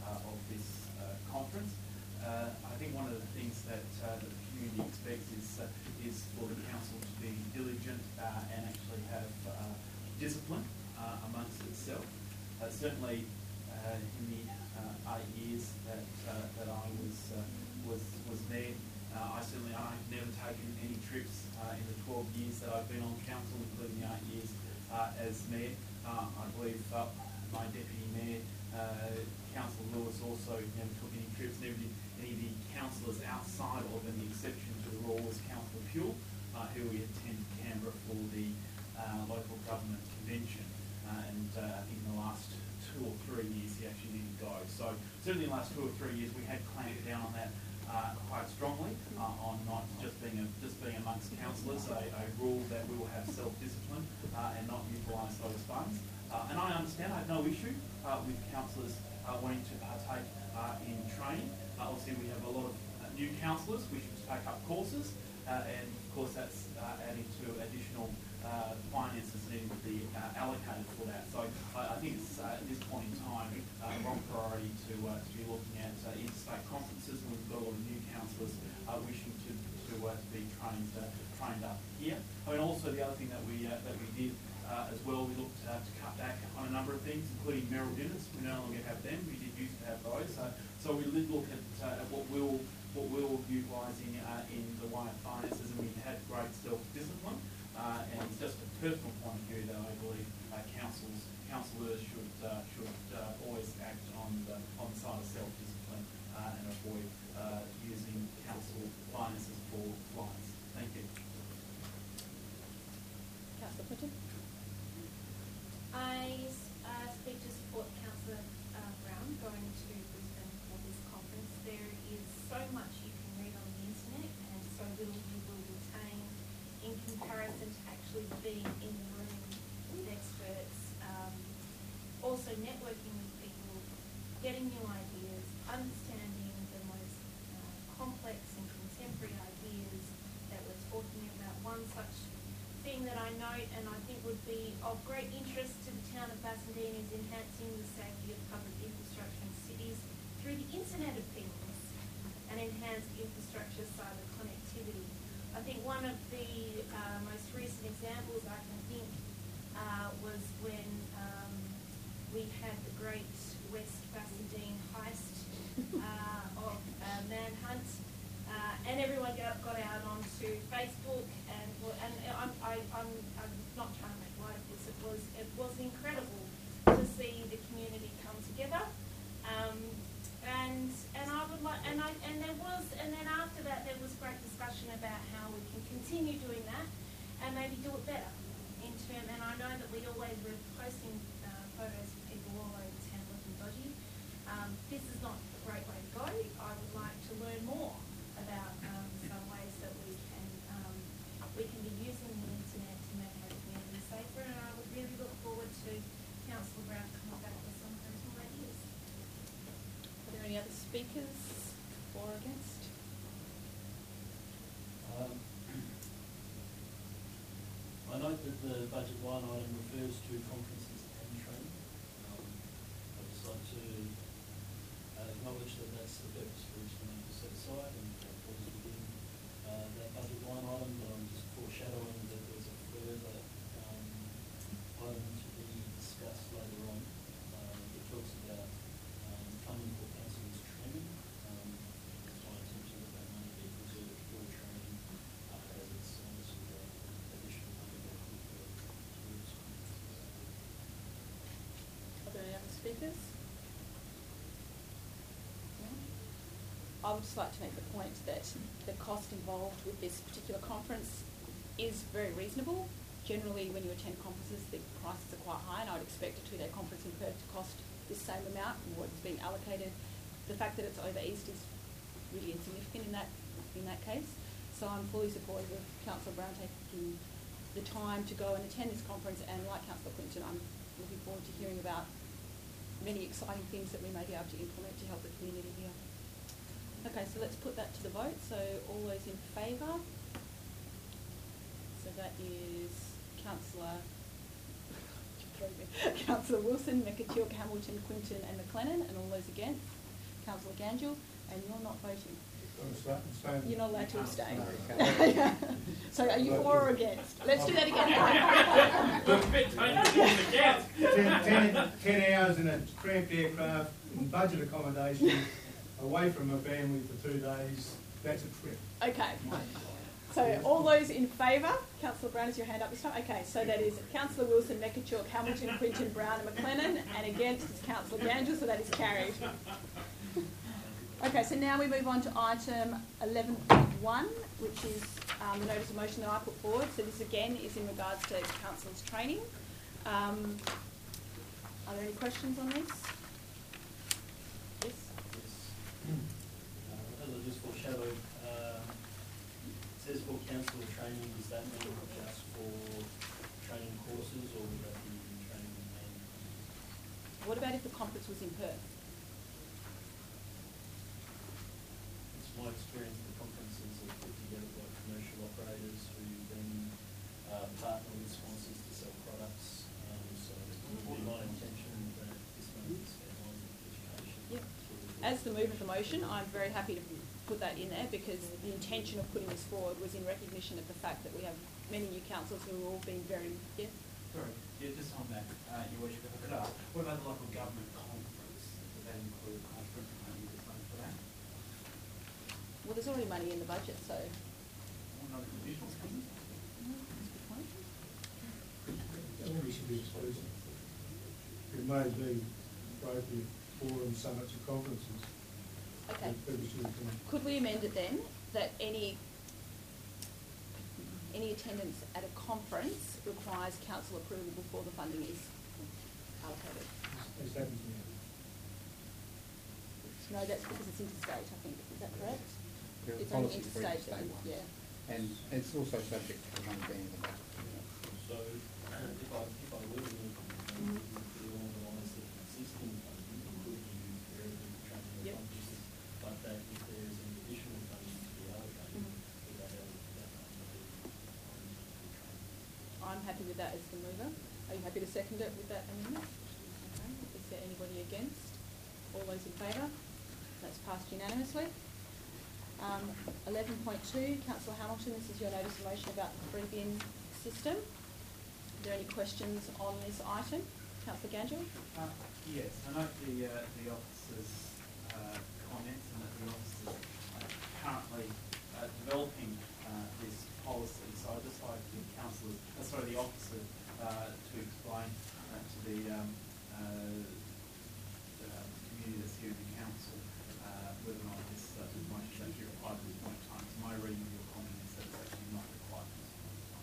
of this conference. I think one of the things that the community expects is for the council to be diligent and actually have discipline amongst itself. Certainly, in the 8 years that I was there, I've never taken any trips in the 12 years that I've been on council, including the 8 years as mayor. I believe my deputy mayor, Councillor Lewis, also never took any trips. Never did any of the councillors outside of, and the exception to the rule was Councillor Pule, who we attended Canberra for the local government convention. I think in the last 2 or 3 years he actually didn't go. So certainly in the last 2 or 3 years we had clamped down on that quite strongly, on not just being amongst councillors, a rule that we will have self-discipline and not utilise those funds. And I understand, I have no issue with councillors wanting to partake in training. Obviously we have a lot of new councillors wishing to take up courses, and of course that's adding to additional finances needing to be allocated for that. So I think it's at this point in time wrong priority to be looking at interstate conferences when we've got a lot of new councillors wishing to be trained up here. I mean, also the other thing that we did as well, we looked to cut back on a number of things, including meral dinners. We no longer have them. We did used to have those. So we did look at what we were utilising in the way of finances, and we had great self-discipline. And it's just a personal point of view that I believe councillors should always act on the side of self-discipline and avoid using council finances for flights. Thank you. Councillor Quinton. I speak to support Councillor Brown going to Brisbane for this conference. There is so much you can read on the internet and so little you will retain in comparison to actually being in the room with experts. Also networking with people, getting new ideas, understanding the most complex and contemporary ideas that we're talking about. One such thing that I note and I think would be of great interest to the town of Bassendean is enhancing the safety of public infrastructure in cities through the Internet of Things and enhanced infrastructure cyber connectivity. I think one of the most recent examples I can think was when we had the Great West Bassendean heist of Manhunt, and everyone got out onto Facebook, and I'm not trying to make light of this. It was incredible to see the community come together, and then after that there was great discussion about how we can continue doing that and maybe do it better in term. And I know that we always were posting photos of people all over town looking dodgy. This is not a great way to go. I would like to learn more about some ways that we can be using the internet to make our community safer, and I would really look forward to Councillor Brown coming back with some of those more ideas. Are there any other speakers for or against? I note that the budget line item refers to conferences and training. I'd just like to acknowledge that that's the purpose for which the money is set aside and that falls within that budget line item, but I'm just foreshadowing that there's a further item to be discussed later on that talks about funding for councillors' training. It's my intention that that money be reserved for training as it's obviously additional money that could go towards conferences. Are there any other speakers? No? I would just like to make the point that the cost involved with this particular conference is very reasonable. Generally, when you attend conferences, the prices are quite high, and I would expect a 2-day conference in Perth to cost this same amount and what's being allocated. The fact that it's over East is really insignificant in that case. So I'm fully supportive of Councillor Brown taking the time to go and attend this conference, and like Councillor Clinton, I'm looking forward to hearing about many exciting things that we may be able to implement to help the community here. Okay, so let's put that to the vote. So all those in favour? So that is Councillor Wilson, McAteer, Hamilton, Quinton and McLennan, and all those against? Councillor Ganjul, and you're not voting. Abstain. You're not allowed to abstain. Okay. So are you for or against? Let's do that again. 10 hours in a cramped aircraft, in budget accommodation, away from a family for 2 days, that's a trip. Okay. So all those in favour? Councillor Brown, is your hand up this time? Okay, so that is Councillor Wilson, Mekachuk, Hamilton, Quinton, Brown and McLennan, and against is Councillor Ganjul, so that is carried. Okay, so now we move on to item 11.1, which is the notice of motion that I put forward. So this again is in regards to councillors' training. Are there any questions on this? Yes? As I just foreshadowed, it says for council training, does that mean just for training courses or would that be training and? What about if the conference was in Perth? It's my experience the conferences are put together by commercial operators who then partner with sponsors to sell products. So it would be my intention that this money is spent on education. Yep. As the mover of the motion, I'm very happy to put that in there because the intention of putting this forward was in recognition of the fact that we have many new councillors who are all being very... Yeah? Sorry, just on that, Your Worship, if I could ask, what about the local government conference? Does that include conference money that's money for that? Well, there's already money in the budget, so... Or not additional spending? We should be exclusive. It may be appropriate forums, summits and conferences. Okay. People should attend. Could we amend it then that any attendance at a conference requires council approval before the funding is allocated? As happens now. No, that's because it's interstate, I think. Is that correct? There's It's only policy for interstate, interstate ones. yeah. And it's also subject to one being the budget. So if I were to move to organise the existing funding, could you vary the training of Yep. conferences, but that if there is an additional funding to be allocated, would that I'm happy with that as the mover. Are you happy to second it with that amendment? Okay. Is there anybody against? All those in favour? That's passed unanimously. 11.2, Councillor Hamilton, this is your notice of motion about the free bin system. Are there any questions on this item? Councillor Ganjul? Yes, I note the officer's comments and that the officer is currently developing this policy. So I'd just like the the officer to explain to the community that's here in the council whether or not this motion is actually required at this point in time. So my reading of your comment is that it's actually not required at this point in time.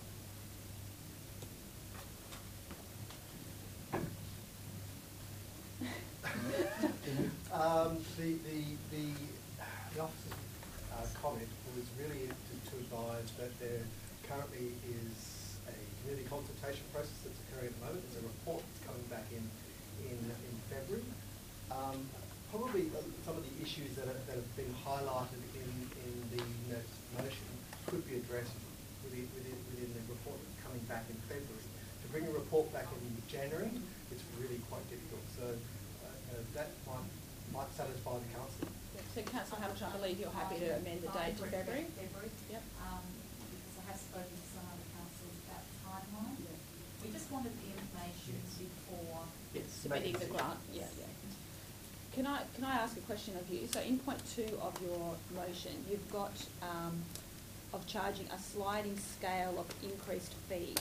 The officer's comment was really to advise that there currently is a community consultation process that's occurring at the moment. There's a report that's coming back in February. Probably some of the issues that have been highlighted in the notice of motion could be addressed within the report that's coming back in February. To bring a report back in January, it's really quite difficult. So that might satisfy the council. So Councillor Hamilton, I believe you're happy to amend the date to February? February. Yep. Because I have spoken to some other councils about the timeline. We just wanted the information before Submitting the grant, yeah. Can I ask a question of you? So in point 2 of your motion, you've got of charging a sliding scale of increased fees.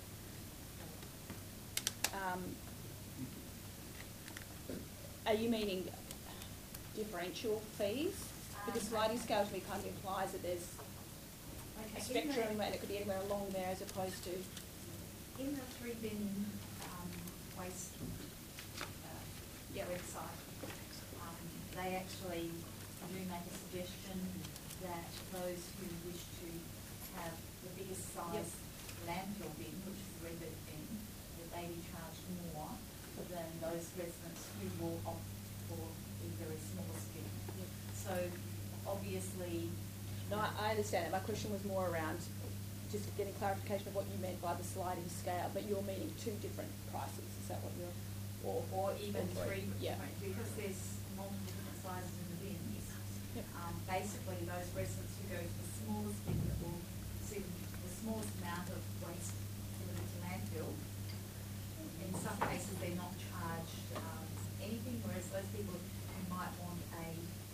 Are you meaning differential fees? Because sliding scale to me kind of implies that there's a spectrum and it could be anywhere along there as opposed to... In the 3bin waste website, they actually do make a suggestion that those who wish to have the biggest size landfill bin, which is the red bin, that they be charged more than those residents who will opt for the very smallest bin. So obviously... No, I understand it. My question was more around just getting clarification of what you meant by the sliding scale, but you're meaning 2 different prices. Is that what you're... Or even 3, yeah. because there's multiple different sizes in the Yep. Basically, those residents who go to the smallest bin that will see the smallest amount of waste delivered to landfill, in some cases they're not charged anything, whereas those people who might want a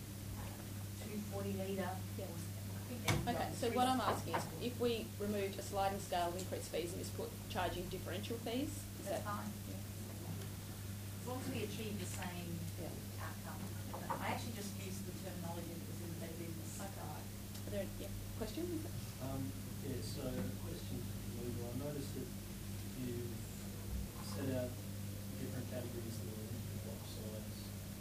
240 litre. Okay, so what I'm asking is, if we removed a sliding scale of increased fees and just put charging differential fees, is That's that fine. As long as we achieve the same outcome. I actually just used the terminology that was in the Better Business Guide. Are there questions? Yeah, so question for you, I noticed that you've set out different categories of the block size.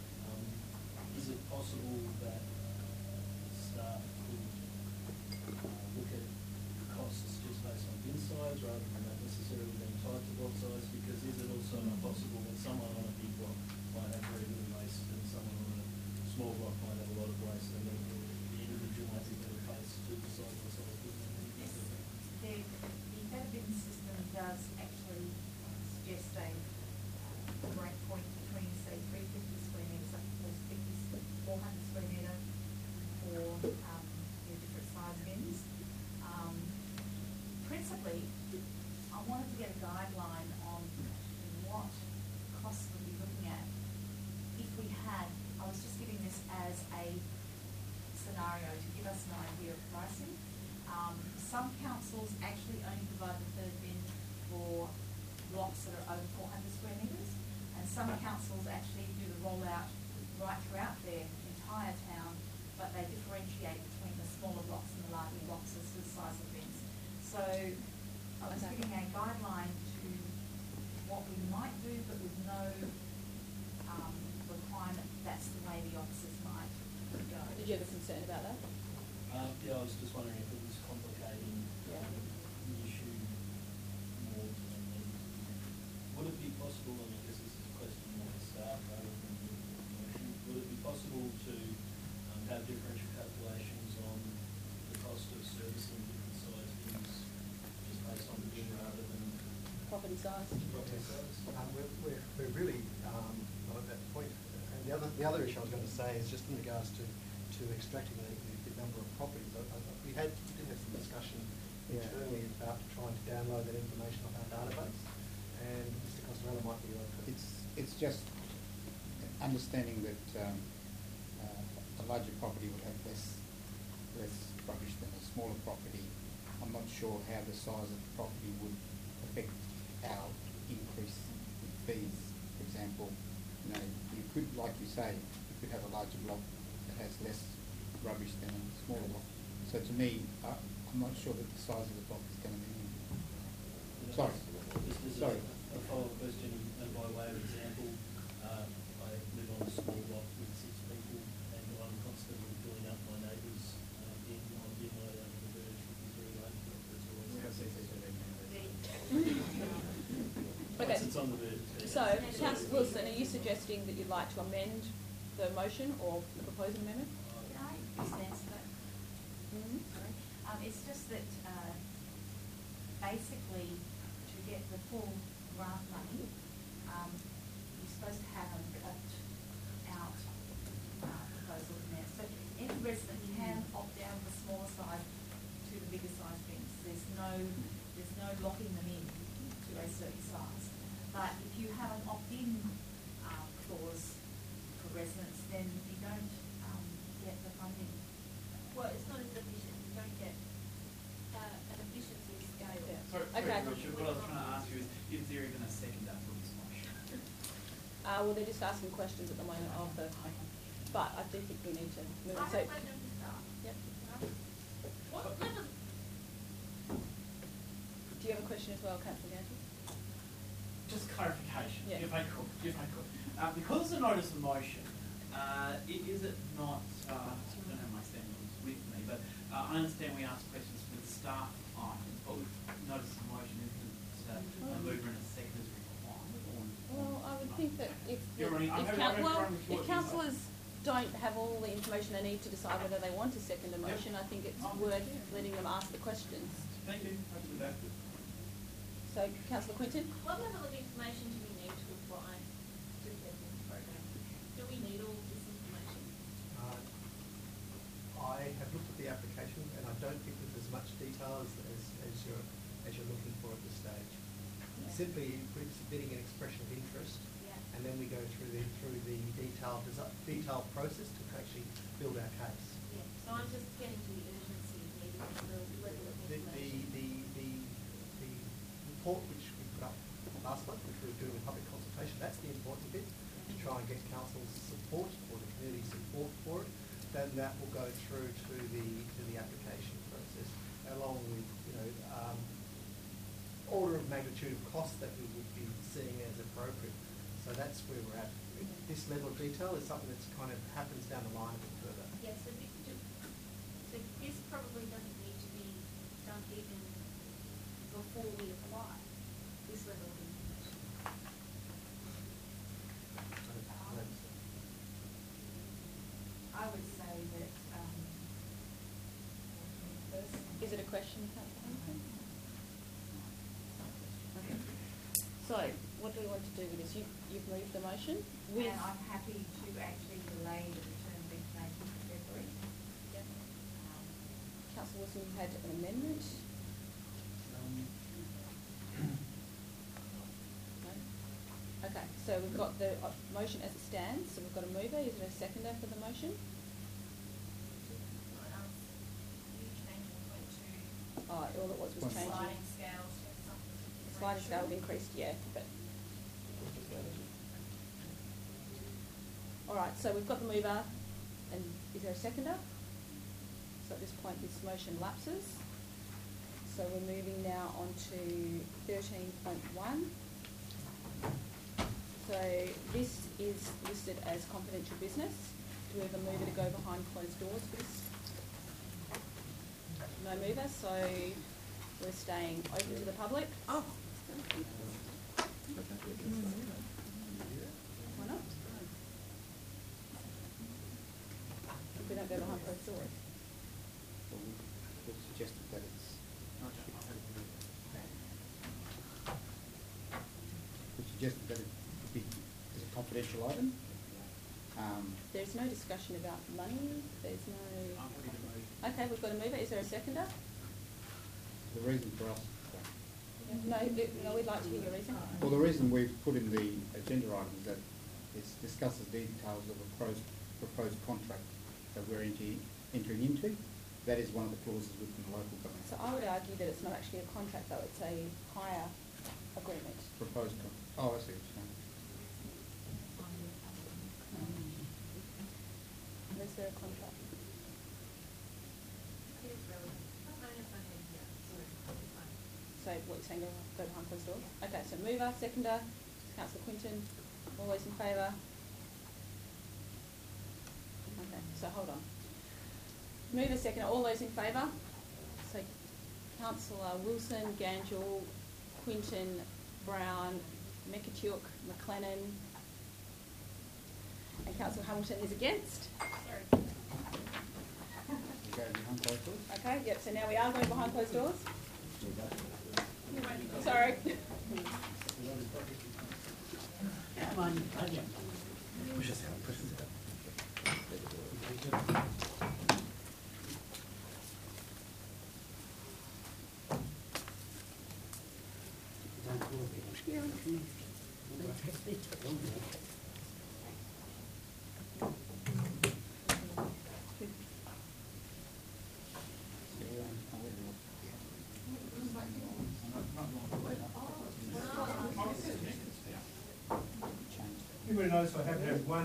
Is it possible that staff could look at costs just based on bin size rather than that necessarily being tied to block size? Because is it also not possible that someone on a big block might have very little waste and someone on a small block might have a lot of waste, and then the individual might be better placed to decide what size bin? The Better Business system does actually suggest a break point between, say, 350 square metres up to 400 square metre for your different size bins. Principally, I wanted to get a guideline on what costs we'd be looking at if we had, I was just giving this as a scenario to give us an idea of pricing. Some councils actually only provide the third bin for blocks that are over 400 square metres, and some councils actually do the rollout right throughout their entire town, but they differentiate between the smaller blocks and the larger blocks as to the size of bins. So I was giving a guideline to what we might do, but with no requirement that's the way the officers might go. Did you have a concern about that? Yeah, I was just wondering if it was complicating the issue more than it needed to be. Would it be possible, and I guess this is a question more for staff rather than the motion, would it be possible to have differential calculations on the cost of servicing different size bins just based on the bin rather than Property size? property size? We're really not at that point. And the other issue I was going to say is just in regards to extracting the number of properties. We did have some discussion internally about trying to download that information off our database, and Mr. Costarella might be able to. It's just understanding that a larger property would have less rubbish than a smaller property. I'm not sure how the size of the property would affect our increase in fees. For example, you could, like you say, you could have a larger block that has less rubbish than a smaller block. So to me, I'm not sure that the size of the block is going to be. Sorry. Just as a follow-up question, and by way of example, I live on a small block with 6 people, and I'm constantly filling up my neighbour's bin on bin load out of the verge, which is very late, but it's always. Okay. Once it's on the verge. So, Councillor Wilson, are you suggesting that you'd like to amend the motion or the proposed amendment? Can I just answer that? It's just that basically to get the full grant money, you're supposed to have an opt-out proposal in there. So any resident can opt out of the smaller size to the bigger size bins. There's no locking them in to a certain size. But if you have an opt-in clause for residents, then you don't get the funding. Well, it's not as efficient, you don't get an efficiency scale. Sorry, Okay. Richard, what I was trying to ask you is there even a second for this motion? Well, they're just asking questions at the moment of the, but I do think we need to move on. I So, have a question to start. Yep. What level, Do you have a question as well, Councillor Ganty? Just clarification, Yeah. if I could. Because it's a notice of motion, is it not, I don't have my standards with me, but I understand we ask questions for the staff items, but with notice of motion, isn't a mover and a second is required? Well, I would think that if If councillors don't have all the information they need to decide whether they want to second a motion, I think it's worth letting them ask the questions. Thank you. So, Councillor Quintin? what level of information do we need to apply to the program? Do we need all this information? much detail as you're looking for at this stage. Yeah. Simply submitting an expression of interest, Yeah. and then we go through the detailed process to actually build our case. Yeah, so I'm just getting to the urgency of needing the level of information. The report which we put up last month, which we were doing a public consultation, that's the important bit, to try and get council's support or the community support for it. Then that will go through to the application process, along with order of magnitude of cost that we would be seeing as appropriate. So that's where we're at. This level of detail is something that's kind of happens down the line a bit further. Yeah, so this probably doesn't need to be done even before we apply this level of information. I would say that, Is it a question, Councillor Hamilton? Okay. So, what do we want to do with this? You've moved the motion with... and I'm happy to actually delay the return of information to February. Yep. Councillor Wilson, you had an amendment? No? Okay, so we've got the motion as it stands, so we've got a mover. Is there a seconder for the motion? Oh, all it was changing. Sliding scales. Sliding scale increased, yeah, but... All right, so we've got the mover, and is there a seconder? So at this point, this motion lapses. So we're moving now on to 13.1. So this is listed as confidential business. Do we have a mover to go behind closed doors for this? No mover, so we're staying open to the public. Oh. Why not? If we don't go behind closed doors. We've suggested that it's... We suggested that it be as a confidential item. There's no discussion about money. There's no... Okay, we've got a mover. Is there a seconder? The reason for us... No, we'd like to hear your reason. Well, the reason we've put in the agenda item is that it discusses details of a proposed contract that we're entering into. That is one of the clauses within the local government. So I would argue that it's not actually a contract, though. It's a hire agreement. Proposed contract. Oh, I see what you're saying. Is there a contract? So what you're saying, go behind closed doors? Okay, so mover, seconder, Councillor Quinton, all those in favour? Okay, so hold on. Mover, seconder, all those in favour? So Councillor Wilson, Gangel, Quinton, Brown, Mekachuk, McLennan, and Councillor Hamilton is against. Okay, yep, so now we are going behind closed doors. Sorry. Come on, again. Push us out, push us out. Everybody knows I have to have one